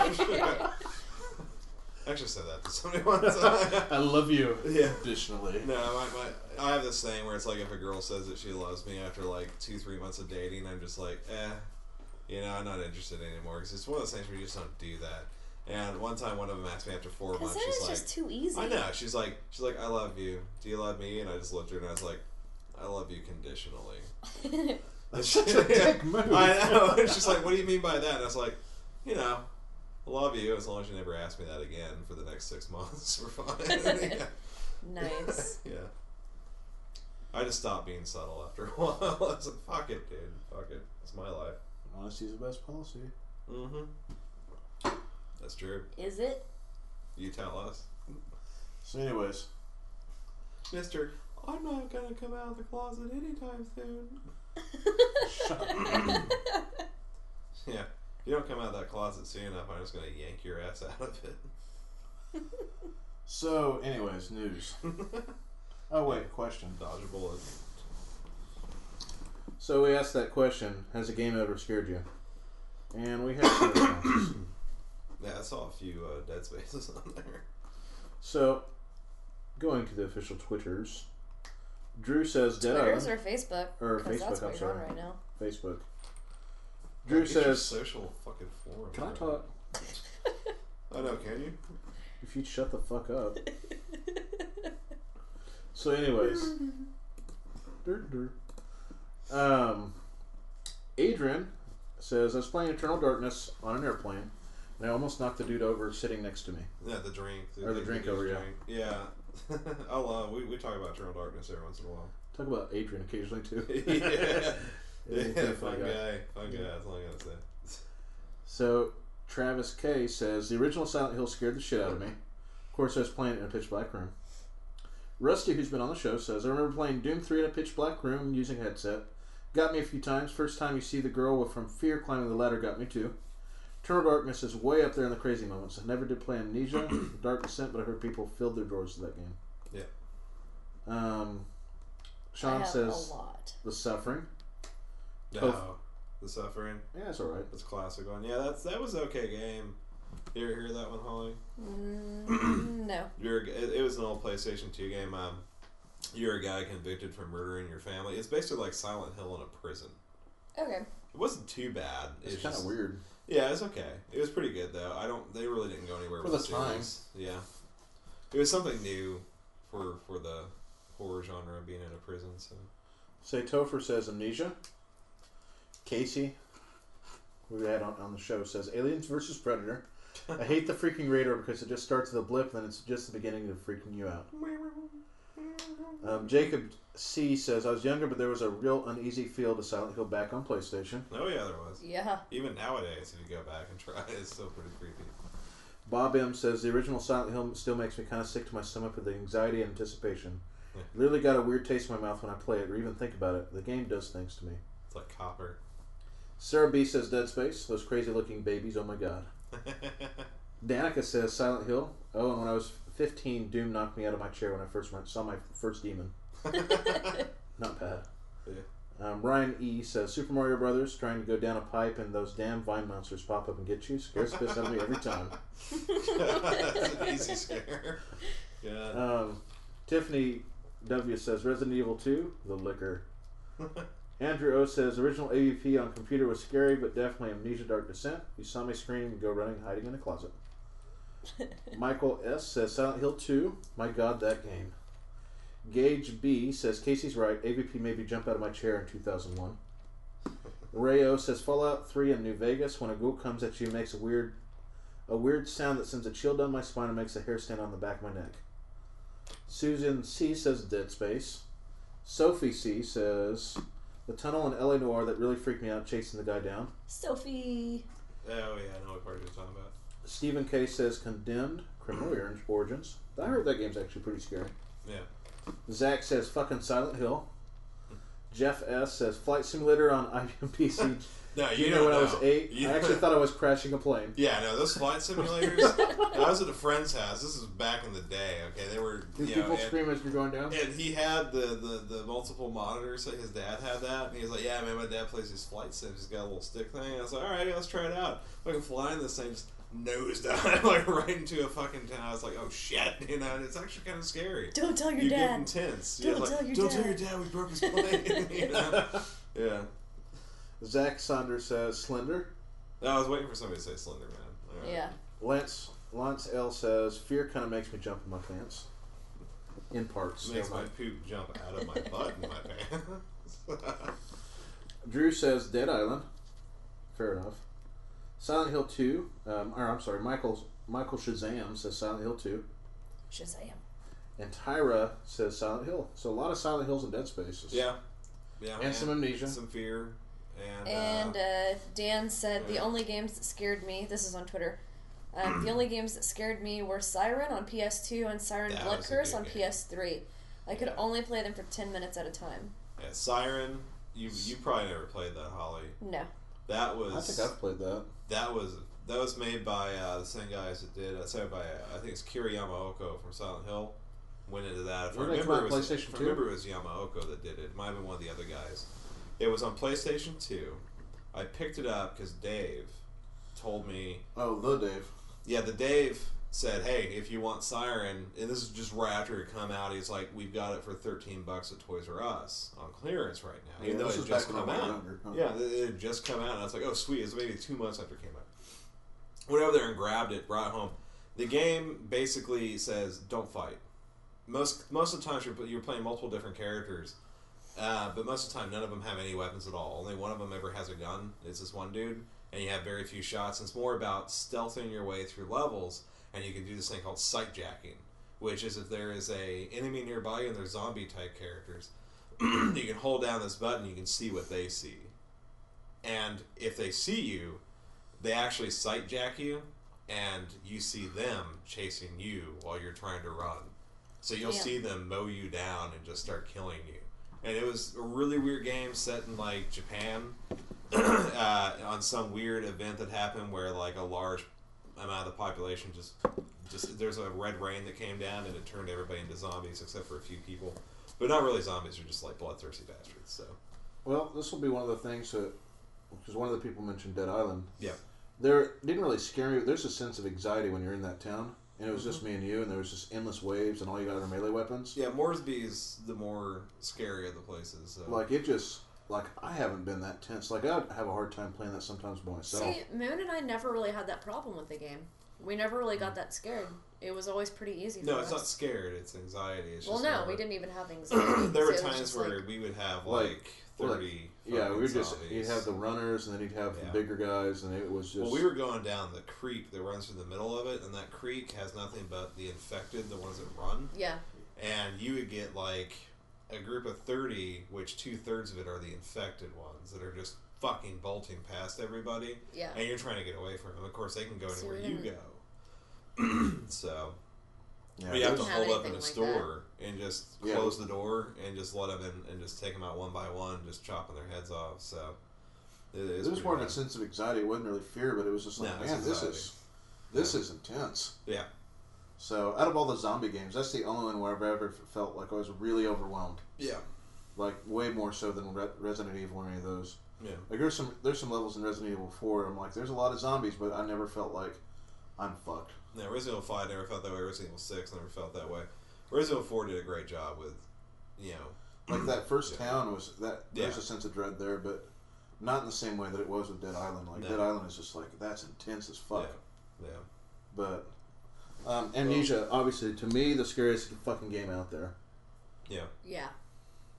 I actually said that to somebody once. I love you. Yeah. Additionally. No, my, my, I have this thing where it's like if a girl says that she loves me after like two, three months of dating, I'm just like, eh, you know, I'm not interested anymore. Because it's one of those things where you just don't do that. And one time, one of them asked me after four Because months, then she's it's like, just too easy. I know. She's like, she's like, I love you. Do you love me? And I just looked at her and I was like, I love you conditionally. That's such a dick move. I know. And she's like, what do you mean by that? And I was like, you know, I love you as long as you never ask me that again for the next six months. We're fine. Yeah. Nice. Yeah. I just stopped being subtle after a while. I was like, fuck it, dude. Fuck it. It's my life. Honesty's the best policy. Mm-hmm. That's true. Is it? You tell us. So anyways. Mister, I'm not gonna come out of the closet anytime soon. Yeah. If you don't come out of that closet soon enough, I'm just gonna yank your ass out of it. So anyways, news. Oh wait, question. Dodge a bullet. So we asked that question, has a game ever scared you? And we had some responses. Yeah, I saw a few uh, Dead Spaces on there. So, going to the official Twitters, Drew says Dead Twitters Island. or Facebook? Or 'Cause that's Facebook, what I'm you're on sorry. right now. Facebook. Yeah, Drew get your says, social fucking forum. can I right? talk? I know, can you? If you'd shut the fuck up. So anyways. Dirt, dirt. Um, Adrian says, I was playing Eternal Darkness on an airplane, and I almost knocked the dude over sitting next to me. Yeah, the drink. Or the drink over, yeah. Yeah. I'll, uh, we, we talk about Eternal Darkness every once in a while. Talk about Adrian occasionally, too. yeah. He's a Yeah, pretty fun funny guy. Fun guy, that's all I gotta say. So, Travis K says, the original Silent Hill scared the shit out of me. Of course, I was playing it in a pitch black room. Rusty, who's been on the show, says, I remember playing Doom three in a pitch black room using a headset. Got me a few times. First time you see the girl with from fear climbing the ladder got me too. Eternal Darkness is way up there in the crazy moments. I never did play Amnesia, Dark Descent, but I heard people filled their doors to that game. Yeah. Um, I Sean have says, a lot. The Suffering. No. Oh. The Suffering. Yeah, it's alright. That's a classic one. Yeah, that's that was an okay game. You ever hear that one, Holly? Mm, no. You're it, it was an old PlayStation two game. Um, you're a guy convicted for murdering your family. It's basically like Silent Hill in a prison. Okay. It wasn't too bad. It's, It's kind of just- weird. Yeah, it's okay. It was pretty good though. I don't. They really didn't go anywhere For with the the time. series. Yeah, it was something new for for the horror genre being in a prison. So Say Topher says Amnesia. Casey, who we had on, on the show, says Aliens versus Predator. I hate the freaking radar because it just starts with a blip and then it's just the beginning of freaking you out. Um, Jacob C says, I was younger, but there was a real uneasy feel to Silent Hill back on PlayStation. oh yeah, there was. Yeah. Even nowadays, if you go back and try it, it's still pretty creepy. Bob M says, the original Silent Hill still makes me kind of sick to my stomach with the anxiety and anticipation. Yeah. Literally got a weird taste in my mouth when I play it or even think about it. The game does things to me. It's like Copper. Sarah B says Dead Space. Those crazy looking babies, oh my god. Danica says Silent Hill. Oh, and when I was fifteen, Doom knocked me out of my chair when I first went, saw my first demon. Not bad. Yeah. Um, Ryan E says Super Mario Brothers, trying to go down a pipe and those damn vine monsters pop up and get you. Scares the piss out of me every time. That's an easy scare. Yeah. Um, Tiffany W says Resident Evil two, the liquor. Andrew O says original A V P on computer was scary, but definitely Amnesia Dark Descent. You saw me scream and go running, hiding in a closet. Michael S says Silent Hill two. My god, that game. Gage B says Casey's right. A V P made me jump out of my chair in two thousand one. Rayo says Fallout three in New Vegas. When a ghoul comes at you, it makes a weird, a weird sound that sends a chill down my spine and makes a hair stand on the back of my neck. Susan C says Dead Space. Sophie C says the tunnel in L A Noire that really freaked me out, chasing the guy down. Sophie. Oh yeah, I know what part you're talking about. Stephen K says Condemned Criminal Origins. I heard that game's actually pretty scary. Yeah. Zach says fucking Silent Hill. Jeff S says Flight Simulator on I B M P C. No, you, you don't know when know. I was eight, You I actually thought I was crashing a plane. Yeah, no, those flight simulators. I was at a friend's house. This is back in the day. Okay, they were. Did you people know, and, scream as you're going down? and he had the, the, the multiple monitors. Like his dad had that, and he was like, "Yeah, man, my dad plays these flight sims. He's got a little stick thing." And I was like, "All right, let's try it out." Fucking flying this thing, just nose dive like right into a fucking town. I was like, "Oh shit," you know. And it's actually kind of scary. Don't tell your you dad. get intense. Don't You're like, tell your Don't dad. tell your dad we broke his plane. You know? Yeah. Zach Saunders says Slender. I was waiting for somebody to say Slender Man. All right. Yeah. Lance Lance L says Fear kind of makes me jump in my pants. In parts. Makes Never my mind. poop jump out of my butt in my pants. Drew says Dead Island. Fair enough. Silent Hill two. Um, or I'm sorry, Michael's Michael Shazam says Silent Hill two. Shazam. And Tyra says Silent Hill. So a lot of Silent Hills and Dead Spaces. Yeah. Yeah. And some Amnesia. Some fear. And, And uh, uh, Dan said the yeah. only games that scared me. This is on Twitter. Um, the only games that scared me were Siren on P S two and Siren That Blood was a Curse good on game. P S three. I could Yeah. only play them for ten minutes at a time. yeah, Siren. You you probably never played that, Holly. No. That was. I think I've played that. That was that was made by uh, the same guys that did. Uh, sorry, by uh, I think it's Kira Yamaoka from Silent Hill. Went into that. If I Didn't they remember, come it out was, PlayStation if I two? remember it was Yamaoka that did it. It might have been one of the other guys. It was on PlayStation two. I picked it up because Dave told me. Oh, the Dave. Yeah, the Dave said, "Hey, if you want Siren," and this is just right after it come out. He's like, "We've got it for thirteen bucks at Toys R Us on clearance right now." Even Yeah, though this it was had just back when come I was out. younger, huh? Yeah, it had just come out, and I was like, "Oh, sweet!" It was maybe two months after it came out. Went over there and grabbed it, brought it home. The game basically says, "Don't fight." Most most of the times you're you're playing multiple different characters, uh, but most of the time none of them have any weapons at all. Only one of them ever has a gun. It's this one dude, and you have very few shots. And it's more about stealthing your way through levels, and you can do this thing called sight jacking, which is if there is a enemy nearby and they're zombie type characters, you can hold down this button, you can see what they see, and if they see you, they actually sight jack you, and you see them chasing you while you're trying to run. So you'll Yeah. see them mow you down and just start killing you. And it was a really weird game set in like Japan uh, on some weird event that happened where like a large amount of the population just just there's a red rain that came down and it turned everybody into zombies except for a few people. But not really zombies, they're just like bloodthirsty bastards. So Well, this will be one of the things that, because one of the people mentioned Dead Island. yeah. There didn't really scare me. There's a sense of anxiety when you're in that town, and it was just me and you, and there was just endless waves, and all you got are melee weapons. Yeah, Moresby is the more scary of the places. So. Like it just, like I haven't been that tense. Like I'd have a hard time playing that sometimes by myself. See, Moon and I never really had that problem with the game. We never really got that scared. It was always pretty easy for no, us. it's not scared. It's anxiety. It's Well, just no, more- we didn't even have anxiety. There were So it was times just where like, we would have Like- like like, thirty. Yeah, we were fucking just zombies. you'd have the runners, and then you'd have Yeah. the bigger guys, and it was just. Well, we were going down the creek that runs through the middle of it, and that creek has nothing but the infected, the ones that run. yeah, And you would get like a group of thirty, which two thirds of it are the infected ones that are just fucking bolting past everybody, yeah. and you're trying to get away from them. Of course, they can go So anywhere we you didn't- go. So Yeah, but you have it to was- have hold up in a anything like store and just Yeah. close the door and just let them in and just take them out one by one, just chopping their heads off. So it is. It was pretty more of a bad. sense of anxiety. It wasn't really fear, but it was just like, No, it's man, this anxiety. is this Yeah. is intense. Yeah. So, out of all the zombie games, that's the only one where I've ever felt like I was really overwhelmed. Yeah. Like way more so than Re- Resident Evil or any of those. Yeah. Like there's some there's some levels in Resident Evil four. I'm like, there's a lot of zombies, but I never felt like I'm fucked. No, Resident Evil five never felt that way. Resident Evil six never felt that way. Resident Evil four did a great job with, you know. Like that first Yeah. town was that there's Yeah. a sense of dread there, but not in the same way that it was with Dead Island. Like No. Dead Island is just like that's intense as fuck. Yeah. Yeah. But um, Amnesia, obviously, to me, the scariest fucking game out there. Yeah. Yeah.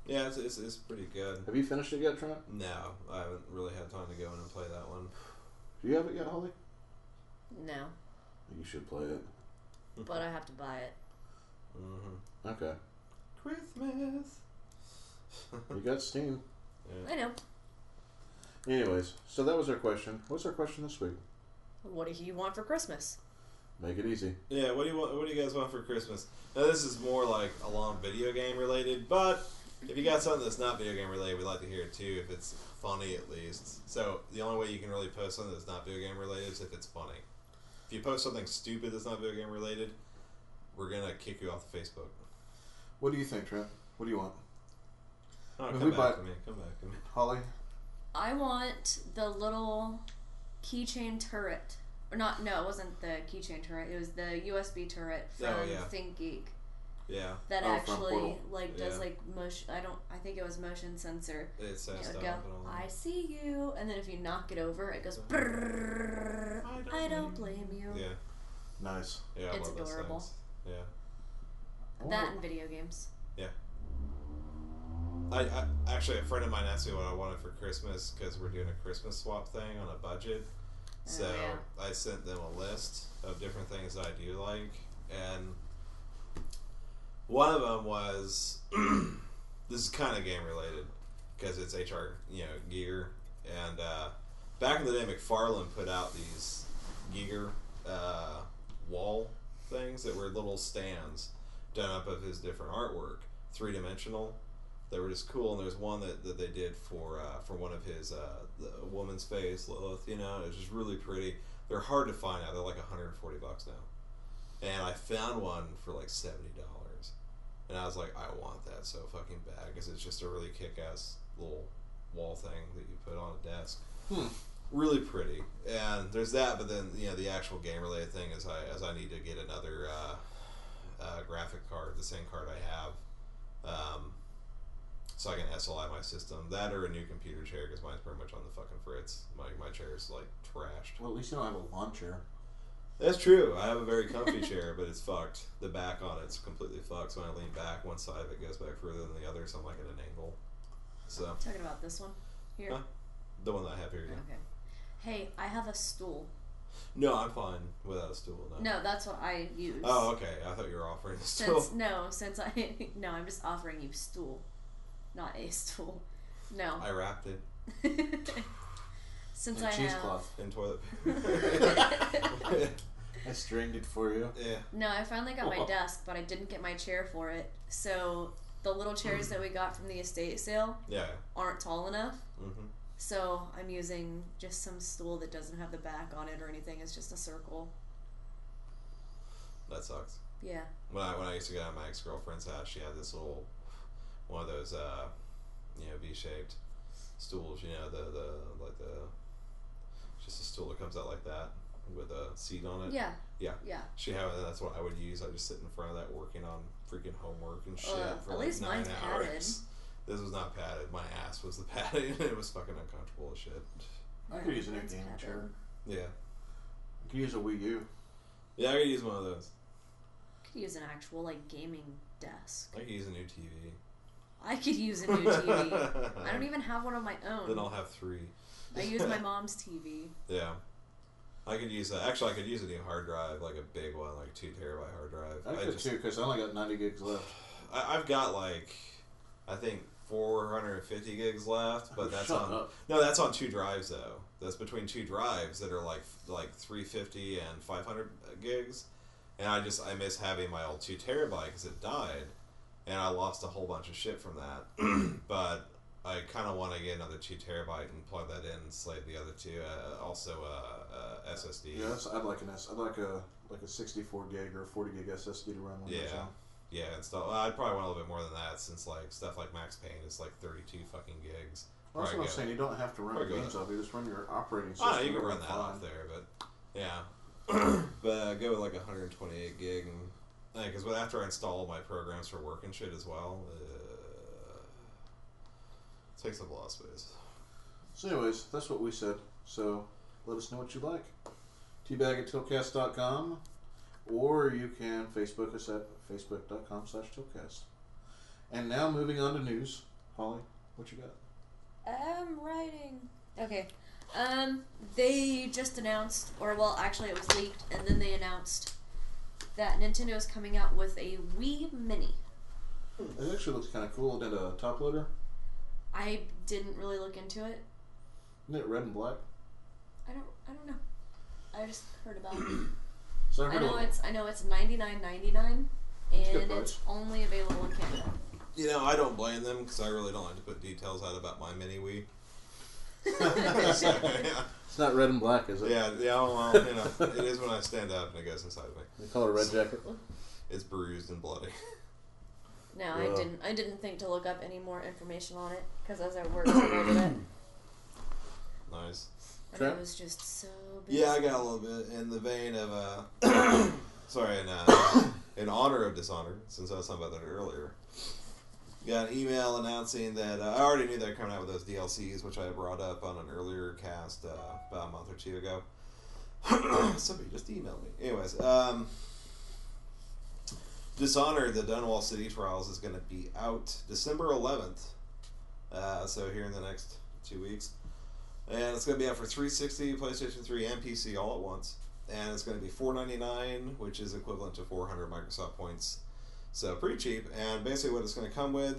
Yeah, it's, it's it's pretty good. Have you finished it yet, Trent? No, I haven't really had time to go in and play that one. Do you have it yet, Holly? No, You should play it. but I have to buy it. Mm-hmm. Okay. Christmas. You got Steam. Yeah. I know. Anyways, so that was our question. What's our question this week? What do you want for Christmas? Make it easy. Yeah, what do you want? What do you guys want for Christmas? Now this is more like a long video game related, but if you got something that's not video game related, we'd like to hear it too. If it's funny, at least. So the only way you can really post something that's not video game related is if it's funny. If you post something stupid that's not video game related, we're gonna kick you off of Facebook. What do you think, Trent? What do you want? Oh, If come we back buy- to me. Come back to me. Holly? I want the little keychain turret. Or not, no, it wasn't the keychain turret. It was the U S B turret from Oh, yeah. ThinkGeek Yeah, that Oh, from actually Portal. like does Yeah. like motion. I don't. I think it was motion sensor. it says It would stuff. go, and all that. I see you, and then if you knock it over, it goes. Brrrr, I don't I don't blame blame you. Yeah, Nice. yeah, I It's love those adorable. things. Yeah. That and video games. I, I actually, a friend of mine asked me what I wanted for Christmas because we're doing a Christmas swap thing on a budget. So Oh, yeah. I sent them a list of different things that I do like, and one of them was this is kind of game related because it's H R, you know, gear. And uh, back in the day, McFarlane put out these Giger uh, wall things that were little stands done up of his different artwork, three dimensional. They were just cool, and there's one that, that they did for uh, for one of his uh, the woman's face, Lilith. You know, it was just really pretty. They're hard to find now. They're like one hundred forty bucks now, and I found one for like seventy dollars, and I was like, I want that so fucking bad because it's just a really kick-ass little wall thing that you put on a desk. Hmm. Really pretty, and there's that. But then you know the actual game-related thing is I as I need to get another uh, uh, graphic card, the same card I have. Um, So I can S L I my system. That or a new computer chair because mine's pretty much on the fucking fritz. My my chair is like trashed. Well, at least you don't have a lawn chair. That's true. I have a very comfy chair, but it's fucked. The back on it's completely fucked. So when I lean back, one side of it goes back further than the other, so I'm like at an angle. So Talking about this one here. Huh? the one that I have here. Yeah. Okay. Hey, I have a stool. No, I'm fine without a stool. No. No, that's what I use. Oh, okay. I thought you were offering a stool. Since no, since I no, I'm just offering you stool, not a stool. No. I wrapped it Since And I cheesecloth. in toilet have. paper. I stringed it for you. Yeah. No, I finally got my Oh. desk, but I didn't get my chair for it. So the little chairs that we got from the estate sale Yeah. aren't tall enough. Mm-hmm. So I'm using just some stool that doesn't have the back on it or anything. It's just a circle. That sucks. Yeah. When I when I used to go to my ex girlfriend's house, she had this little one of those uh, you know V shaped stools. You know the the like the just a stool that comes out like that with a seat on it. Yeah. Yeah. Yeah. She had and that's what I would use. I just sit in front of that working on freaking homework and shit Uh, for at like least nine mine's hours. padded. This was not padded. My ass was the padding. It was fucking uncomfortable as shit. I could use a new Mine's gaming padded. chair. Yeah. I could use a Wii U. Yeah, I could use one of those. Could use an actual like gaming desk. I could use a new T V. I could use a new T V. I don't even have one of my own. Then I'll have three. I use my mom's T V. Yeah. I could use a, actually I could use a new hard drive, like a big one, like a two terabyte hard drive. I could just, too, because I only got ninety gigs left. I, I've got like, I think four hundred fifty gigs left, but Oh, that's shut on up. no, that's on two drives though. That's between two drives that are like like three fifty and five hundred gigs, and I just I miss having my old two terabyte because it died, and I lost a whole bunch of shit from that. But I kind of want to get another two terabyte and plug that in and slave the other two. Uh, also, uh, uh, S S D. Yes, I'd like an S. I'd like a like a sixty-four gig or forty gig S S D to run one. Yeah. of those on. Yeah, and stuff. Well, I'd probably want a little bit more than that since like stuff like Max Payne is like thirty-two fucking gigs. Well, that's Probably what I'm go- saying. You don't have to run probably your go games that. off. You just run your operating system. Oh, no, you can It'll run run that fine. off there, but yeah. But uh, go with like one hundred twenty-eight gig, and because yeah, after I install my programs for work and shit as well, uh, it takes up a lot of space. So, anyways, that's what we said. So, let us know what you like. teabag at tiltcast dot com, or you can Facebook us at facebook dot com slash tiltcast. And now, moving on to news. Holly, what you got? I'm writing. Okay. Um, they just announced, or well, actually it was leaked, and then they announced that Nintendo is coming out with a Wii Mini. It actually looks kind of cool. Did a top loader? I didn't really look into it. Isn't it red and black? I don't. I don't know. I just heard about it. So I know it's. I know it's ninety-nine ninety-nine, and price. it's only available in Canada. You know, I don't blame them because I really don't like to put details out about my mini Wii. So, yeah. It's not red and black, is it? Yeah, yeah, well, you know, it is when I stand up and it goes inside me. They call it a red jacket. It's bruised and bloody. No, I Ugh. didn't. I didn't think to look up any more information on it because as I worked, I ordered it, Nice. and Trent? it was just so. Busy. Yeah, I got a little bit in the vein of, uh, sorry, in, uh, in honor of Dishonored, since I was talking about that earlier. Got an email announcing that uh, I already knew they were coming out with those D L Cs, which I brought up on an earlier cast uh, about a month or two ago. Somebody just emailed me. Anyways, um, Dishonored, the Dunwall City Trials, is going to be out December eleventh. Uh, so here in the next two weeks. And it's going to be out for three sixty, PlayStation three, and P C all at once. And it's going to be four ninety-nine, which is equivalent to four hundred Microsoft points. So pretty cheap. And basically what it's going to come with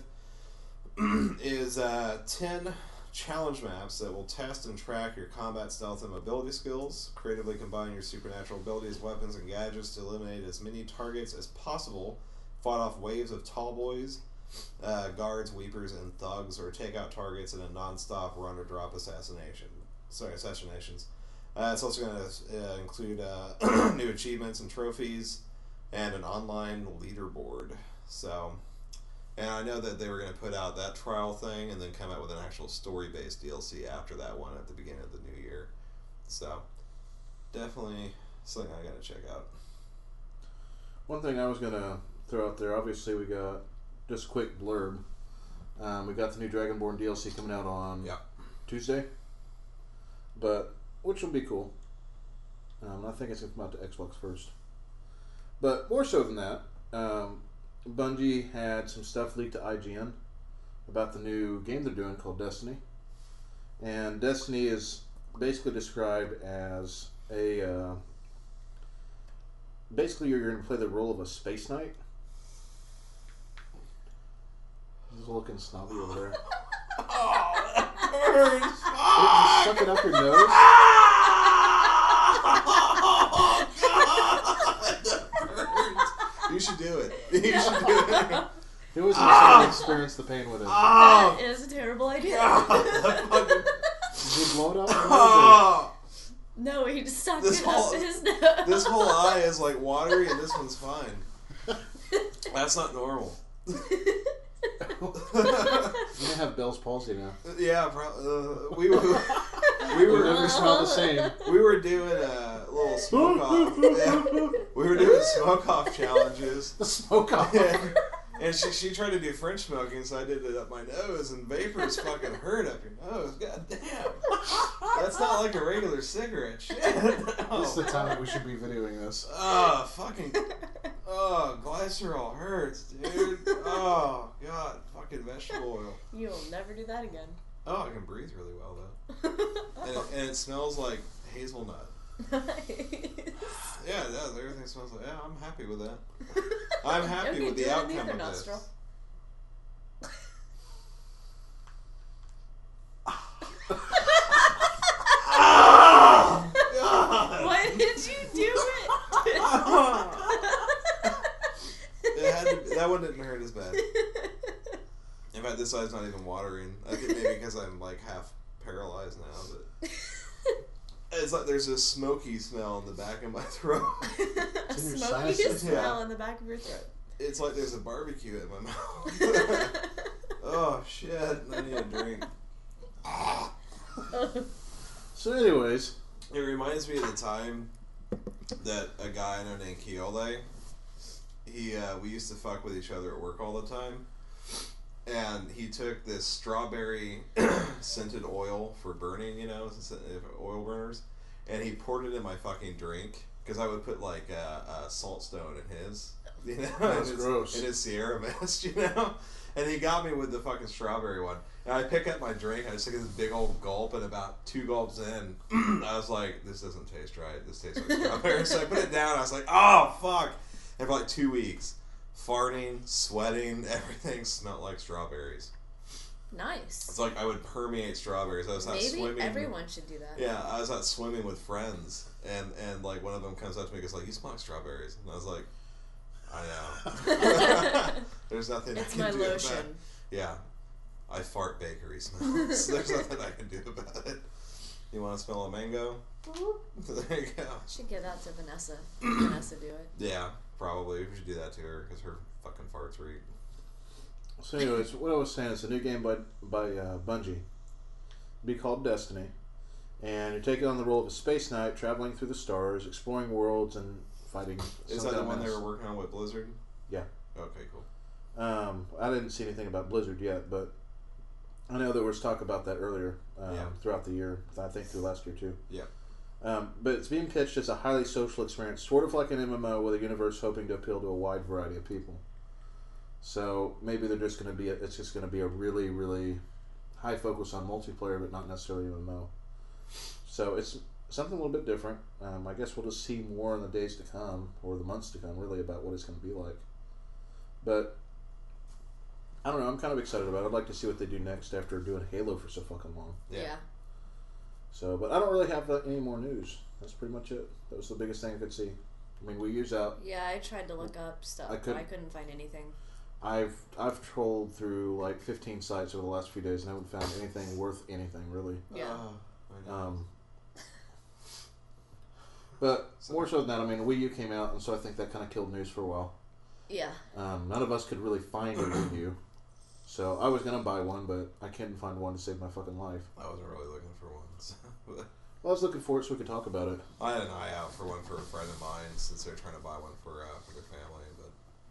is uh, ten challenge maps that will test and track your combat, stealth, and mobility skills. Creatively combine your supernatural abilities, weapons, and gadgets to eliminate as many targets as possible. Fought off waves of tall boys, uh, guards, weepers, and thugs, or take out targets in a non-stop run or drop assassination. Sorry, assassinations. Uh, it's also going to uh, include uh, new achievements and trophies, and an online leaderboard. So, and I know that they were going to put out that trial thing and then come out with an actual story-based D L C after that one at the beginning of the new year. So, definitely something I got to check out. One thing I was going to throw out there, obviously we got, just a quick blurb, um, we got the new Dragonborn D L C coming out on Yeah. Tuesday, but which will be cool. Um, I think it's going to come out to Xbox first. But more so than that, um, Bungie had some stuff leaked to I G N about the new game they're doing called Destiny. And Destiny is basically described as a... Uh, basically, you're going to play the role of a space knight. He's looking snobby over there. Oh, that burns! Just suck it up your nose. Oh, God! That burns! You should do it. You should do it. It was insane to experience the pain with it. Oh, That is a terrible idea. God, that fucking... Did you blow it up? Or Oh, No, he just sucked This it whole- up to his nose. this whole eye is like watery, and this one's fine. That's not normal. You're gonna have Bell's palsy now. Yeah, pro- uh, we were we You were never smell the same. we were doing a little smoke off. Yeah, we were doing smoke off challenges. The smoke off. And, and she she tried to do French smoking, so I did it up my nose, and vapors fucking hurt up your nose. God damn, that's not like a regular cigarette. Shit. No. This is the time that we should be videoing this. Oh, fucking. Oh, glycerol hurts, dude. Oh, God. Fucking vegetable oil. You'll never do that again. Oh, I can breathe really well, though. And it, and it smells like hazelnut. Nice. Yeah, it does. Everything smells like. Yeah, I'm happy with that. I'm happy Okay, with do the it in outcome other of nostril. this. Oh, God. Why did you do it? It had to, that one didn't hurt as bad. In fact, this eye's not even watering. I think maybe because I'm like half paralyzed now, but it's like there's a smoky smell in the back of my throat. A in your smoky sinuses? smell Yeah. in the back of your throat. It's like there's a barbecue in my mouth. Oh shit! I need a drink. So, anyways, It reminds me of the time that a guy I know named Keole, he uh, we used to fuck with each other at work all the time, and he took this strawberry scented oil for burning, you know, oil burners, and he poured it in my fucking drink because I would put like a, a salt stone in his, You know, That's in his, gross. in his Sierra Mist, you know. And he got me with the fucking strawberry one. And I pick up my drink, I just take this big old gulp, and about two gulps in, I was like, this doesn't taste right. This tastes like strawberry. So I put it down, I was like, oh, fuck. And for like two weeks, farting, sweating, everything smelled like strawberries. Nice. It's like I would permeate strawberries. I was out Maybe swimming. everyone should do that. Yeah, I was out swimming with friends, and, and like one of them comes up to me and goes like, you smell like strawberries. And I was like, I know. There's nothing It's I can my do lotion. about it. Yeah. I fart bakery smells. There's nothing I can do about it. You want to smell a mango? There you go. Should give that to Vanessa. Vanessa do it. Yeah, probably. We should do that to her because her fucking farts reek. So, anyways, what I was saying is a new game by by uh, Bungie. It'd be called Destiny, and you're taking on the role of a space knight, traveling through the stars, exploring worlds, and fighting. Is some that the kind of one they menace. were working on with Blizzard? Yeah. Okay, cool. Um, I didn't see anything about Blizzard yet, but I know there was talk about that earlier um, Yeah. throughout the year. I think through last year too. Yeah. Um, but it's being pitched as a highly social experience, sort of like an M M O, with a universe hoping to appeal to a wide variety of people. So maybe they're just going to be. A, it's just going to be a really, really high focus on multiplayer, but not necessarily M M O. So it's something a little bit different. Um, I guess we'll just see more in the days to come, or the months to come, really, about what it's going to be like. But I don't know. I'm kind of excited about it. I'd like to see what they do next after doing Halo for so fucking long. Yeah. Yeah. So, but I don't really have uh, any more news. That's pretty much it. That was the biggest thing I could see. I mean, we use out. Yeah, I tried to look up stuff, I but couldn't- I couldn't find anything. I've I've trolled through like fifteen sites over the last few days and I haven't found anything worth anything really. Yeah. Oh, I know. Um, but more so than that, I mean, Wii U came out, and so I think that kind of killed news for a while. Yeah. Um, none of us could really find a Wii U, so I was gonna buy one, but I couldn't find one to save my fucking life. I wasn't really looking for one. So. Well, I was looking for it so we could talk about it. I had an eye out for one for a friend of mine since they're trying to buy one for uh, for their family, but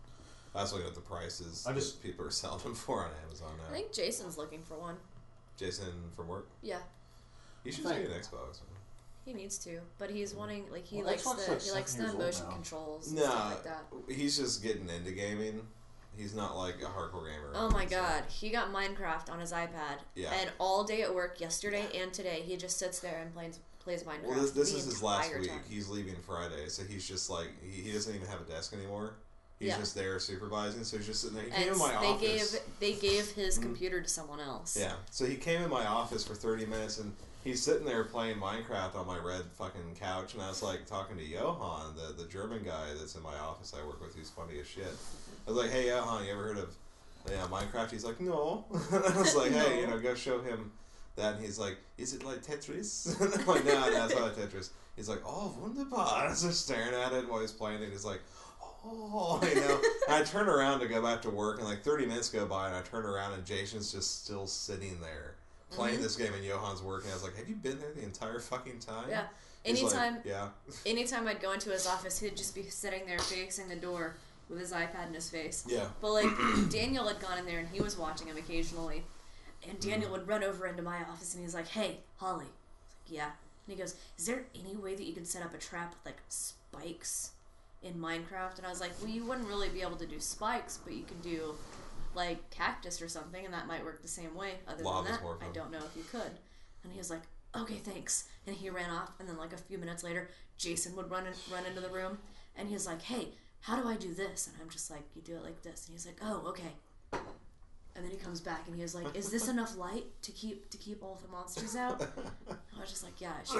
I was looking at the prices I that just- people are selling them for on Amazon I now. think Jason's looking for one. Jason from work, Yeah. you should Thank- see an Xbox. Man. He needs to, but he's wanting like he Well, likes Xbox the like he likes seven the years old motion now. controls and Nah, stuff like that. he's just getting into gaming. He's not like a hardcore gamer. Oh my god, he got Minecraft on his iPad, Yeah. and all day at work yesterday and today, he just sits there and plays plays Minecraft. Well, this, this the is his last entire week. time. He's leaving Friday, so he's just like he, he doesn't even have a desk anymore. He's Yeah. just there supervising, so he's just sitting there. He And came in my they office. gave they gave his Mhm. computer to someone else. Yeah, so he came in my office for thirty minutes, and he's sitting there playing Minecraft on my red fucking couch, and I was like talking to Johan, the the German guy that's in my office I work with, who's funny as shit. I was like, "Hey Johan, you ever heard of yeah Minecraft?" He's like, "No." I was like, "Hey, No. you know, go show him that." And he's like, "Is it like Tetris?" And I'm like, "No, that's not Tetris." He's like, "Oh, wunderbar!" And I was just staring at it while he's playing it. He's like, "Oh," you know. And I turn around to go back to work, and like thirty minutes go by, and I turn around, and Jason's just still sitting there playing Mhm. this game, and Johan's working. I was like, "Have you been there the entire fucking time?" Yeah. He's like, Anytime yeah. anytime I'd go into his office, he'd just be sitting there facing the door with his iPad in his face. Yeah. But like Daniel had gone in there and he was watching him occasionally, and Daniel would run over into my office and he's like, "Hey, Holly," I was like, "Yeah," and he goes, "Is there any way that you can set up a trap with like spikes in Minecraft?" And I was like, "Well, you wouldn't really be able to do spikes, but you can do like cactus or something, and that might work the same way. Other Lava's than that, more I fun. don't know if you could." And he was like, "Okay, thanks." And he ran off, and then like a few minutes later, Jason would run in, run into the room, and he was like, "Hey, how do I do this?" And I'm just like, "You do it like this." And he's like, "Oh, okay." And then he comes back and he was like, "Is this enough light to keep to keep all the monsters out?" And I was just like, "Yeah, it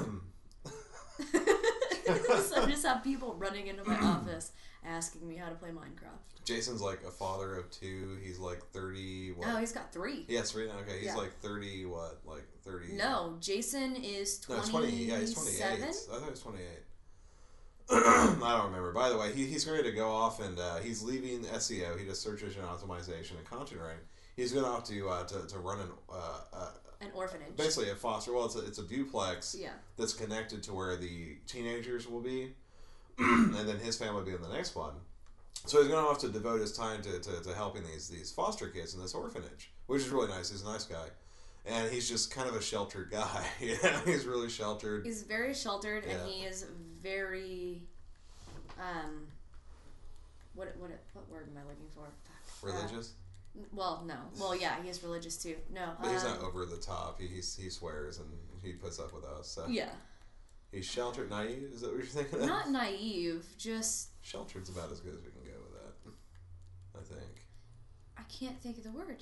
should." So I just have people running into my office asking me how to play Minecraft. Jason's like a father of two. He's like thirty. What? Oh, he's got three. Yeah, three. Okay, he's Yeah. like thirty. What? Like thirty? No, Jason is No, twenty-seven. twenty. Yeah, he's twenty-eight. I thought he was twenty-eight. I don't remember. By the way, he, he's ready to go off, and uh, he's leaving S E O. He does search engine optimization and content writing. He's going off to uh, to to run an uh, uh, An orphanage. basically a foster. Well, it's a, it's a duplex Yeah. that's connected to where the teenagers will be, and then his family will be in the next one. So he's going to have to devote his time to, to, to helping these these foster kids in this orphanage, which is really nice. He's a nice guy, and he's just kind of a sheltered guy. You know, he's really sheltered. He's very sheltered, Yeah. and he is very, um, what what what word am I looking for? Fuck. Religious? Uh, well, no. Well, yeah, he is religious too. No. But he's um, not over the top. He he's, he swears and he puts up with us. So. Yeah. He's sheltered, naive. Is that what you're thinking? Of? Not naive, just Sheltered's about as good as we can go with that. I think. I can't think of the word.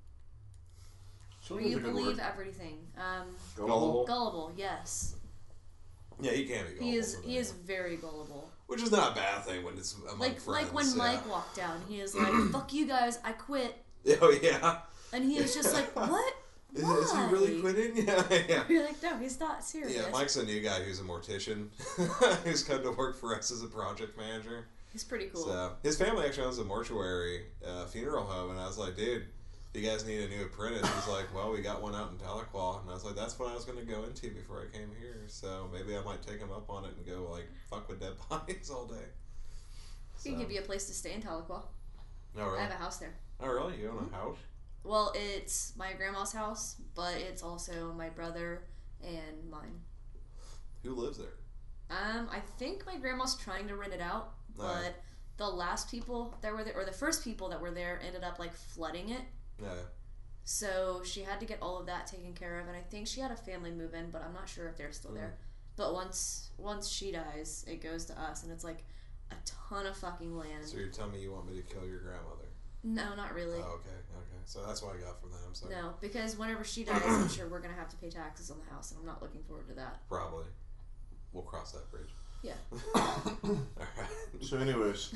So Where there's you a good believe word. everything. Um, Gullible. gullible. Yes. Yeah, he can be gullible. He is. for He that. is very gullible. Which is not a bad thing when it's among Like friends. like when yeah. Mike walked down, he is like, "Fuck you guys, I quit," Oh yeah. and he is just like, "What? Is, Why?" is he really quitting? Yeah, yeah. You're like, "No, he's not serious." Yeah, Mike's a new guy who's a mortician who's come to work for us as a project manager. He's pretty cool. So his family actually owns a mortuary uh, funeral home, and I was like, dude, if you guys need a new apprentice, he's like, well, we got one out in Tahlequah, and I was like, that's what I was going to go into before I came here, so maybe I might take him up on it and go like fuck with dead bodies all day. He can give you a place to stay in Tahlequah. Oh really? I have a house there. Oh really? You own a house? Well, it's my grandma's house, but it's also my brother and mine. Who lives there? Um, I think my grandma's trying to rent it out, but Alright. the last people that were there, or the first people that were there, ended up like flooding it. Yeah. So she had to get all of that taken care of, and I think she had a family move in, but I'm not sure if they're still there. But once once she dies, it goes to us, and it's like a ton of fucking land. So you're telling me you want me to kill your grandmother? No, not really. Oh, okay, okay. So that's what I got from that. I'm sorry. No, because whenever she dies, I'm sure we're gonna have to pay taxes on the house, and I'm not looking forward to that. Probably. We'll cross that bridge. Yeah. Alright. So, anyways,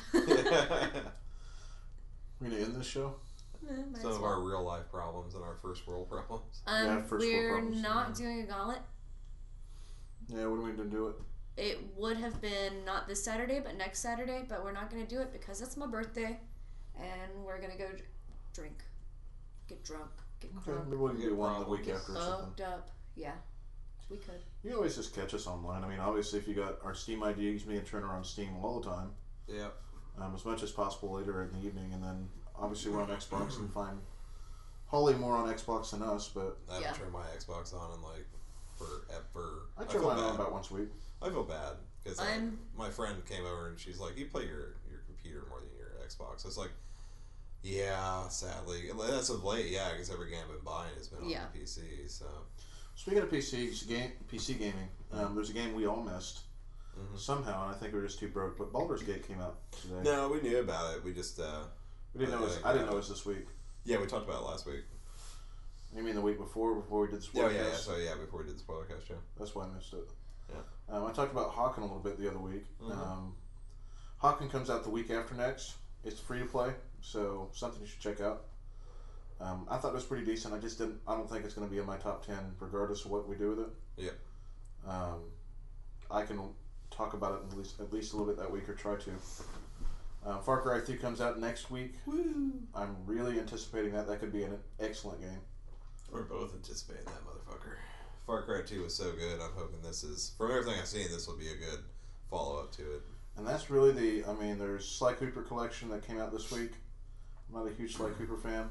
we're gonna end this show. Eh, might Some as of well. our real life problems and our first world problems. Um, Yeah, first world we're problems, not yeah. doing a gauntlet. Yeah, when are we gonna do it? It would have been not this Saturday, but next Saturday. But we're not going to do it because it's my birthday, and we're gonna go dr- drink, get drunk, get Okay, drunk, maybe we can Get do one the week problems. after or something. fucked up. Yeah, we could. You can always just catch us online. I mean, obviously, if you got our Steam I Ds, me and Trent are on Steam all the time, Yeah. um, as much as possible later in the evening, and then obviously we're on Xbox and find Holly more on Xbox than us, but I haven't Yeah. turned my Xbox on in like forever. I I turn feel mine bad. on about once a week. I feel bad because I'm- my friend came over and she's like, "You play your, your computer more than your Xbox." I was like, "Yeah, sadly, that's of late, yeah, because every game I've been buying has been on Yeah. the P C." So Speaking of P Cs, game, P C gaming, um, there's a game we all missed Mhm. somehow, and I think we were just too broke. But Baldur's Gate came out today. no, we knew about it. We just uh, we didn't know. It was, I didn't know it was this week. yeah, we talked about it last week. You mean the week before, before we did the Yeah, spoiler yeah, yeah. cast? So yeah, before we did the spoiler cast, yeah. That's why I missed it. Yeah. Um, I talked about Hawken a little bit the other week. Mhm. Um, Hawken comes out the week after next. It's free to play, so something you should check out. Um, I thought it was pretty decent. I just didn't. I don't think it's going to be in my top ten, regardless of what we do with it. Yep. Um, I can talk about it at least at least a little bit that week, or try to. Um, Far Cry three comes out next week. Woo! I'm really anticipating that. That could be an excellent game. We're both anticipating that motherfucker. Far Cry two was so good. I'm hoping this is, from everything I've seen, this will be a good follow up to it. And that's really the. I mean, there's Sly Cooper collection that came out this week. I'm not a huge Sly Cooper fan.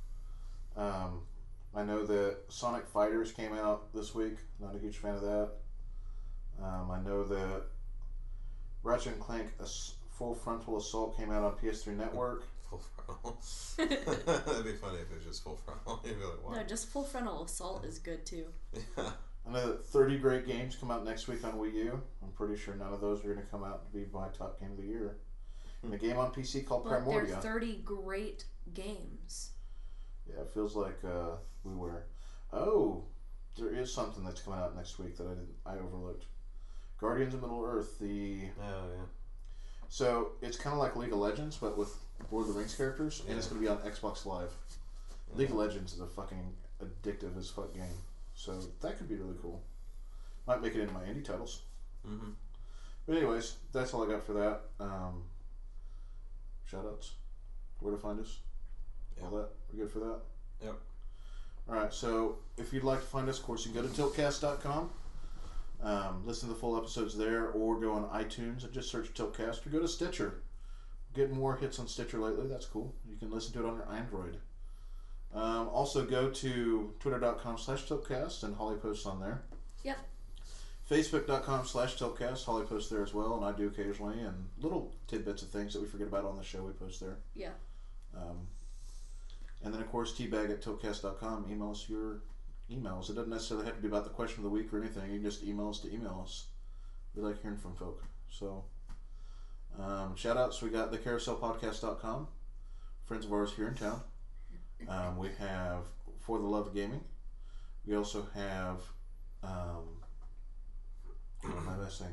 Um, I know that Sonic Fighters came out this week. Not a huge fan of that. Um, I know that Ratchet and Clank Ass- Full Frontal Assault came out on P S three Network. Full frontal. That'd be funny if it was just full frontal. You'd be like, what? No, just full frontal assault is good too. Yeah. I know that thirty great games come out next week on Wii U. I'm pretty sure none of those are going to come out to be my top game of the year. And a game on P C called But they're Primordia. thirty great games. Yeah, it feels like uh, we were. Oh, there is something that's coming out next week that I didn't. I overlooked. Guardians of Middle Earth. The Oh, yeah. so it's kind of like League of Legends, but with Lord of the Rings characters, and it's Yeah. going to be on Xbox Live. League of Legends is a fucking addictive as fuck game, so that could be really cool. Might make it into my indie titles. Mm-hmm. But anyways, that's all I got for that. Um, shoutouts, where to find us, all that. We're good for that. Yep. All right. So if you'd like to find us, of course, you can go to tiltcast dot com. Um, listen to the full episodes there, or go on iTunes and just search Tiltcast, or go to Stitcher. Getting more hits on Stitcher lately. That's cool. You can listen to it on your Android. Um, also, go to twitter dot com slash Tiltcast, and Holly posts on there. Yep. Facebook.com slash Tiltcast. Holly posts there as well, and I do occasionally. And little tidbits of things that we forget about on the show, we post there. Yeah. Um, and then, of course, teabag at tiltcast dot com. Email us your emails. It doesn't necessarily have to be about the question of the week or anything. You can just email us to email us. We like hearing from folk. So, um, shout outs. We got the carousel podcast dot com. Friends of ours here in town. Um, we have For the Love of Gaming. We also have, um, what am I missing?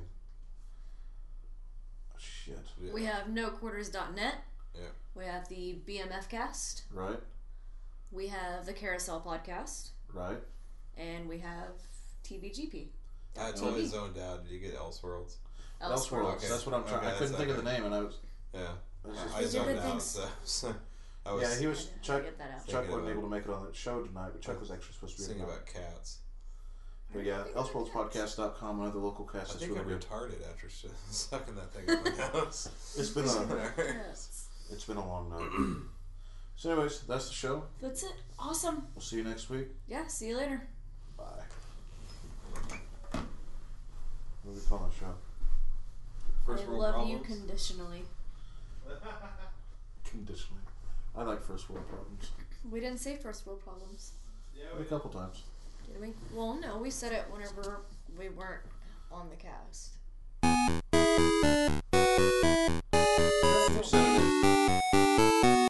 Oh, shit. Yeah. We have no quarters dot net. Yeah. We have the B M F cast. Right, We have the Carousel podcast. right. And we have T V G P. I totally zoned out. Did you get Elseworlds? Elseworlds. Okay. That's what I'm trying. Okay, I couldn't that's think of okay. the name, and I was. Yeah. I was just- I These are zoned good out. things. So, so I was yeah, he was. I had to Chuck, get that out. Chuck Thinking wasn't about- able to make it on the show tonight, but Chuck was actually supposed to be. thinking on. about cats. But yeah, elseworlds podcast dot com, another local I cast is think really I'm good. retarded after sh- sucking that thing in my nose. It's been a Yes. it's been a long night. So, anyways, that's the show. That's it. Awesome. We'll see you next week. Yeah, see you later. Bye. What do we call the show? First I world love problems. you conditionally. Conditionally. I like first world problems. We didn't say first world problems, A couple times. did we? Well, no, we said it whenever we weren't on the cast. You said it.